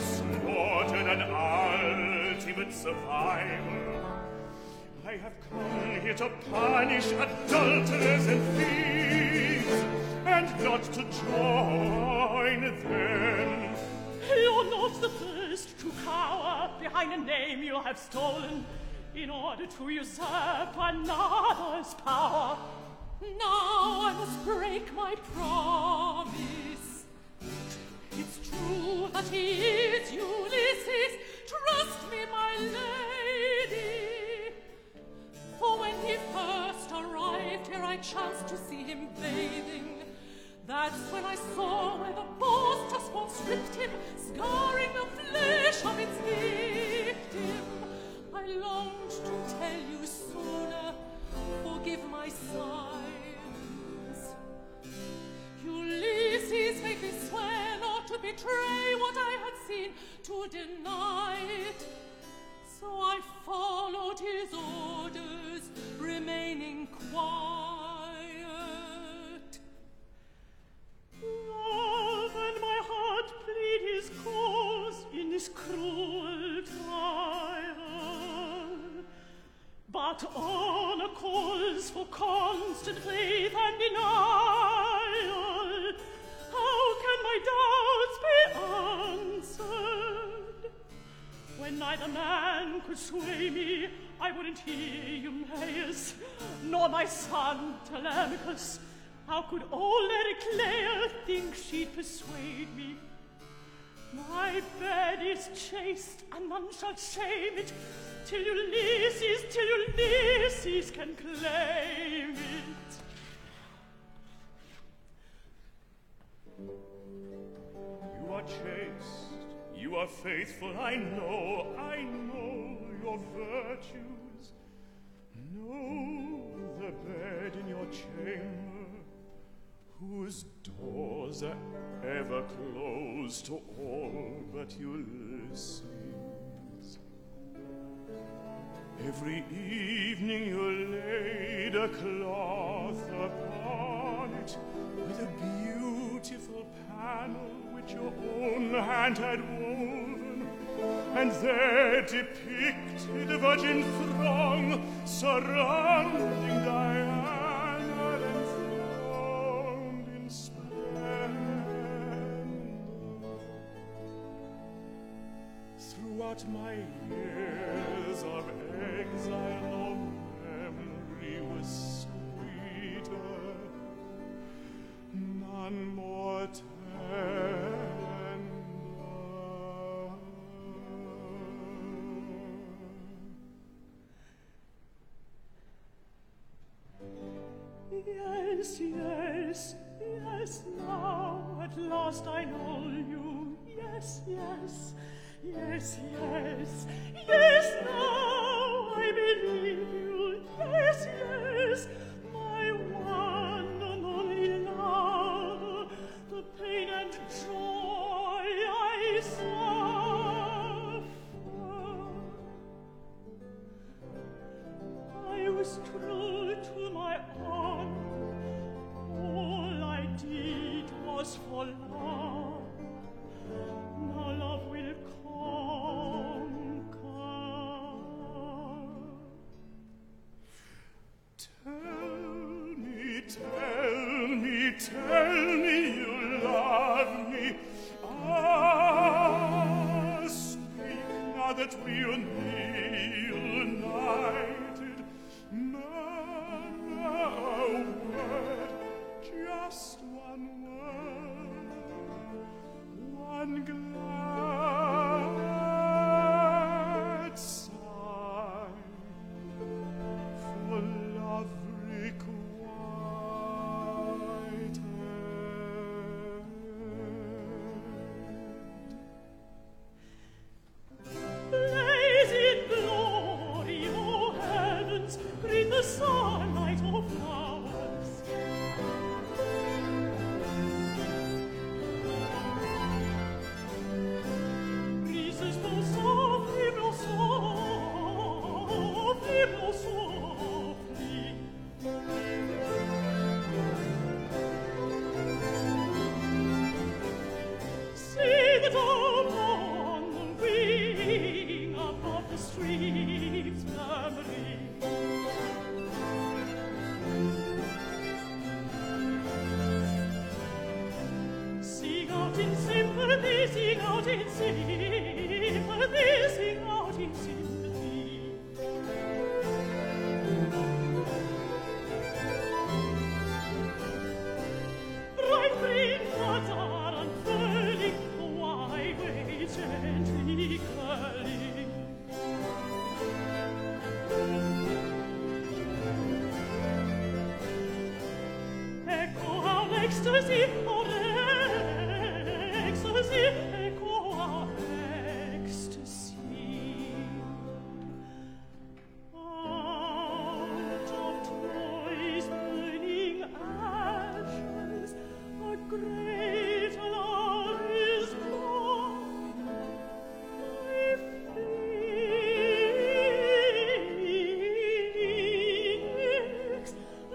slaughtered an ultimate survivor. I have come here to punish adulterers and thieves, and not to join them. You're not the first to cower behind a name you have stolen in order to usurp another's power. Now I must break my promise. It's true that he is Ulysses. Trust me, my lady. For when he first arrived here, I chanced to see him bathing. That's when I saw where the boss spawn stripped him, scarring the flesh of its victim. I longed to tell you sooner, forgive my silence. Ulysses made me swear not to betray what I had seen, to deny it. So I followed his orders, remaining quiet. Love and my heart plead his cause in this cruel trial. But honor calls for constant faith and denial. How can my doubts be answered? When neither man could sway me, I wouldn't hear Eumaeus, nor my son Telemachus. How could old Ericlea think she'd persuade me? My bed is chaste, and none shall shame it, till Ulysses, till Ulysses can claim it. You are chaste, you are faithful, I know, I know your virtues. Know the bed in your chamber, whose doors are ever closed to all but Ulysses. Every evening you laid a cloth upon it, with a beautiful panel which your own hand had woven, and there depicted a virgin throng surrounding Diana enthroned in splendor. Throughout my years of exile, no memory was sweeter, none more tender. Yes, yes, yes, now at last I know you. Yes, yes, yes, yes, yes, now I believe you. Yes, yes, my one and only love, the pain and joy I suffer. I was true to my honor. All I did was for love. Now love will conquer. Tell me, tell me, tell me you love me. Ah, speak now that we are united. Murmur a word, just one word, one glad sigh, for love requited. Blaze in glory, O heavens, breathe the sunlight of flowers. Breezes blow softly, blow softly, blow softly. See the dawn see, but they sing out in sympathy. Bright green floods are unfurling, why wait gently curling? Echo our ecstasy, our ecstasy, echo our ecstasy. Out of Troy's burning ashes, a great alarm is gone. My Phoenix,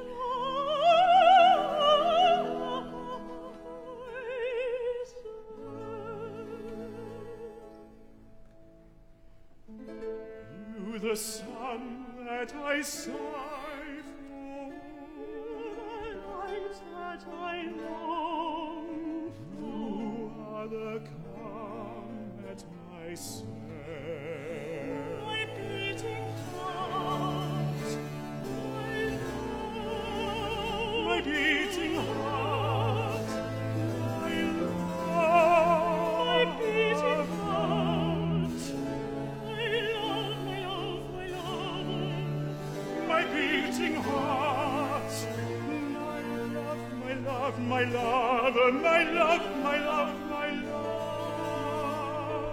You, the sun that I sigh for, the light that I long for, you are the calm at my side. my beating heart, my love, My beating heart, my my love, beating heart, my love, my love, my love. my beating heart, my love, my love, my love, my love, my love, my love.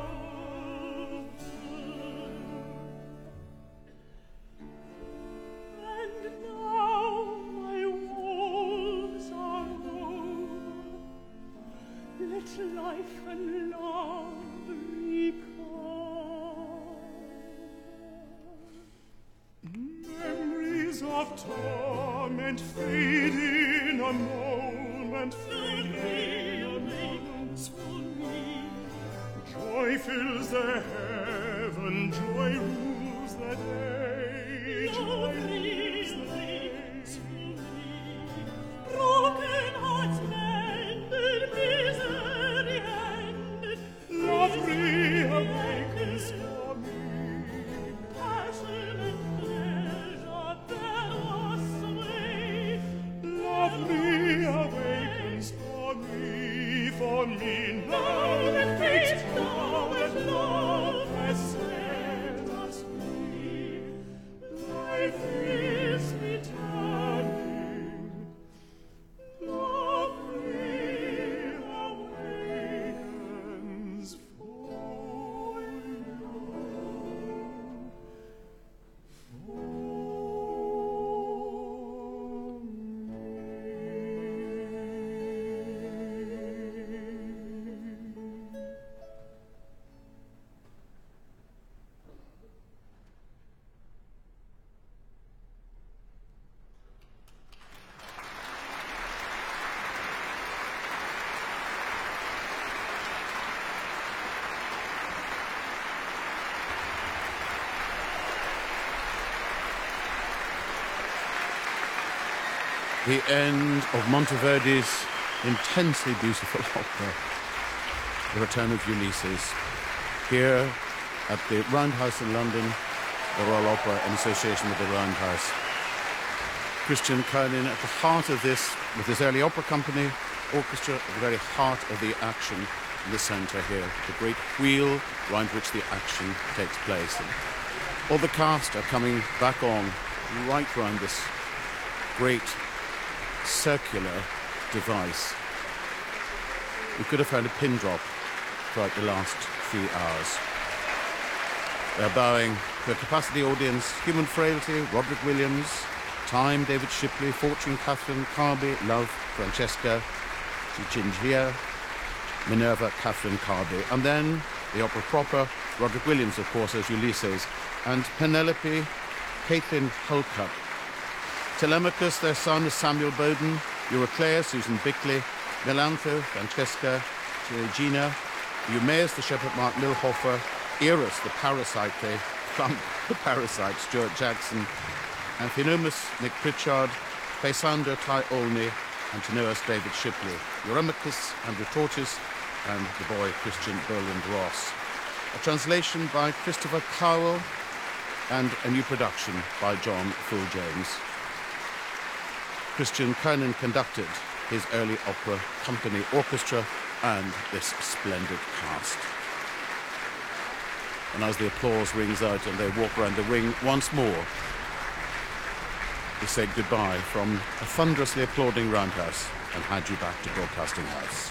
And now my woes are over. Let life and love recall. Memories of torment fade in a moment, fade in a moment. For me, Joy fills the heaven, joy rules the day, joy love rules the day. remains for me. Broken hearts mended, misery ended, Love reawakens for me. passion and pleasure bear us away. Love reawakens for me, for me now that fate, now that love has set us free. Life is returning, love reawakens for you. The end of Monteverdi's intensely beautiful opera, The Return of Ulysses, here at the Roundhouse in London, the Royal Opera in association with the Roundhouse. Christian Kernin at the heart of this, with his early opera company, orchestra at the very heart of the action in the centre here, the great wheel round which the action takes place. And all the cast are coming back on right round this great circular device. We could have found a pin drop throughout the last few hours. They're bowing to a capacity audience, Human Frailty, Roderick Williams, Time, David Shipley, Fortune, Catherine, Carby, Love, Francesca, Ciccingia, Minerva, Catherine Carby. And then the opera proper, Roderick Williams, of course, as Ulysses, and Penelope, Caitlin Hulcup. Telemachus, their son, is Samuel Bowden, Eurycleia, Susan Bickley, Melantho, Francesca, Gina, Eumaeus, the shepherd, Mark Milhofer, Eros, the parasite, they plump the parasite, Stuart Jackson, Amphinomus, Nick Pritchard, Paysander, Ty Olney, and Tanoas, David Shipley, Eurymachus and Retortus, and the boy Christian Burland Ross. A translation by Christopher Cowell and a new production by John Full James. Christian Kernan conducted his early opera company orchestra and this splendid cast. And as the applause rings out and they walk around the wing once more, we say goodbye from a thunderously applauding Roundhouse and hand you back to Broadcasting House.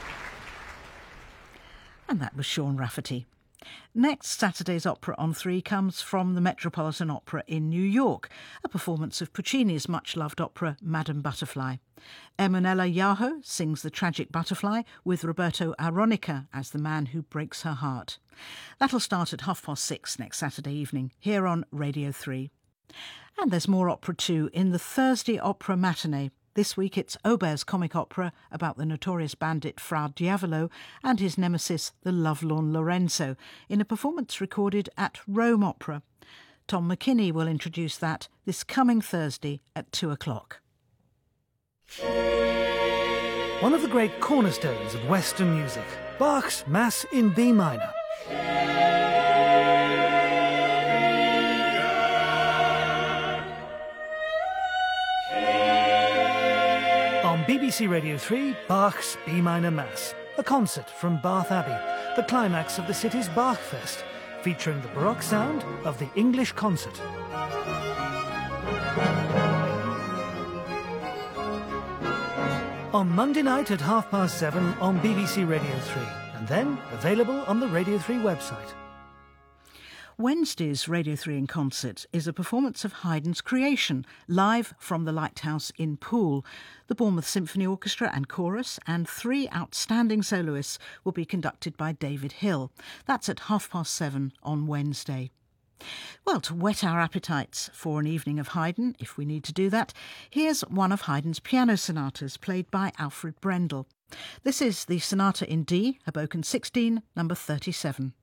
And that was Sean Rafferty. Next Saturday's opera on three comes from the Metropolitan Opera in New York, a performance of Puccini's much-loved opera Madame Butterfly. Emanuela Yaho sings the tragic butterfly with Roberto Aronica as the man who breaks her heart. That'll start at half past six next Saturday evening here on Radio three. And there's more opera too in the Thursday Opera Matinee. This week it's Auber's comic opera about the notorious bandit Fra Diavolo and his nemesis, the lovelorn Lorenzo, in a performance recorded at Rome Opera. Tom McKinney will introduce that this coming Thursday at two o'clock. One of the great cornerstones of Western music, Bach's Mass in B minor. On B B C Radio three, Bach's B minor Mass, a concert from Bath Abbey, the climax of the city's Bachfest, featuring the Baroque sound of the English concert. On Monday night at half past seven on B B C Radio three, and then available on the Radio three website. Wednesday's Radio three in Concert is a performance of Haydn's Creation, live from the Lighthouse in Poole. The Bournemouth Symphony Orchestra and Chorus and three outstanding soloists will be conducted by David Hill. That's at half past seven on Wednesday. Well, to whet our appetites for an evening of Haydn, if we need to do that, here's one of Haydn's piano sonatas played by Alfred Brendel. This is the Sonata in D, Hoboken sixteen, number thirty-seven.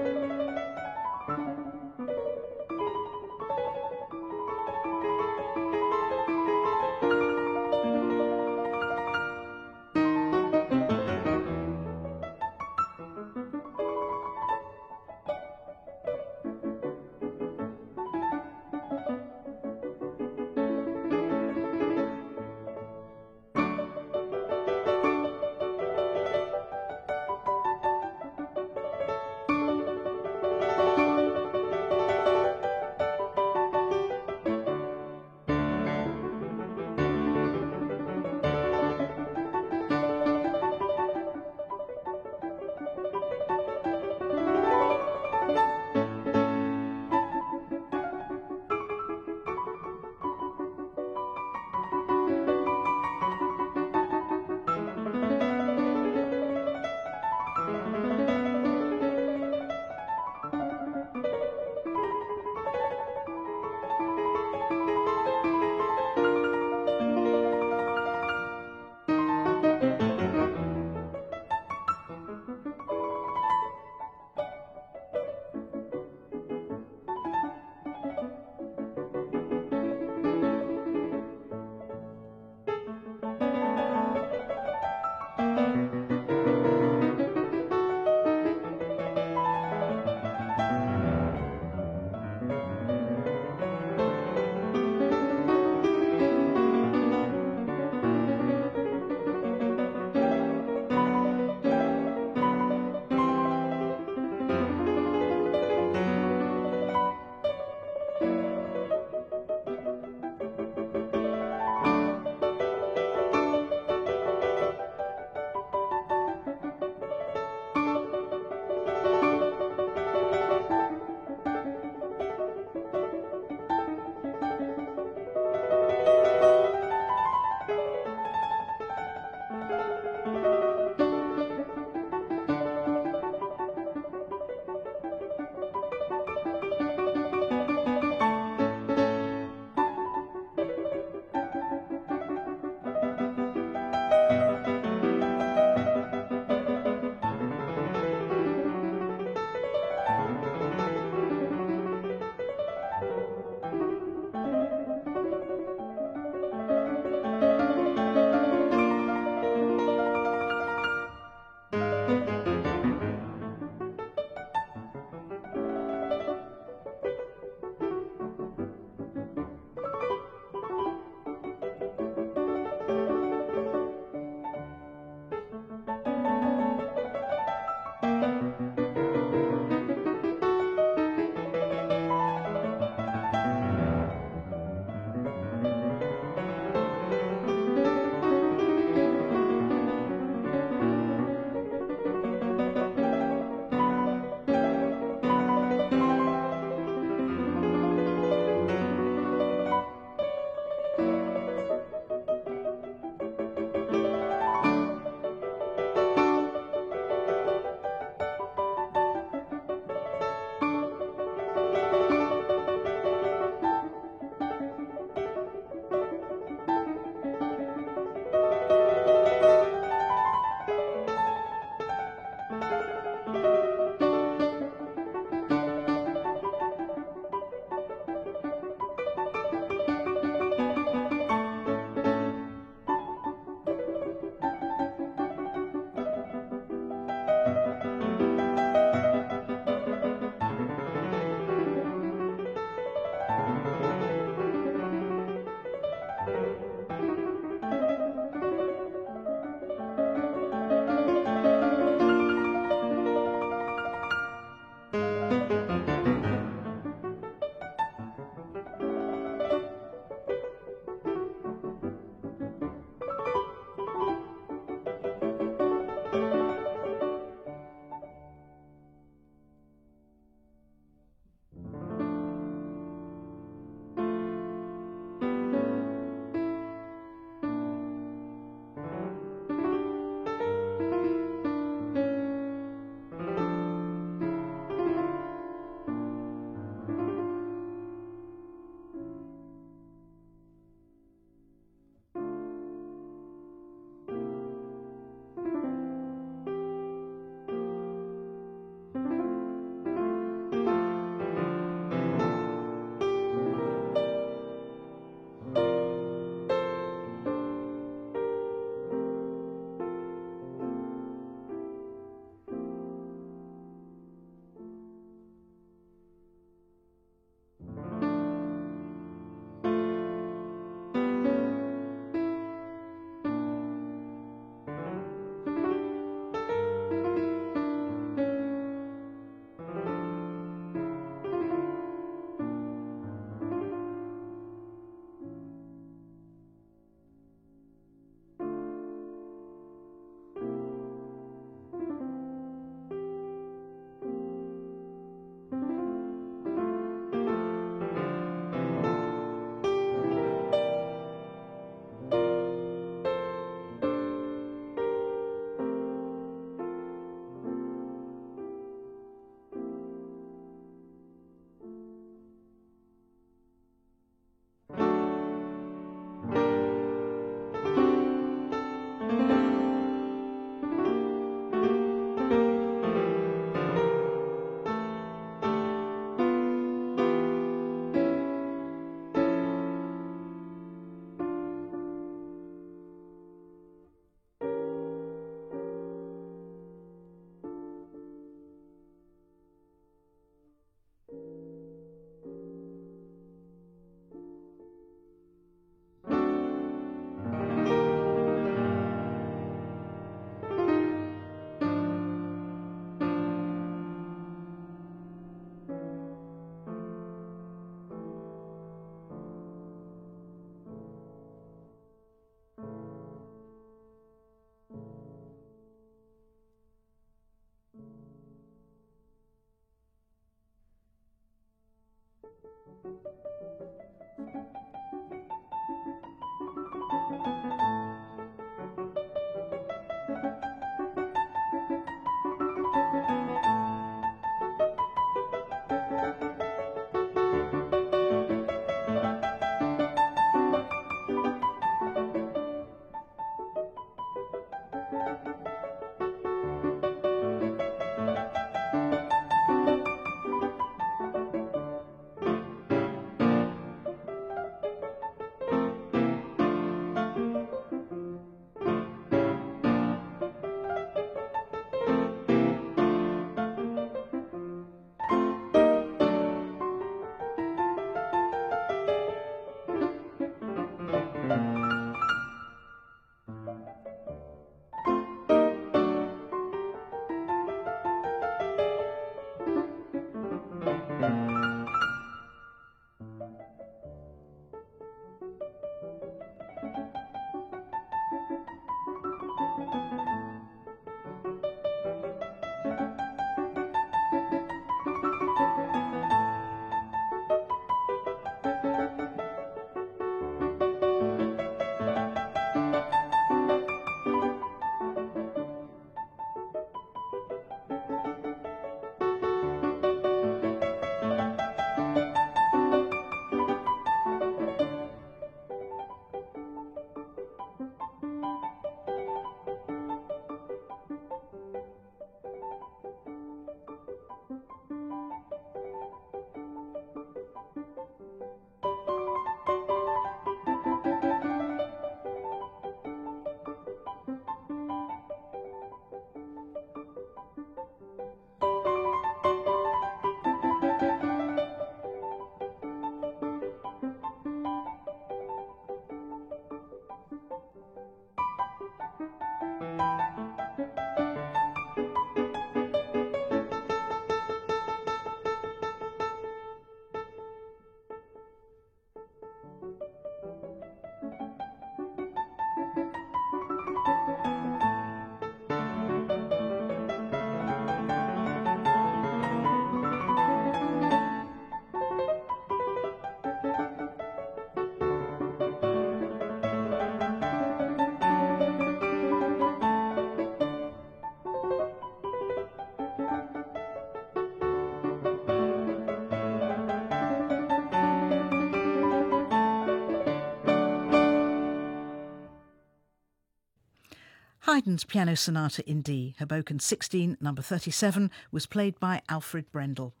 Haydn's Piano Sonata in D, Hoboken sixteen, number thirty-seven, was played by Alfred Brendel.